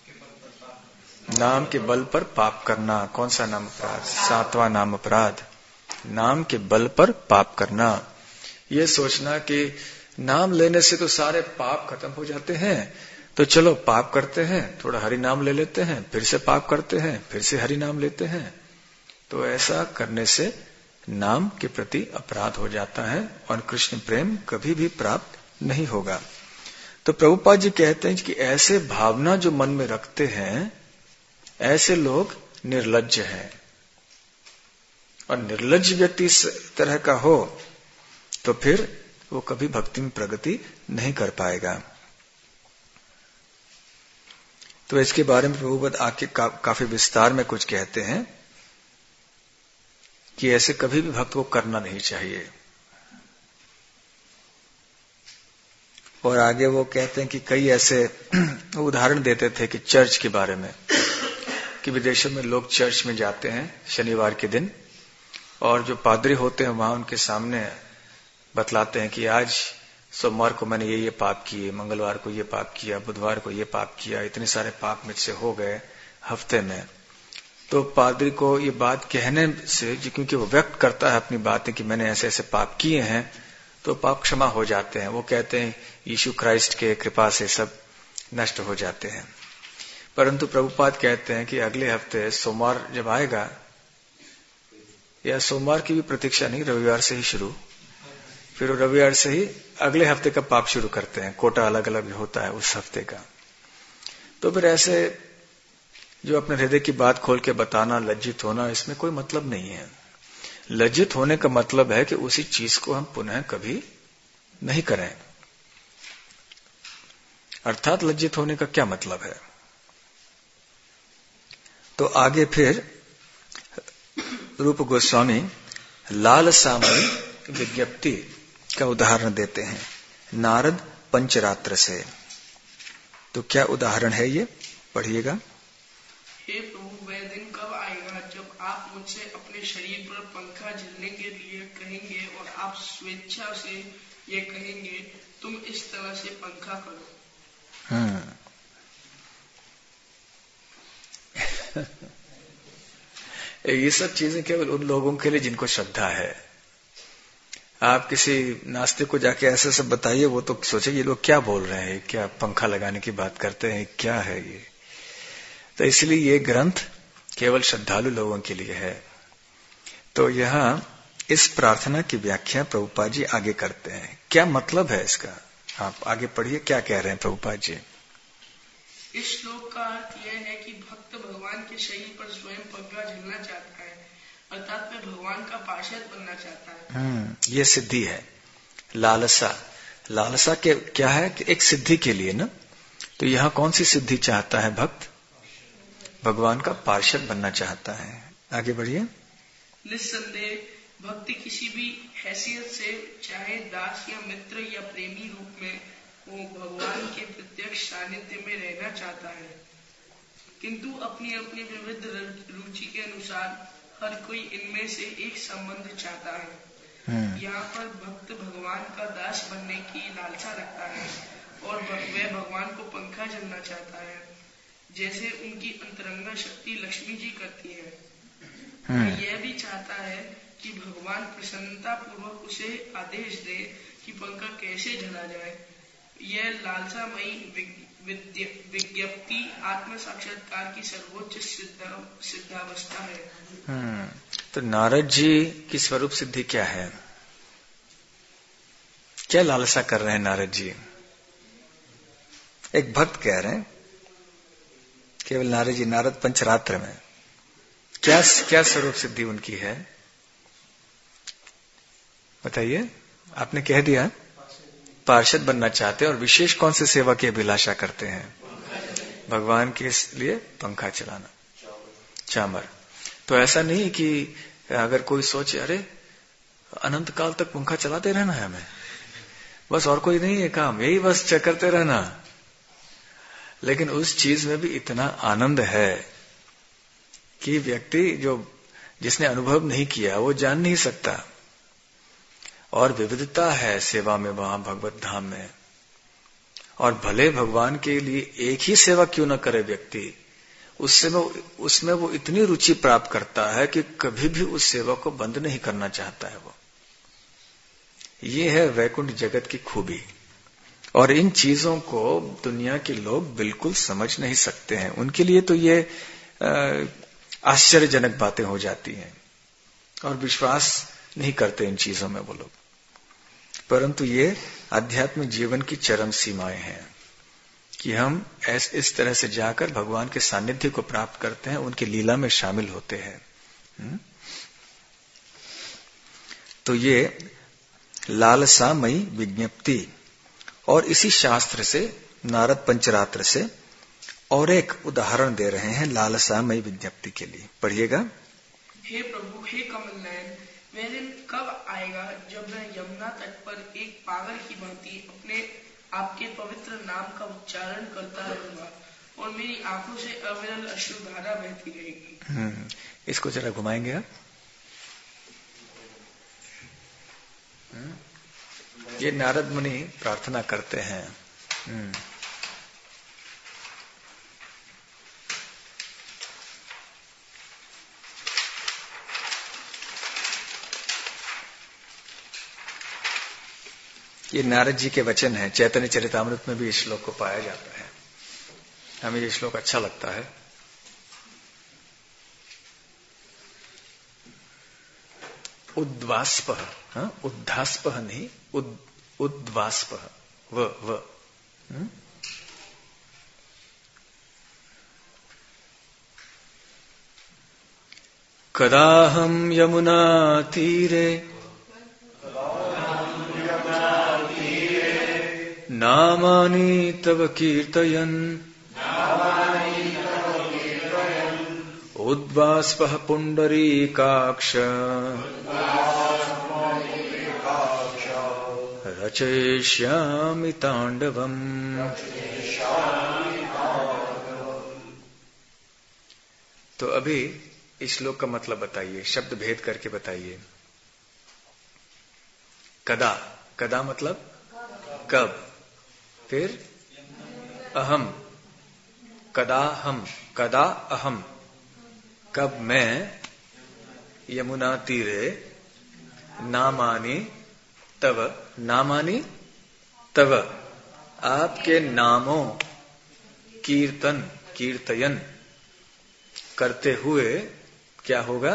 नाम के बल पर पाप करना। कौन सा नाम अपराध? सातवां नाम अपराध, नाम के बल पर पाप करना। ये सोचना कि नाम लेने से तो सारे पाप खत्म हो जाते हैं, तो चलो पाप करते हैं, थोड़ा हरि नाम ले लेते हैं, फिर से पाप करते हैं, फिर से हरि नाम लेते हैं। तो ऐसा करने से नाम के प्रति अपराध हो जाता है और कृष्ण प्रेम कभी भी प्राप्त नहीं होगा। तो प्रभुपाद जी कहते हैं कि ऐसे भावना जो मन में रखते हैं, ऐसे लोग निर्लज्ज हैं। और निर्लज्ज व्यक्ति इस तरह का हो तो फिर वो कभी भक्ति में प्रगति नहीं कर पाएगा। तो इसके बारे में प्रभुपाद आके का, काफी विस्तार में कुछ कहते हैं कि ऐसे कभी भी भक्त को करना नहीं चाहिए। और आगे वो कहते हैं कि कई ऐसे उदाहरण देते थे कि चर्च के बारे में, कि विदेशों में लोग चर्च में जाते हैं शनिवार के दिन, और जो पादरी होते हैं वहां उनके सामने बतलाते हैं कि आज सोमवार को मैंने ये ये पाप किए, मंगलवार को ये पाप किया, बुधवार को ये पाप किया, इतने सारे पाप मुझसे हो गए हफ्ते में। तो पादरी को ये बात कहने से, क्योंकि वो व्यक्त करता है अपनी बातें कि मैंने ऐसे ऐसे पाप किए हैं, तो पाप क्षमा हो जाते हैं। वो कहते हैं यीशु क्राइस्ट के कृपा से सब नष्ट हो जाते हैं। परंतु प्रभुपाद कहते हैं कि अगले हफ्ते सोमवार जब आएगा, या सोमवार की भी प्रतीक्षा नहीं, रविवार से ही शुरू, फिर रविवार से ही अगले हफ्ते का पाप शुरू करते हैं। कोटा अलग अलग होता है उस हफ्ते का। तो फिर ऐसे जो अपने हृदय की बात खोल के बताना, लज्जित होना, इसमें कोई मतलब नहीं है। लज्जित होने का मतलब है कि उसी चीज को हम पुनः कभी नहीं करें। अर्थात लज्जित होने का क्या मतलब है? तो आगे फिर रूप गोस्वामी लालसामयी विज्ञप्ति का उदाहरण देते हैं नारद पंचरात्र से। तो क्या उदाहरण है ये? पढ़िएगा। हे प्रभु, वह दिन कब आएगा जब आप मुझसे अपने शरीर पर पंखा झलने के लिए कहेंगे और आप स्वेच्छा से ये कहेंगे तुम इस तरह से पंखा करो। हम्म ये सब चीजें केवल उन लोगों के लिए जिनको श्रद्धा है। आप किसी नास्तिक को जाके ऐसे सब बताइए, वो तो सोचे ये लोग क्या बोल रहे हैं, क्या पंखा लगाने की बात करते हैं, क्या है ये। तो इसलिए ये ग्रंथ केवल श्रद्धालु लोगों के लिए है। तो यहाँ इस प्रार्थना की व्याख्या प्रभुपाद जी आगे करते हैं। क्या मतलब है इसका? आप आगे पढ़िए, क्या कह रहे हैं प्रभुपाद जी। इस श्लोक का अर्थ यह है कि भक्त भगवान के शरीर पर स्वयं पंखा झलना चाहता है, अर्थात मैं भगवान का पार्षद बनना चाहता है। हम्म ये सिद्धि है। लालसा, लालसा के क्या है कि एक सिद्धि के लिए ना। तो यहाँ कौन सी सिद्धि चाहता है भक्त? भगवान का पार्षद बनना चाहता है। आगे बढ़िए। निस्संदेह भक्ति किसी भी हैसियत से, चाहे दास या मित्र या प्रेमी रूप में, वो भगवान के प्रत्यक्ष सानिध्य में रहना चाहता है, किंतु अपनी अपनी विविध रुचि के अनुसार हर कोई इनमें से एक संबंध चाहता है। यहाँ पर भक्त भगवान का दास बनने की लालसा रखता है और वह भगवान को पंखा झलना चाहता है, जैसे उनकी अंतरंगा शक्ति लक्ष्मी जी करती है। वह यह भी चाहता है कि भगवान प्रसन्नता पूर्वक उसे आदेश दे कि पंखा कैसे झला जाए। यह लालसामयी विज्ञप्ति आत्म साक्षात्कार की सर्वोच्च सिद्धावस्था है। हम्म तो नारद जी की स्वरूप सिद्धि क्या है? क्या लालसा कर रहे हैं नारद जी? एक भक्त कह रहे हैं, केवल नारद जी, नारद पंचरात्र में क्या क्या स्वरूप सिद्धि उनकी है? बताइए। आपने कह दिया पार्षद बनना चाहते हैं, और विशेष कौन सी सेवा की अभिलाषा करते हैं? भगवान के लिए पंखा चलाना, चामर। तो ऐसा नहीं कि अगर कोई सोचे अरे अनंत काल तक पंखा चलाते रहना है हमें, बस और कोई नहीं है काम, यही बस करते रहना। लेकिन उस चीज में भी इतना आनंद है कि व्यक्ति जो जिसने अनुभव नहीं किया वो जान नहीं सकता। और विविधता है सेवा में वहां भगवत धाम में। और भले भगवान के लिए एक ही सेवा क्यों न करे व्यक्ति, उससे वो उसमें वो इतनी रुचि प्राप्त करता है कि कभी भी उस सेवा को बंद नहीं करना चाहता है वो। ये है वैकुंठ जगत की खूबी। और इन चीजों को दुनिया के लोग बिल्कुल समझ नहीं सकते हैं। उनके लिए तो ये आश्चर्यजनक बातें हो जाती हैं और विश्वास नहीं करते इन चीजों में वो लोग। परंतु ये आध्यात्मिक जीवन की चरम सीमाएं हैं कि हम ऐस इस तरह से जाकर भगवान के सानिध्य को प्राप्त करते हैं, उनकी लीला में शामिल होते हैं। तो ये लालसामयी विज्ञप्ति। और इसी शास्त्र से, नारद पंचरात्र से और एक उदाहरण दे रहे हैं लालसामयी विज्ञप्ति के लिए। पढ़िएगा। हे प्रभु, हे कमल नयन, वह दिन कब आएगा जब मैं यमुना तट पर एक पागल की भांति अपने आपके पवित्र नाम का उच्चारण करता रहूंगा और मेरी आंखों से अविरल अश्रुधारा बहती रहेगी। हम्म इसको जरा घुमाएंगे आप। ये नारद मुनि प्रार्थना करते हैं। हम्म ये नारद जी के वचन हैं। चैतन्य चरितामृत में भी इस श्लोक को पाया जाता है। हमें ये श्लोक अच्छा लगता है। उद्वास्प, हाँ, उद्धास्प नहीं, उद उद्वास्प, व व हुँ? कदाहं यमुना तीरे नामानि तव कीर्तयन् उद्वास्पः पुण्डरीकाक्ष रचयिष्यामि तांडवम्। तो अभी इस श्लोक का मतलब बताइए, शब्द भेद करके बताइए। कदा, कदा मतलब कब। फिर अहम, कदा हम, कदा अहम, कब मैं, यमुना तीरे, नामानि तव, नामानि तव, आपके नामों, कीर्तन, कीर्तयन करते हुए क्या होगा।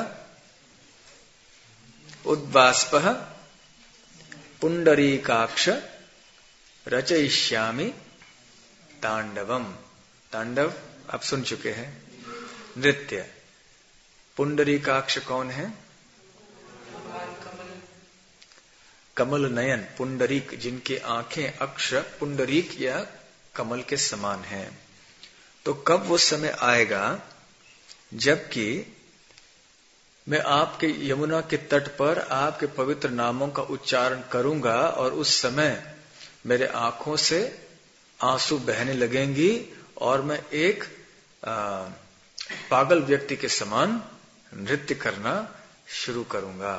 उद्वास्पः पुंडरीकाक्ष रचयिष्यामि तांडवम। तांडव आप सुन चुके हैं, नृत्य। पुंडरीकाक्ष कौन है। कमल नयन, पुंडरीक, जिनकी आंखें अक्ष पुंडरीक या कमल के समान हैं। तो कब वो समय आएगा जबकि मैं आपके यमुना के तट पर आपके पवित्र नामों का उच्चारण करूंगा और उस समय मेरे आंखों से आंसू बहने लगेंगी और मैं एक आ, पागल व्यक्ति के समान नृत्य करना शुरू करूंगा।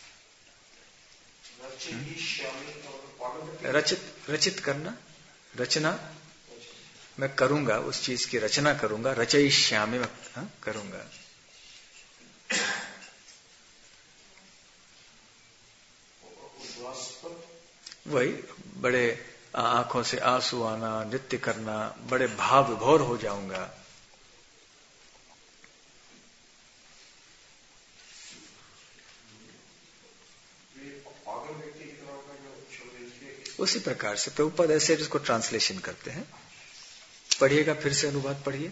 रचित, रचित करना, रचना मैं करूंगा, उस चीज की रचना करूंगा। रचयिष्यामि मैं करूंगा। वही बड़े आंखों से आंसू आना, नृत्य करना, बड़े भाव विभोर हो जाऊंगा। उसी प्रकार से प्रभुपाद ऐसे इसको ट्रांसलेशन करते हैं। पढ़िएगा, फिर से अनुवाद पढ़िए।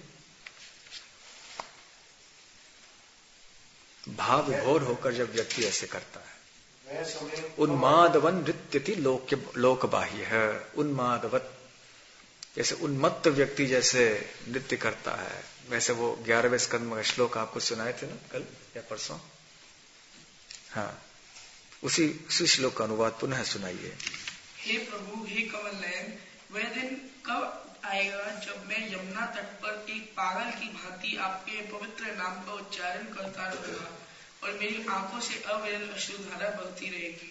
भाव विभोर होकर जब व्यक्ति ऐसे करता है। उन्मादवन नृत्यति लोक लोक बाह्य है। उन्मादवत, जैसे उन्मत्त व्यक्ति जैसे नृत्य करता है, वैसे वो ग्यारहवें स्कंद में श्लोक आपको सुनाए थे ना कल या परसों। हाँ, उसी उसी श्लोक का अनुवाद पुनः सुनाइए। हे प्रभु, हे कमल नयन, वह दिन कब आएगा जब मैं यमुना तट पर एक पागल की भांति आपके पवित्र नाम का उच्चारण करता रहूंगा और मेरी आंखों से अविरल अश्रुधारा बहती रहेगी।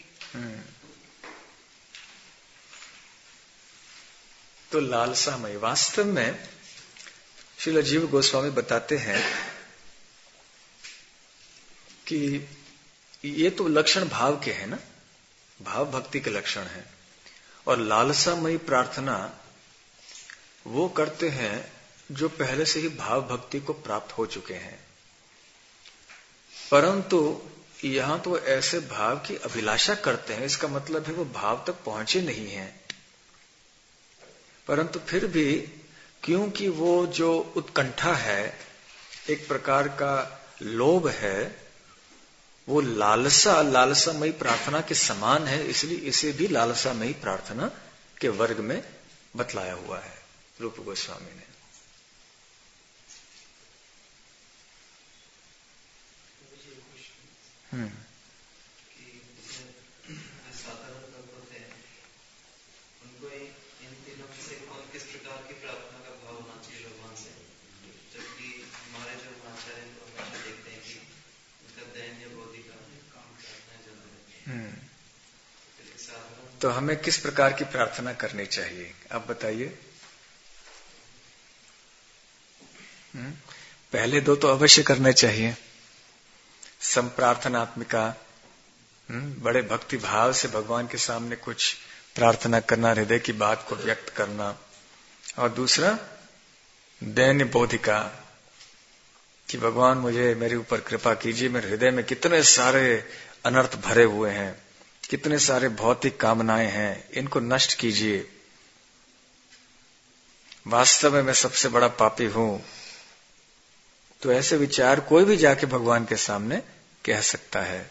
तो लालसामय, वास्तव में श्रील जीव गोस्वामी बताते हैं कि ये तो लक्षण भाव के हैं ना, भाव भक्ति के लक्षण हैं। और लालसामयी प्रार्थना वो करते हैं जो पहले से ही भाव भक्ति को प्राप्त हो चुके हैं। परंतु यहां तो ऐसे भाव की अभिलाषा करते हैं, इसका मतलब है वो भाव तक पहुंचे नहीं हैं, परंतु फिर भी क्योंकि वो जो उत्कंठा है, एक प्रकार का लोभ है, वो लालसा लालसामयी प्रार्थना के समान है, इसलिए इसे भी लालसामयी प्रार्थना के वर्ग में बतलाया हुआ है रूप गोस्वामी ने। हम्म तो हमें किस प्रकार की प्रार्थना करनी चाहिए, आप बताइए। पहले दो तो अवश्य करने चाहिए, संप्रार्थनात्मिका, बड़े भक्ति भाव से भगवान के सामने कुछ प्रार्थना करना, हृदय की बात को व्यक्त करना। और दूसरा दैन्य बोधिका, कि भगवान मुझे मेरे ऊपर कृपा कीजिए, मेरे हृदय में कितने सारे अनर्थ भरे हुए हैं, कितने सारे भौतिक कामनाएं हैं, इनको नष्ट कीजिए, वास्तव में मैं सबसे बड़ा पापी हूं। तो ऐसे विचार कोई भी जाके भगवान के सामने कह सकता है।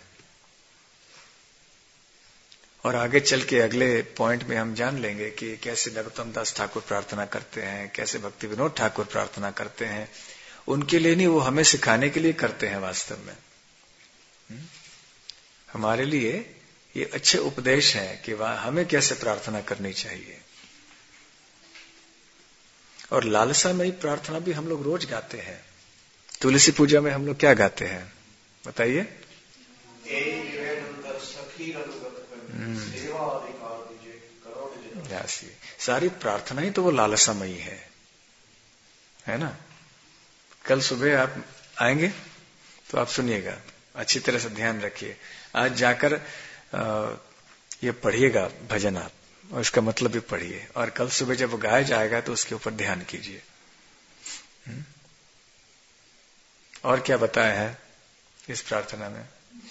और आगे चल के अगले पॉइंट में हम जान लेंगे कि कैसे नरोत्तम दास ठाकुर प्रार्थना करते हैं, कैसे भक्ति विनोद ठाकुर प्रार्थना करते हैं। उनके लिए नहीं, वो हमें सिखाने के लिए करते हैं वास्तव में। हमारे लिए ये अच्छे उपदेश हैं कि हमें कैसे प्रार्थना करनी चाहिए। और लालसामयी प्रार्थना भी हम लोग रोज गाते हैं। तुलसी पूजा में हम लोग क्या गाते हैं बताइए। सारी प्रार्थना ही तो वो लालसामयी है, है ना। कल सुबह आप आएंगे तो आप सुनिएगा, अच्छी तरह से ध्यान रखिए। आज जाकर ये पढ़िएगा भजन आप, और इसका मतलब भी पढ़िए, और कल सुबह जब वो गाया जाएगा तो उसके ऊपर ध्यान कीजिए। और क्या बताया है इस प्रार्थना में?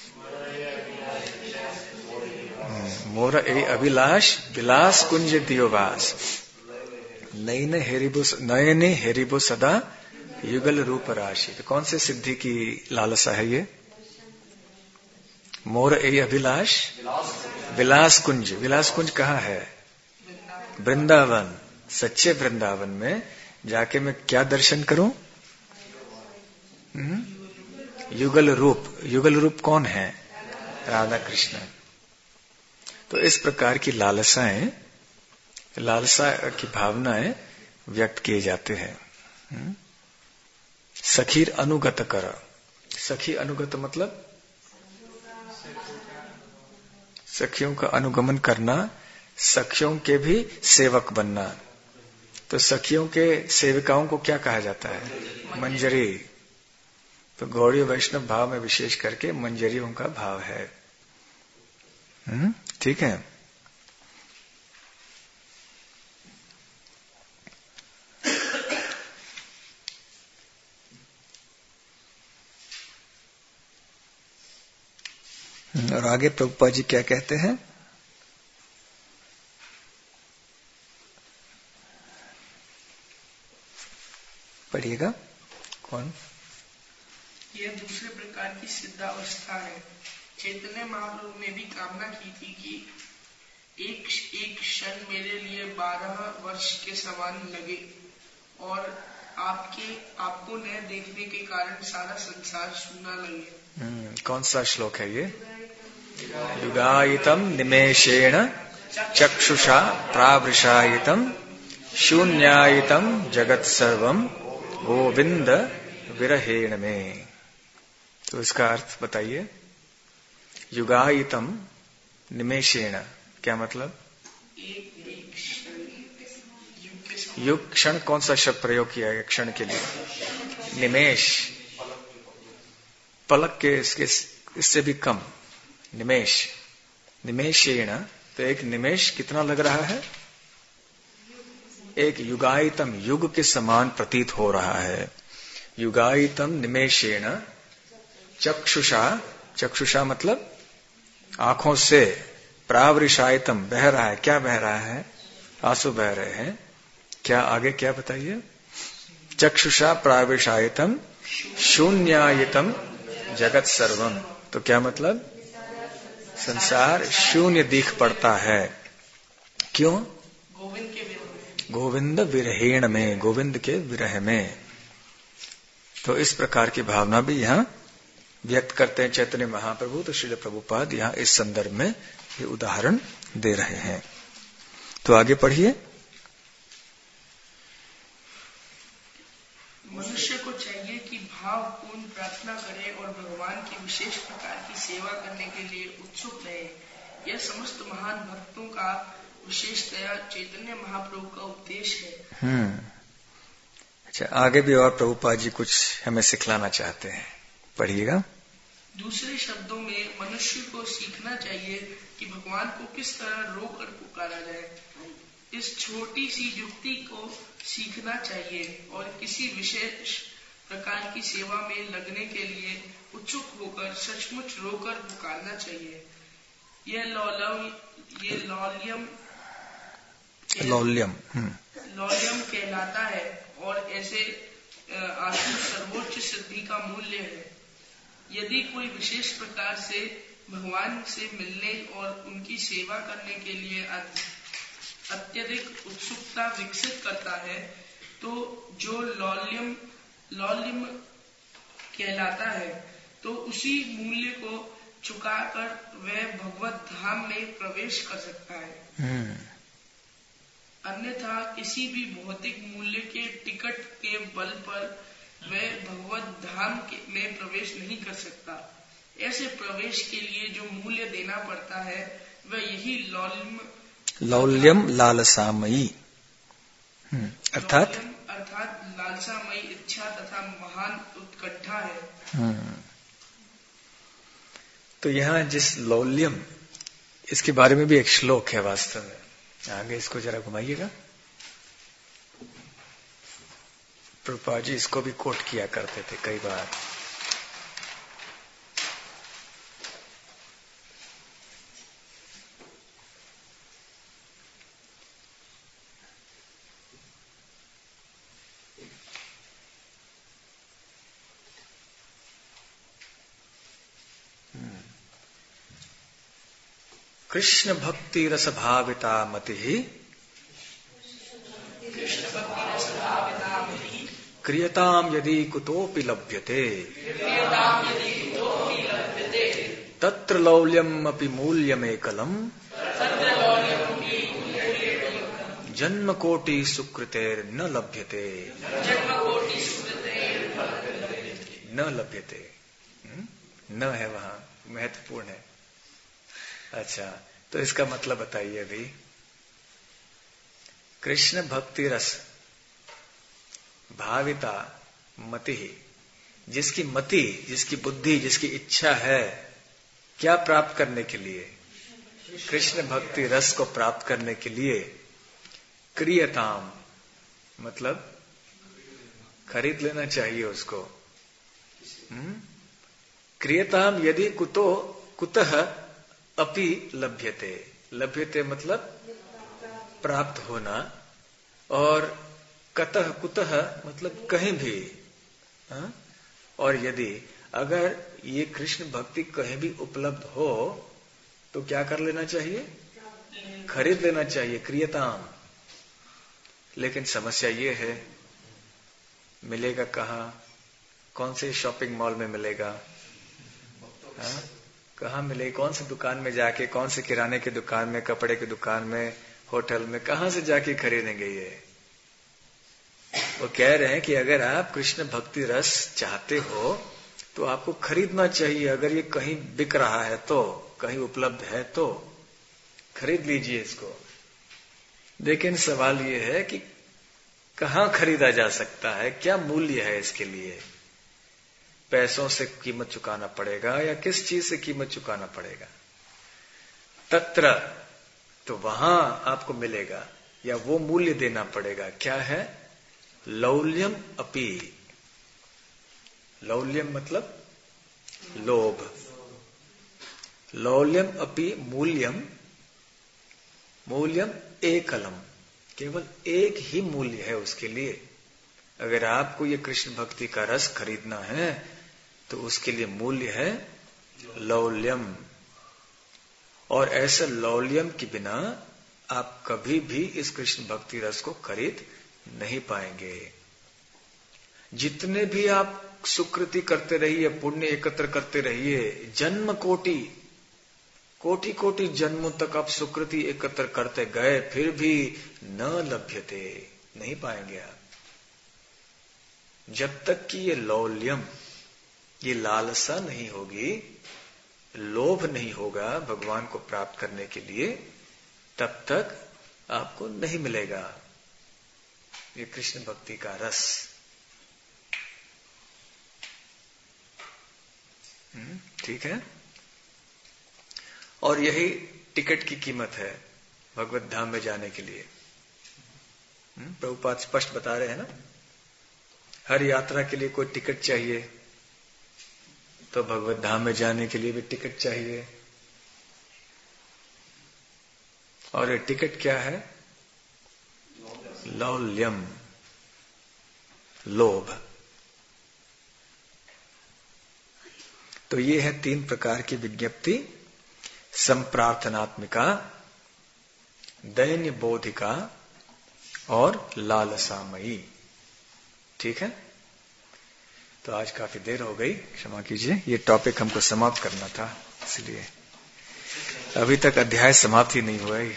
मोर ए अभिलाष विलास कुंज दियोवास, नयन हेरिबो नयन हेरिबो सदा युगल रूप राशि। तो कौन से सिद्धि की लालसा है ये? मोर ए अभिलाष विलास कुंज। विलास कुंज कहाँ है? वृंदावन। सच्चे वृंदावन में जाके मैं क्या दर्शन करूं? युगल रूप। युगल रूप कौन है? राधा कृष्ण। तो इस प्रकार की लालसाएं, लालसा की भावनाएं व्यक्त किए जाते हैं। सखीर अनुगत कर। सखी अनुगत मतलब सखियों का अनुगमन करना, सखियों के भी सेवक बनना। तो सखियों के सेविकाओं को क्या कहा जाता है? मंजरी। तो गौड़ी वैष्णव भाव में विशेष करके मंजरियों का भाव है। हम्म ठीक है। और आगे प्रभुपाद जी क्या कहते हैं? पढ़िएगा। कौन? यह दूसरे प्रकार की सिद्धावस्था है। चैतन्य महाप्रभु ने भी कामना की थी कि एक एक क्षण मेरे लिए बारह वर्ष के समान लगे, और आपके आपको न देखने के कारण सारा संसार सूना लगे। कौन सा श्लोक है ये? युगायितम निमेषेण चक्षुषा प्रावृषायितम शून्यायितम जगत सर्वम गोविंद विरहेण में। तो इसका अर्थ बताइए। युगायितम निमेषेण क्या मतलब? एक एक युग के युग क्षण कौन सा शब्द प्रयोग किया है क्षण के लिए? निमेष। पलक के इसके इससे भी कम, निमेष। निमेषेण, तो एक निमेष कितना लग रहा है? एक युगायतम, युग के समान प्रतीत हो रहा है। युगायतम निमेषेण चक्षुषा, चक्षुषा मतलब आंखों से, प्रावृषायतम बह रहा है। क्या बह रहा है? आंसू बह रहे हैं। क्या आगे क्या बताइए? चक्षुषा प्रावृषायतम शून्यायतम जगत सर्वम। तो क्या मतलब? संसार शून्य दिख पड़ता है। क्यों? गोविंद के विरह गोविंद विरहेण में, गोविंद के विरह में। तो इस प्रकार की भावना भी यहाँ व्यक्त करते हैं चैतन्य महाप्रभु। तो श्रील प्रभुपाद यहाँ इस संदर्भ में ये उदाहरण दे रहे हैं। तो आगे पढ़िए। मनुष्य को चाहिए कि भावपूर्ण प्रार्थना करे और भगवान की विशेष प्रकार की सेवा करने के लिए उत्सुक रहे। यह समस्त महान भक्तों का विशेषतया चैतन्य महाप्रभु का उपदेश है। हम्म अच्छा, आगे भी और प्रभुपाद जी कुछ हमें सिखलाना चाहते हैं, पढ़िएगा। दूसरे शब्दों में मनुष्य को सीखना चाहिए कि भगवान को किस तरह रोकर पुकारा जाए। इस छोटी सी युक्ति को सीखना चाहिए और किसी विशेष प्रकार की सेवा में लगने के लिए उत्सुक होकर सचमुच रोकर पुकारना चाहिए। यह लौलम ये लौल्यम लौल्यम लौल्यम कहलाता है और ऐसे आत्म सर्वोच्च सिद्धि का मूल्य है। यदि कोई विशेष प्रकार से भगवान से मिलने और उनकी सेवा करने के लिए अत्यधिक उत्सुकता विकसित करता है, तो जो लौल्यम लौल्यम कहलाता है, तो उसी मूल्य को चुकाकर वह भगवत धाम में प्रवेश कर सकता है। अन्यथा किसी भी भौतिक मूल्य के टिकट के बल पर वह भगवत धाम में प्रवेश नहीं कर सकता। ऐसे प्रवेश के लिए जो मूल्य देना पड़ता है वह यही लौल्यम लौल्यम लालसामयी अर्थात अर्थात लालसामयी इच्छा तथा महान उत्कंठा है। तो यहाँ जिस लौल्यम, इसके बारे में भी एक श्लोक है वास्तव में। आगे इसको जरा घुमाइएगा। प्रभुपाद जी इसको भी कोट किया करते थे कई बार। कृष्ण भक्ति रस भाविता मति क्रियताम यदि कुतोपि लभ्यते तत्र लौल्यम अपि मूल्यमेकलम जन्म कोटि सुकृतेर न लभ्यते न लभ्यते। न है वहां, महत्वपूर्ण है। अच्छा, तो इसका मतलब बताइए अभी। कृष्ण भक्ति रस भाविता मति, जिसकी मति, जिसकी बुद्धि, जिसकी इच्छा है क्या प्राप्त करने के लिए? कृष्ण भक्ति रस को प्राप्त करने के लिए क्रियताम मतलब खरीद लेना चाहिए उसको। हम्म क्रियताम यदि कुतो कुतः अपि लभ्यते। लभ्यते मतलब प्राप्त होना, और कतः कुतः मतलब कहीं भी। हा? और यदि अगर ये कृष्ण भक्ति कहीं भी उपलब्ध हो तो क्या कर लेना चाहिए? खरीद लेना चाहिए, क्रियताम। लेकिन समस्या ये है, मिलेगा कहाँ? कौन से शॉपिंग मॉल में मिलेगा? हा? कहाँ मिले? कौन सी दुकान में जाके, कौन से किराने की दुकान में, कपड़े की दुकान में, होटल में, कहाँ से जाके खरीदेंगे ये? वो कह रहे हैं कि अगर आप कृष्ण भक्ति रस चाहते हो तो आपको खरीदना चाहिए। अगर ये कहीं बिक रहा है तो, कहीं उपलब्ध है तो खरीद लीजिए इसको। लेकिन सवाल ये है कि कहां खरीदा जा सकता है, क्या मूल्य है इसके लिए? पैसों से कीमत चुकाना पड़ेगा या किस चीज से कीमत चुकाना पड़ेगा? तत्र, तो वहां आपको मिलेगा या वो मूल्य देना पड़ेगा। क्या है? लौल्यम अपि। लौल्यम मतलब लोभ। लौल्यम अपि मूल्यम, मूल्यम एकलम, केवल एक ही मूल्य है उसके लिए। अगर आपको ये कृष्ण भक्ति का रस खरीदना है तो उसके लिए मूल्य है लौल्यम। और ऐसा लौल्यम के बिना आप कभी भी इस कृष्ण भक्ति रस को खरीद नहीं पाएंगे। जितने भी आप सुकृति करते रहिए, पुण्य एकत्र करते रहिए, जन्म कोटि कोटि कोटि जन्मों तक आप सुकृति एकत्र करते गए, फिर भी न लभ्यते, नहीं पाएंगे आप। जब तक कि ये लौल्यम, ये लालसा नहीं होगी, लोभ नहीं होगा भगवान को प्राप्त करने के लिए, तब तक आपको नहीं मिलेगा ये कृष्ण भक्ति का रस। ठीक है। और यही टिकट की कीमत है भगवत धाम में जाने के लिए। प्रभुपाद स्पष्ट बता रहे हैं ना, हर यात्रा के लिए कोई टिकट चाहिए, तो भगवत धाम में जाने के लिए भी टिकट चाहिए। और ये टिकट क्या है? लौल्यम, लोभ। तो ये है तीन प्रकार की विज्ञप्ति, संप्रार्थनात्मिका, दैन्य बोधिका और लालसामयी। ठीक है। तो आज काफी देर हो गई, क्षमा कीजिए। ये टॉपिक हमको समाप्त करना था, इसलिए अभी तक अध्याय समाप्त ही नहीं हुआ है।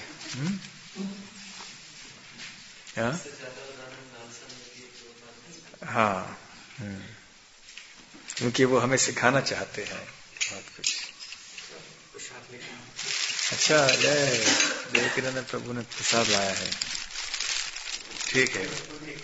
हाँ हाँ, क्योंकि वो हमें सिखाना चाहते हैं बहुत कुछ। अच्छा, जय देवकीनंदन प्रभु ने प्रसाद लाया है। ठीक है।